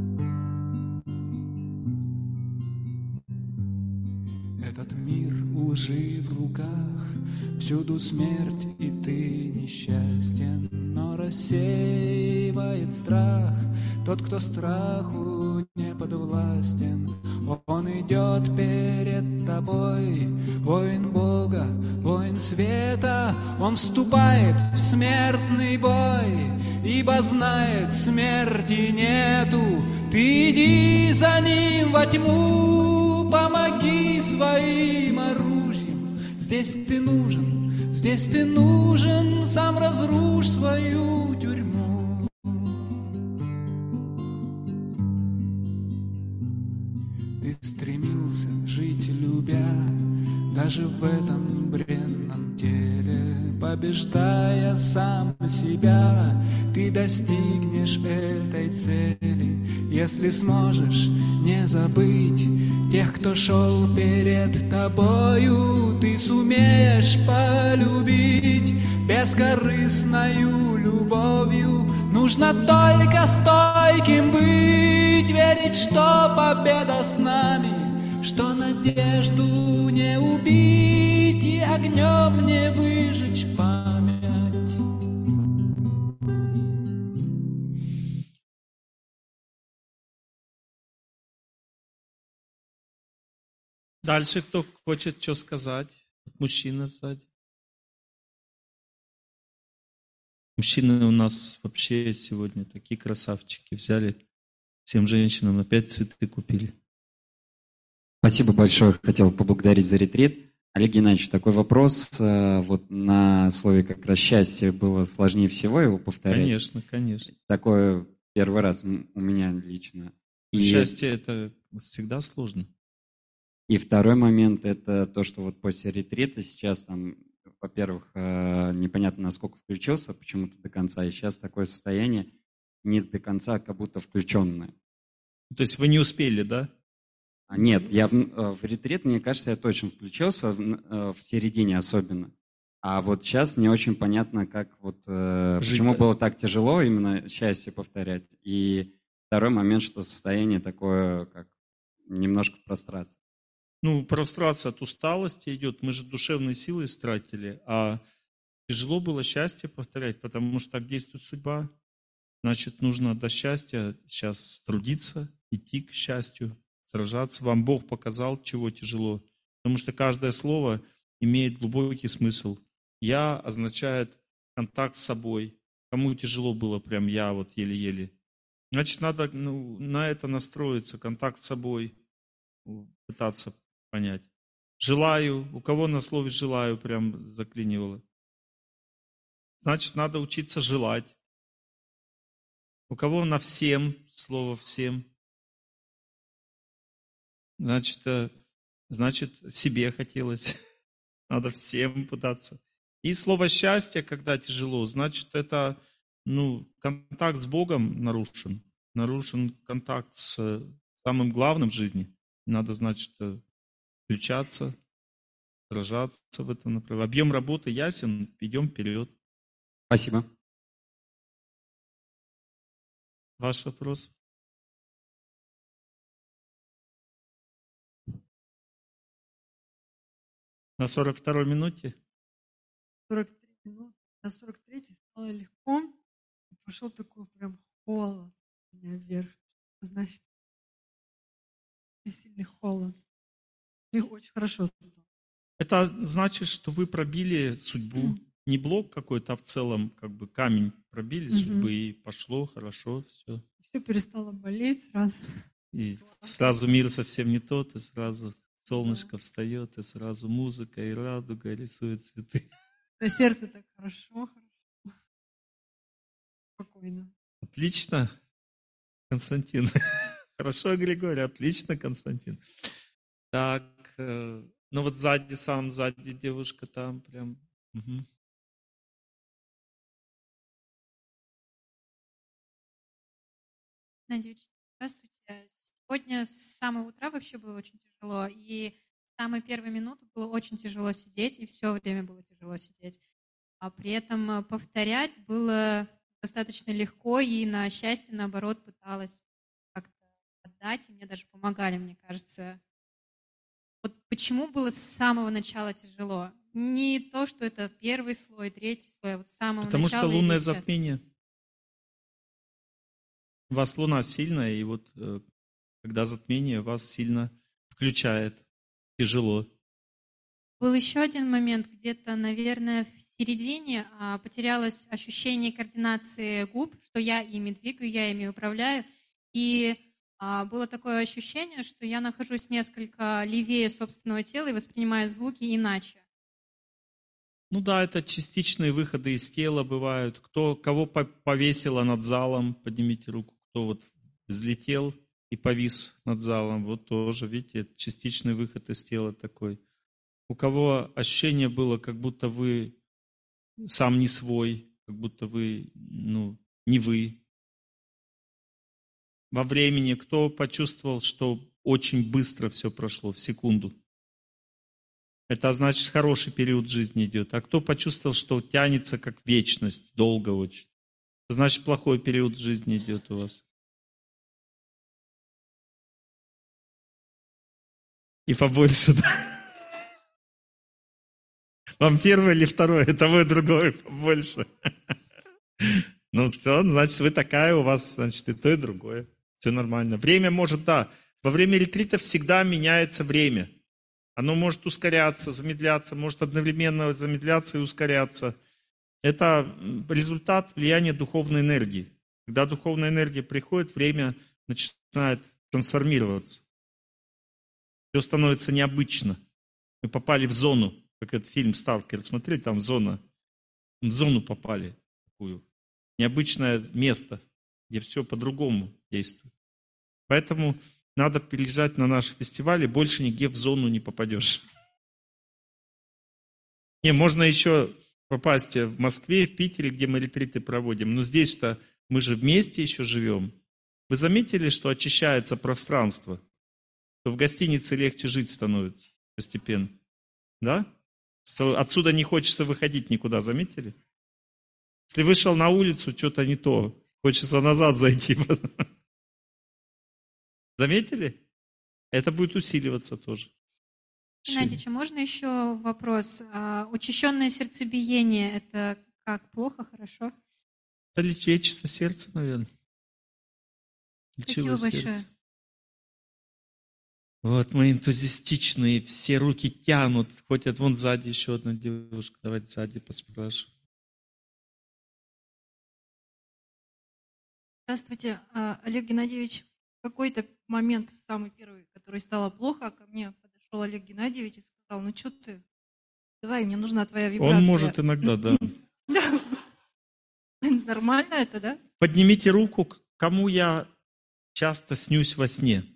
Speaker 19: Этот мир лжи в руках, всюду смерть, и ты несчастен, но рассеивает страх тот, кто страху не подвластен. Он идет перед тобой, воин Бога, воин света. Он вступает в смертный бой, ибо знает, смерти нету. Ты иди за ним во тьму, помоги своим оружием. Здесь ты нужен, здесь ты нужен, сам разрушь свою тюрьму. Ты стремился жить, любя, даже в этом бренном теле, побеждая сам себя, ты достигнешь этой цели, если сможешь не забыть тех, кто шел перед тобою. Ты сумеешь полюбить бескорыстною любовью. Нужно только стойким быть, верить, что победа с нами, что надежду не убить и огнем не выжечь память.
Speaker 3: Дальше кто хочет что сказать? Мужчина сзади. Мужчины у нас вообще сегодня такие красавчики. Взяли всем женщинам опять цветы купили.
Speaker 20: Спасибо большое. Хотел поблагодарить за ретрит. Олег Геннадьевич, такой вопрос. Вот на слове как раз счастье было сложнее всего его повторять.
Speaker 3: Конечно, конечно.
Speaker 20: Такое первый раз у меня лично.
Speaker 3: И... Счастье это всегда сложно.
Speaker 20: И второй момент, это то, что вот после ретрита сейчас там, во-первых, непонятно, насколько включился почему-то до конца, и сейчас такое состояние не до конца, как будто включенное.
Speaker 3: То есть вы не успели, да?
Speaker 20: Нет, я в, в ретрит, мне кажется, я точно включился, в, в середине особенно. А вот сейчас не очень понятно, как вот, почему было так тяжело именно счастье повторять. И второй момент, что состояние такое, как немножко в прострации.
Speaker 3: Ну, прострация от усталости идет. Мы же душевные силы истратили, а тяжело было счастье повторять, потому что так действует судьба. Значит, нужно до счастья сейчас трудиться, идти к счастью, сражаться. Вам Бог показал, чего тяжело. Потому что каждое слово имеет глубокий смысл. «Я» означает контакт с собой. Кому тяжело было, прям я вот еле-еле. Значит, надо ну, на это настроиться, контакт с собой, пытаться понять. Желаю. У кого на слове «желаю» прям заклинивало? Значит, надо учиться желать. У кого на «всем» слово «всем»? Значит, значит, себе хотелось. Надо всем пытаться. И слово «счастье», когда тяжело, значит, это ну, контакт с Богом нарушен. Нарушен контакт с самым главным в жизни. Надо, значит, включаться, сражаться в этом направлении. Объем работы ясен, идем вперед.
Speaker 20: Спасибо.
Speaker 3: Ваш вопрос? На сорок второй минуте?
Speaker 21: сорок три минуты. На сорок третьей стало легко. И пошел такой прям холод у меня вверх. Значит, и сильный холод. И очень хорошо стало.
Speaker 3: Это значит, что вы пробили судьбу. Не блок какой-то, а в целом как бы камень пробили
Speaker 21: Мгм.
Speaker 3: судьбы, и пошло хорошо, все.
Speaker 21: Все перестало болеть сразу.
Speaker 3: И сразу мир совсем не тот, и сразу солнышко встает, и сразу музыка, и радуга рисует цветы.
Speaker 21: На сердце так хорошо, хорошо. Спокойно.
Speaker 3: Отлично, Константин. Хорошо, Григорий, отлично, Константин. Так, э, ну вот сзади, сам сзади девушка там прям. Мгм.
Speaker 22: Надеюсь, здравствуйте. Сегодня с самого утра вообще было очень тяжело. И с самой первой минуты было очень тяжело сидеть, и все время было тяжело сидеть. А при этом э, повторять было достаточно легко, и на счастье, наоборот, пыталась как-то отдать, и мне даже помогали, мне кажется. Вот почему было с самого начала тяжело? Не то, что это первый слой, третий слой, а вот с самого
Speaker 3: Потому
Speaker 22: начала.
Speaker 3: что лунное
Speaker 22: или сейчас?
Speaker 3: затмение. У вас луна сильная, и вот э, когда затмение, вас сильно включает. Тяжело.
Speaker 22: Был еще один момент, где-то, наверное, в середине а, потерялось ощущение координации губ, что я ими двигаю, я ими управляю. И а, было такое ощущение, что я нахожусь несколько левее собственного тела и воспринимаю звуки иначе.
Speaker 3: Ну да, это частичные выходы из тела бывают. Кто, кого по- повесило над залом, поднимите руку. Кто вот взлетел и повис над залом, вот тоже, видите, это частичный выход из тела такой. У кого ощущение было, как будто вы сам не свой, как будто вы, ну, не вы. Во времени кто почувствовал, что очень быстро все прошло, в секунду. Это значит, хороший период жизни идет. А кто почувствовал, что тянется как вечность, долго очень. Это значит, плохой период жизни идет у вас. И побольше, да? Вам первое или второе? Того и другое побольше. Ну все, значит, вы такая, у вас, значит, и то, и другое. Все нормально. Время может, да. Во время ретрита всегда меняется время. Оно может ускоряться, замедляться, может одновременно замедляться и ускоряться. Это результат влияния духовной энергии. Когда духовная энергия приходит, время начинает трансформироваться. Все становится необычно. Мы попали в зону, как этот фильм «Сталкер». Смотрели, там зона. В зону попали. Такую. Необычное место, где все по-другому действует. Поэтому надо приезжать на наши фестивали, больше нигде в зону не попадешь. Не, можно еще попасть в Москве, в Питере, где мы ретриты проводим. Но здесь-то мы же вместе еще живем. Вы заметили, что очищается пространство? Что в гостинице легче жить становится постепенно. Да? Отсюда не хочется выходить никуда, заметили? Если вышел на улицу, что-то не то. Хочется назад зайти. Заметили? Это будет усиливаться тоже.
Speaker 22: Геннадьевич, а можно еще вопрос? А, учащенное сердцебиение – это как, плохо, хорошо?
Speaker 3: Это лечится сердце, наверное. Лечило
Speaker 22: Спасибо
Speaker 3: сердце.
Speaker 22: большое.
Speaker 3: Вот мы энтузиастичные, все руки тянут. Ходят вон сзади еще одна девушка. Давайте сзади поспрашиваем.
Speaker 1: Здравствуйте, Олег Геннадьевич. В какой-то момент, самый первый, который стало плохо, ко мне подошел Олег Геннадьевич и сказал: ну что ты, давай, мне нужна твоя вибрация.
Speaker 3: Он может иногда, да.
Speaker 1: Нормально это, да?
Speaker 3: Поднимите руку, кому я часто снюсь во сне.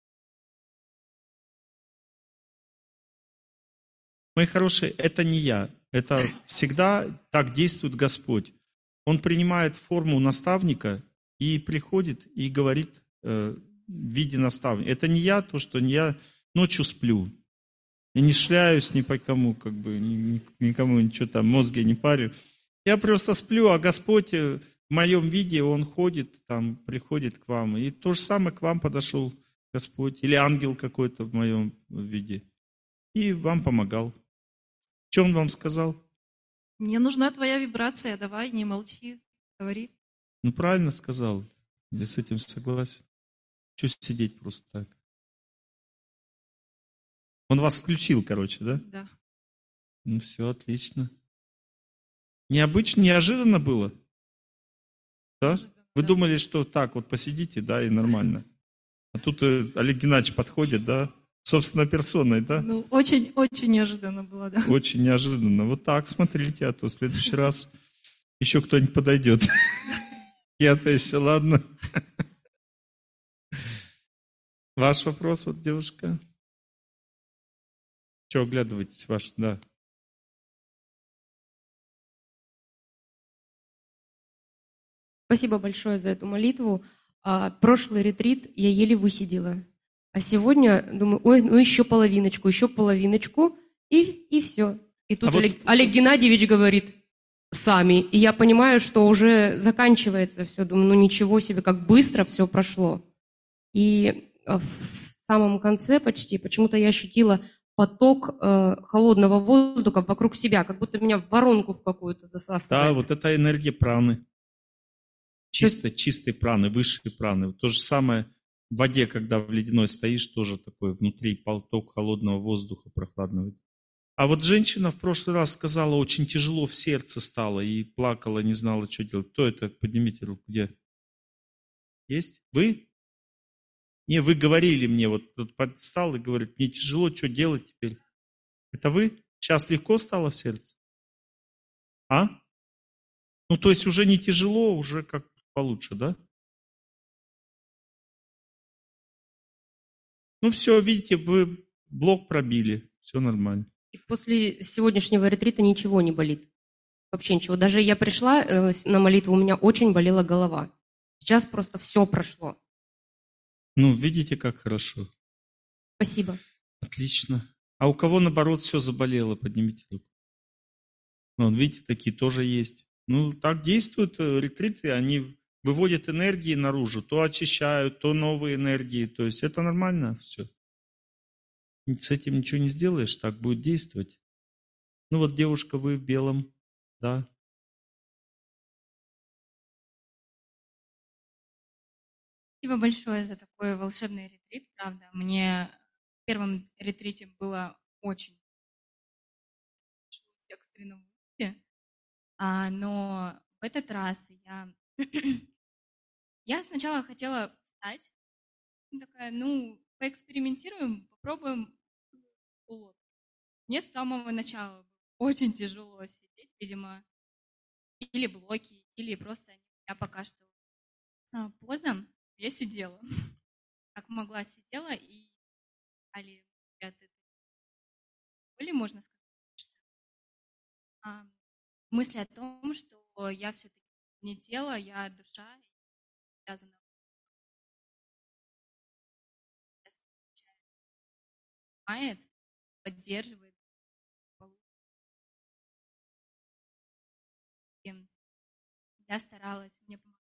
Speaker 3: Мои хорошие, это не я. Это всегда так действует Господь. Он принимает форму наставника и приходит и говорит э, в виде наставника. Это не я, то, что я ночью сплю. Я не шляюсь ни по кому, как бы, ни, никому ничего там, мозги не парю. Я просто сплю, а Господь в моем виде, Он ходит, там, приходит к вам. И то же самое к вам подошел Господь. Или ангел какой-то в моем виде. И вам помогал. Что Он вам сказал?
Speaker 1: Мне нужна твоя вибрация, давай, не молчи, говори.
Speaker 3: Ну, правильно сказал. Я с этим согласен. Чего сидеть просто так? Он вас включил, короче, да?
Speaker 1: Да.
Speaker 3: Ну, все, отлично. Необычно, неожиданно было? Да?
Speaker 1: Неожиданно,
Speaker 3: Вы
Speaker 1: да.
Speaker 3: думали, что так вот посидите, да, и нормально. А тут э, Олег Геннадьевич подходит, да, собственной персоной, да?
Speaker 1: Ну, очень, очень неожиданно было, да.
Speaker 3: Очень неожиданно. Вот так смотрите, а то в следующий раз еще кто-нибудь подойдет. Я-то еще, ладно. Ваш вопрос, вот, девушка. Что оглядываетесь, ваш, да.
Speaker 4: Спасибо большое за эту молитву. А, прошлый ретрит я еле высидела. А сегодня думаю, ой, ну еще половиночку, еще половиночку, и, и все. И тут
Speaker 3: А
Speaker 4: Олег,
Speaker 3: вот...
Speaker 4: Олег Геннадьевич говорит, сами. И я понимаю, что уже заканчивается все. Думаю, ну ничего себе, как быстро все прошло. И в самом конце почти почему-то я ощутила поток э, холодного воздуха вокруг себя, как будто меня в воронку в какую-то засасывает.
Speaker 3: Да, вот это энергия праны. Чисто, чистой праны, высшей праны. То же самое в воде, когда в ледяной стоишь, тоже такой внутри поток холодного воздуха, прохладного. А вот женщина в прошлый раз сказала, очень тяжело в сердце стало и плакала, не знала, что делать. Кто это? Поднимите руку. Где? Есть? Вы? Не, вы говорили мне, вот тут встал и говорит, мне тяжело, что делать теперь? Это вы? Сейчас легко стало в сердце? А? Ну, то есть уже не тяжело, уже как получше, да? Ну все, видите, вы блок пробили, все нормально.
Speaker 4: И после сегодняшнего ретрита ничего не болит. Вообще ничего. Даже я пришла э, на молитву, у меня очень болела голова. Сейчас просто все прошло.
Speaker 3: Ну, видите, как хорошо.
Speaker 4: Спасибо.
Speaker 3: Отлично. А у кого, наоборот, все заболело, поднимите руку. Вон, видите, такие тоже есть. Ну, так действуют ретриты, они выводят энергии наружу, то очищают, то новые энергии. То есть это нормально все. С этим ничего не сделаешь, так будет действовать. Ну вот, девушка, вы в белом, да.
Speaker 5: Спасибо большое за такой волшебный ретрит, правда. Мне в первом ретрите было очень в экстренном виде, а, но в этот раз я, я сначала хотела встать, такая, ну, поэкспериментируем, попробуем. Мне с самого начала было очень тяжело сидеть, видимо, или блоки, или просто я пока что а, поза. Я сидела, как могла сидела, и али, или можно сказать, а, мысли о том, что я все-таки не тело, я душа, связана. Поддерживает. Я старалась, мне помогла.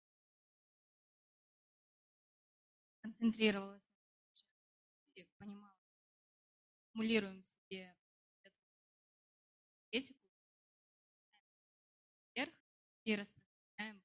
Speaker 5: Концентрировалась и понимала, аккумулируем в себе эту этику вверх и распространяем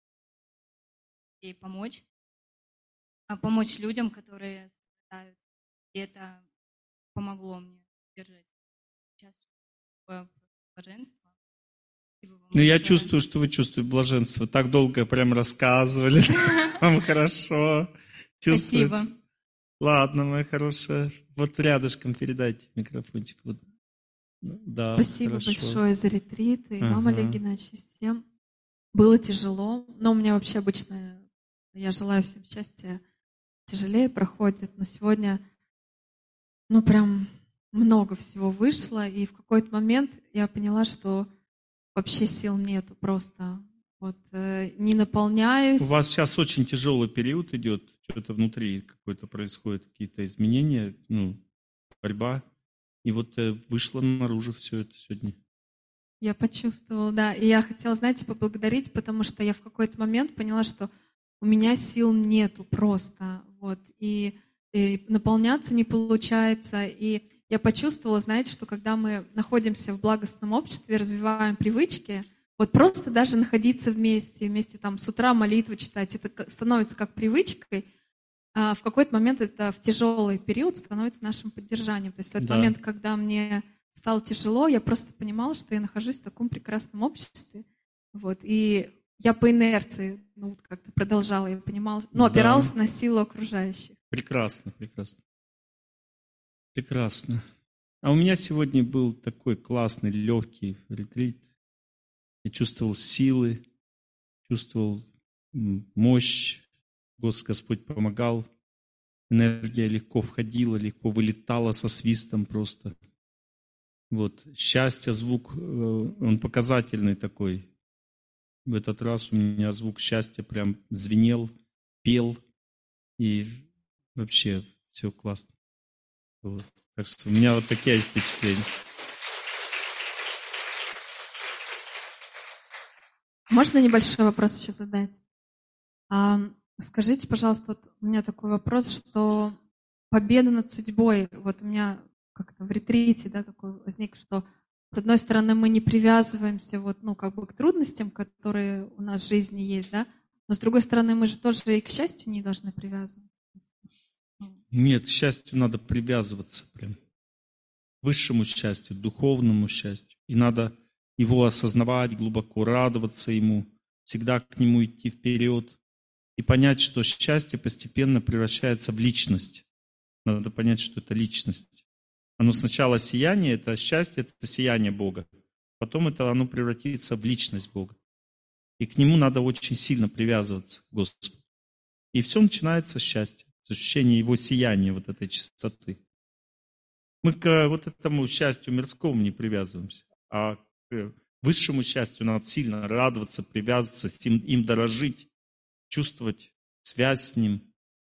Speaker 5: и помочь, а помочь людям, которые страдают. И это помогло мне держать сейчас такое блаженство.
Speaker 3: Ну, я чувствую, что вы чувствуете блаженство. Так долго прям рассказывали. Вам хорошо. Чувствуете?
Speaker 5: Спасибо.
Speaker 3: Ладно, моя хорошая. Вот рядышком передайте микрофончик. Вот. Да,
Speaker 7: Спасибо
Speaker 3: хорошо.
Speaker 7: большое за ретрит. И
Speaker 3: Ага.
Speaker 7: вам, Олег Геннадьевич, всем. Было тяжело. Но у меня вообще обычно, я желаю всем счастья, тяжелее проходит. Но сегодня, ну, прям много всего вышло. И в какой-то момент я поняла, что вообще сил нету просто. Вот, э, не наполняюсь.
Speaker 3: У вас сейчас очень тяжелый период идет, что-то внутри какое-то происходит, какие-то изменения, ну, борьба. И вот э, вышло наружу все это сегодня.
Speaker 7: Я почувствовала, да. И я хотела, знаете, поблагодарить, потому что я в какой-то момент поняла, что у меня сил нету просто. Вот. И, и наполняться не получается. И я почувствовала, знаете, что когда мы находимся в благостном обществе, развиваем привычки, вот просто даже находиться вместе, вместе там с утра молитву читать, это становится как привычкой, а в какой-то момент это в тяжелый период становится нашим поддержанием. То есть в тот
Speaker 3: Да.
Speaker 7: момент, когда мне стало тяжело, я просто понимала, что я нахожусь в таком прекрасном обществе. Вот, и я по инерции ну, вот как-то продолжала, я понимала, ну, опиралась
Speaker 3: Да.
Speaker 7: на силу окружающих.
Speaker 3: Прекрасно, прекрасно. Прекрасно. А у меня сегодня был такой классный, легкий ретрит. Я чувствовал силы, чувствовал м, мощь. Гос- Господь помогал. Энергия легко входила, легко вылетала со свистом просто. Вот. Счастье, звук, э, он показательный такой. В этот раз у меня звук счастья прям звенел, пел. И вообще все классно. Вот. Так что у меня вот такие впечатления.
Speaker 7: Можно небольшой вопрос еще задать? А, скажите, пожалуйста, вот у меня такой вопрос, что победа над судьбой, вот у меня как-то в ретрите, да, такой возник, что с одной стороны мы не привязываемся вот, ну, как бы к трудностям, которые у нас в жизни есть, да, но с другой стороны мы же тоже и к счастью не должны привязываться.
Speaker 3: Нет, к счастью надо привязываться прям. К высшему счастью, духовному счастью. И надо его осознавать глубоко, радоваться ему, всегда к нему идти вперед. И понять, что счастье постепенно превращается в личность. Надо понять, что это личность. Оно сначала сияние, это счастье, это сияние Бога. Потом это оно превратится в личность Бога. И к нему надо очень сильно привязываться, к Господу. И все начинается с счастья, с ощущения его сияния, вот этой чистоты. Мы к вот этому счастью мирскому не привязываемся, а к высшему счастью надо сильно радоваться, привязываться, с ним, им дорожить, чувствовать связь с ним.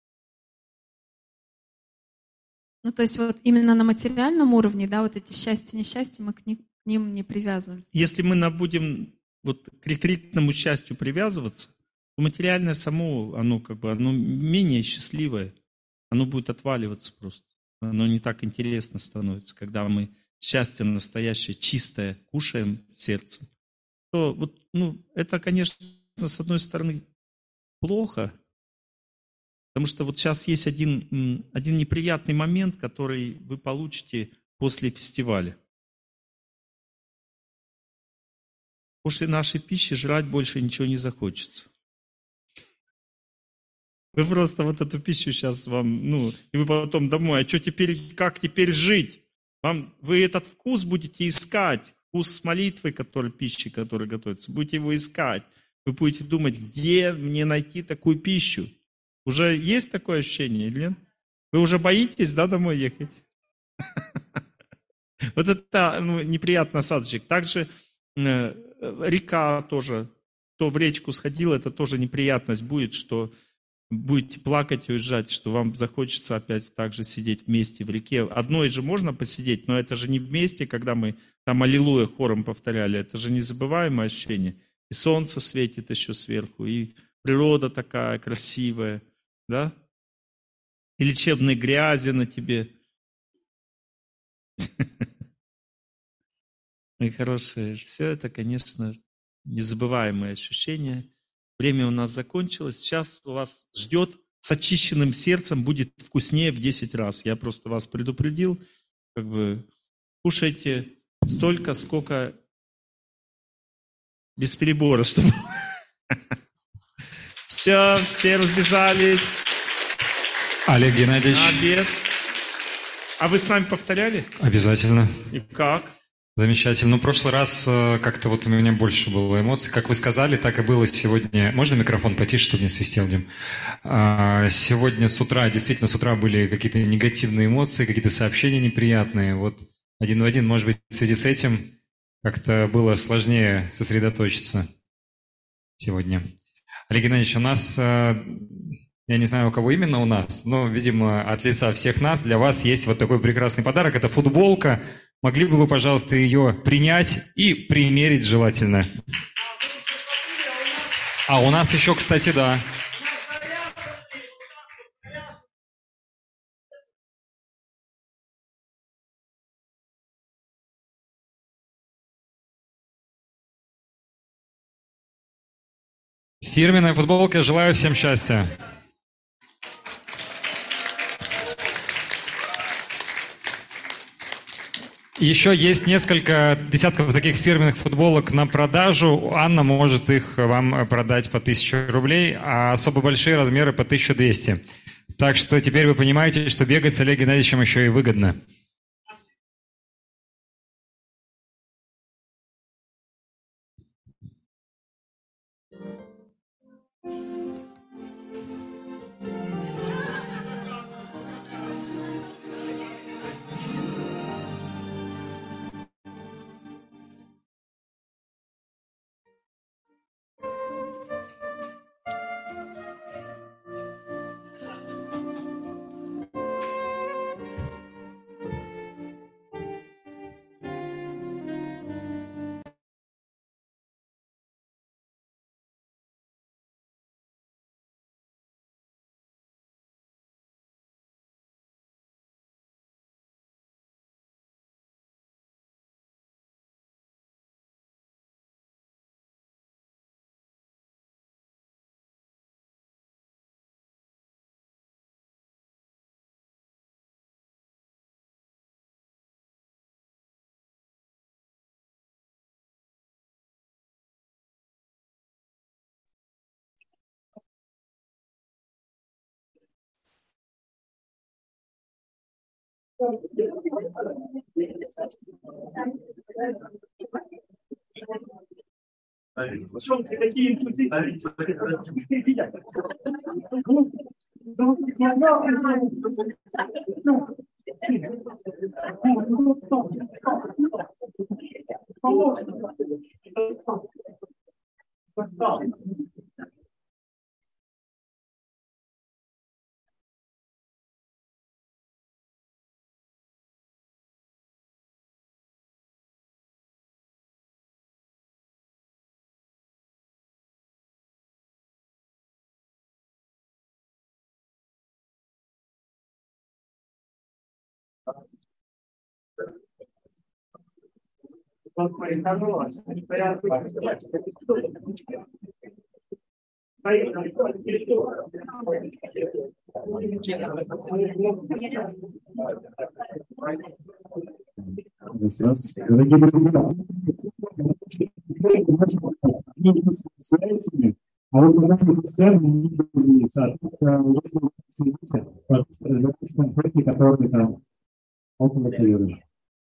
Speaker 7: Ну, то есть вот именно на материальном уровне, да, вот эти счастья, несчастья, мы к ним, к ним не привязываемся.
Speaker 3: Если мы на- будем вот к ретритному счастью привязываться, то материальное само, оно как бы, оно менее счастливое, оно будет отваливаться просто. Оно не так интересно становится, когда мы счастье настоящее, чистое кушаем сердцем. То вот, ну, это, конечно, с одной стороны плохо, потому что вот сейчас есть один, м, один неприятный момент, который вы получите после фестиваля. После нашей пищи жрать больше ничего не захочется. Вы просто вот эту пищу сейчас вам, ну, и вы потом домой, а что теперь, как теперь жить? Вам, вы этот вкус будете искать, вкус с молитвой, который, пищи, которая готовится, будете его искать. Вы будете думать, где мне найти такую пищу? Уже есть такое ощущение или нет? Вы уже боитесь, да, домой ехать? Вот это ну, неприятный осадочек. Также э, река тоже. Кто в речку сходил, это тоже неприятность будет, что будете плакать и уезжать, что вам захочется опять так же сидеть вместе в реке. Одной же можно посидеть, но это же не вместе, когда мы там аллилуйя хором повторяли. Это же незабываемое ощущение. И солнце светит еще сверху, и природа такая красивая, да? И лечебной грязи на тебе. Мои хорошие, все это, конечно, незабываемые ощущения. Время у нас закончилось. Сейчас у вас ждет с очищенным сердцем будет вкуснее в десять раз. Я просто вас предупредил. Как бы кушайте столько, сколько без перебора, чтобы... Все, все разбежались.
Speaker 2: Олег Геннадьевич.
Speaker 3: На обед. А вы с нами повторяли?
Speaker 2: Обязательно.
Speaker 3: И как?
Speaker 2: Замечательно. Ну, в прошлый раз э, как-то вот у меня больше было эмоций. Как вы сказали, так и было сегодня. Можно микрофон потише, чтобы не свистел, Дим? А, сегодня с утра, действительно, с утра были какие-то негативные эмоции, какие-то сообщения неприятные. Вот один в один, может быть, в связи с этим как-то было сложнее сосредоточиться сегодня. Олег Геннадьевич, у нас, э, я не знаю, у кого именно у нас, но, видимо, от лица всех нас для вас есть вот такой прекрасный подарок. Это футболка. Могли бы вы, пожалуйста, ее принять и примерить желательно? А у нас еще, кстати, да. Фирменная футболка. Желаю всем счастья. Еще есть несколько десятков таких фирменных футболок на продажу. Анна может их вам продать по тысяче рублей, а особо большие размеры по тысяча двести. Так что теперь вы понимаете, что бегать с Олегом Геннадьевичем еще и выгодно.
Speaker 8: Дорогие друзья, связями, а вот когда мы сцены не разумеется, а тут, если вы следите, пожалуйста, разбирайтесь в конфликте, которые там около периода.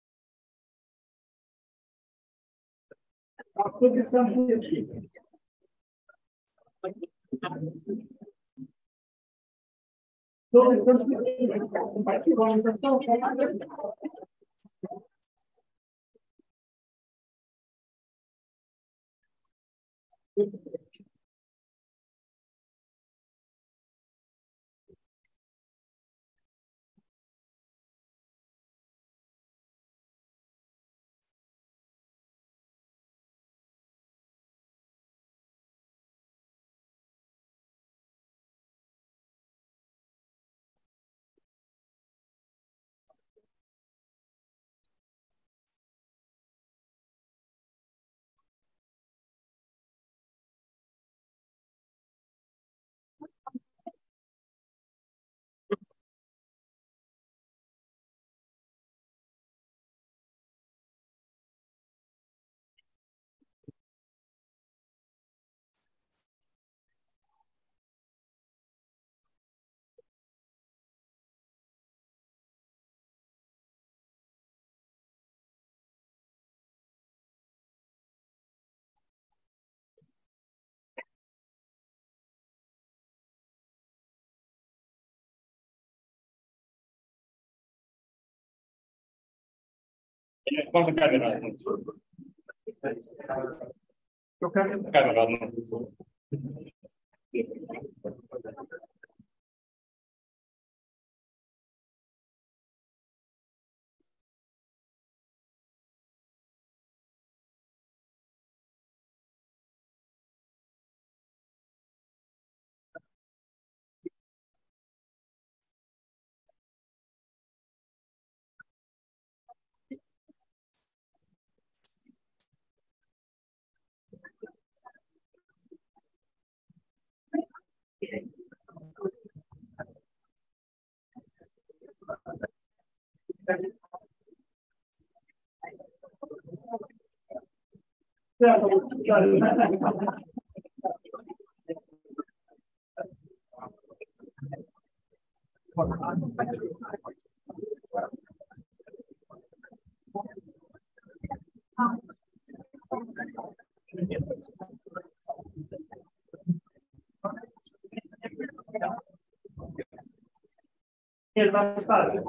Speaker 8: Можно камера одну? Камера одну. Нет, там старый.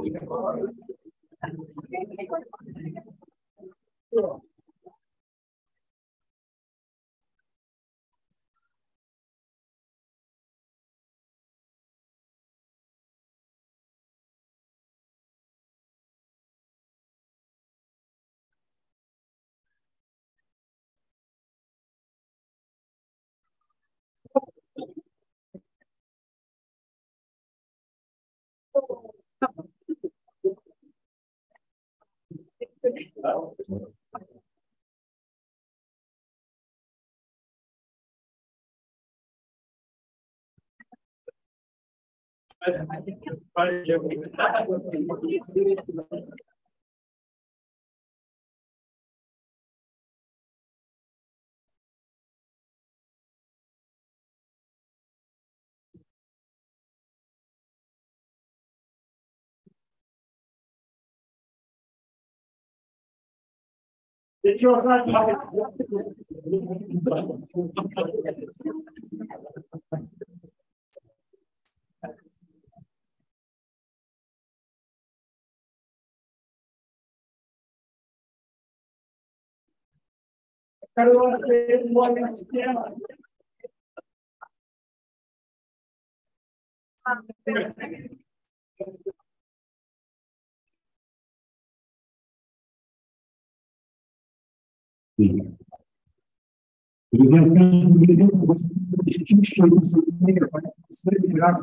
Speaker 8: Друзья, в каждом видео у вас чуть-чуть сильнее, поэтому в следующий раз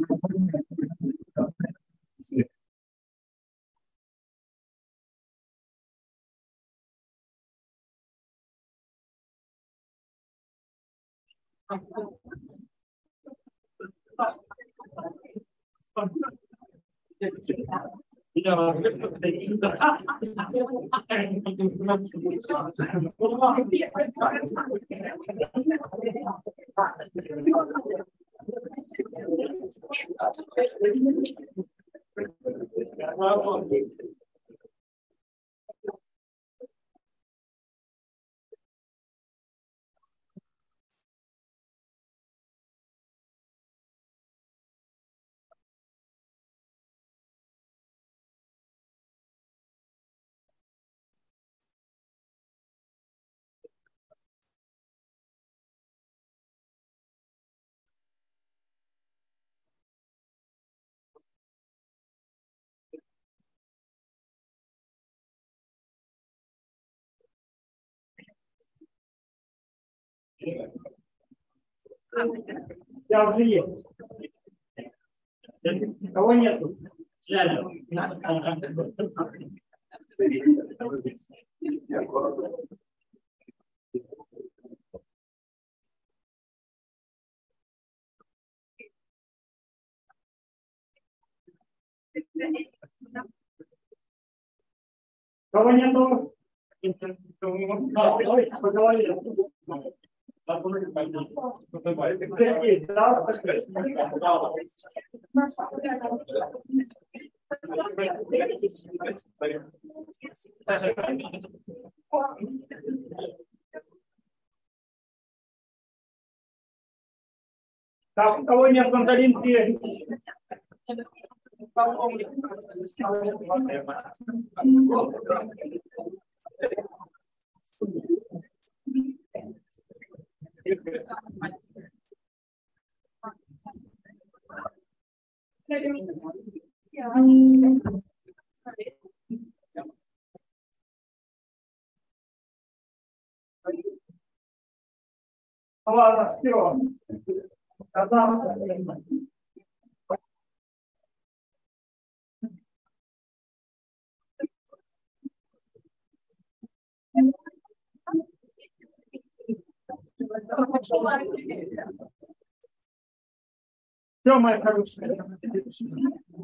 Speaker 8: Я уже есть. Кого нету? Кого нету? Поговорили. Так, у кого нет мандаринки? Ладно, все. Все, мои хорошие.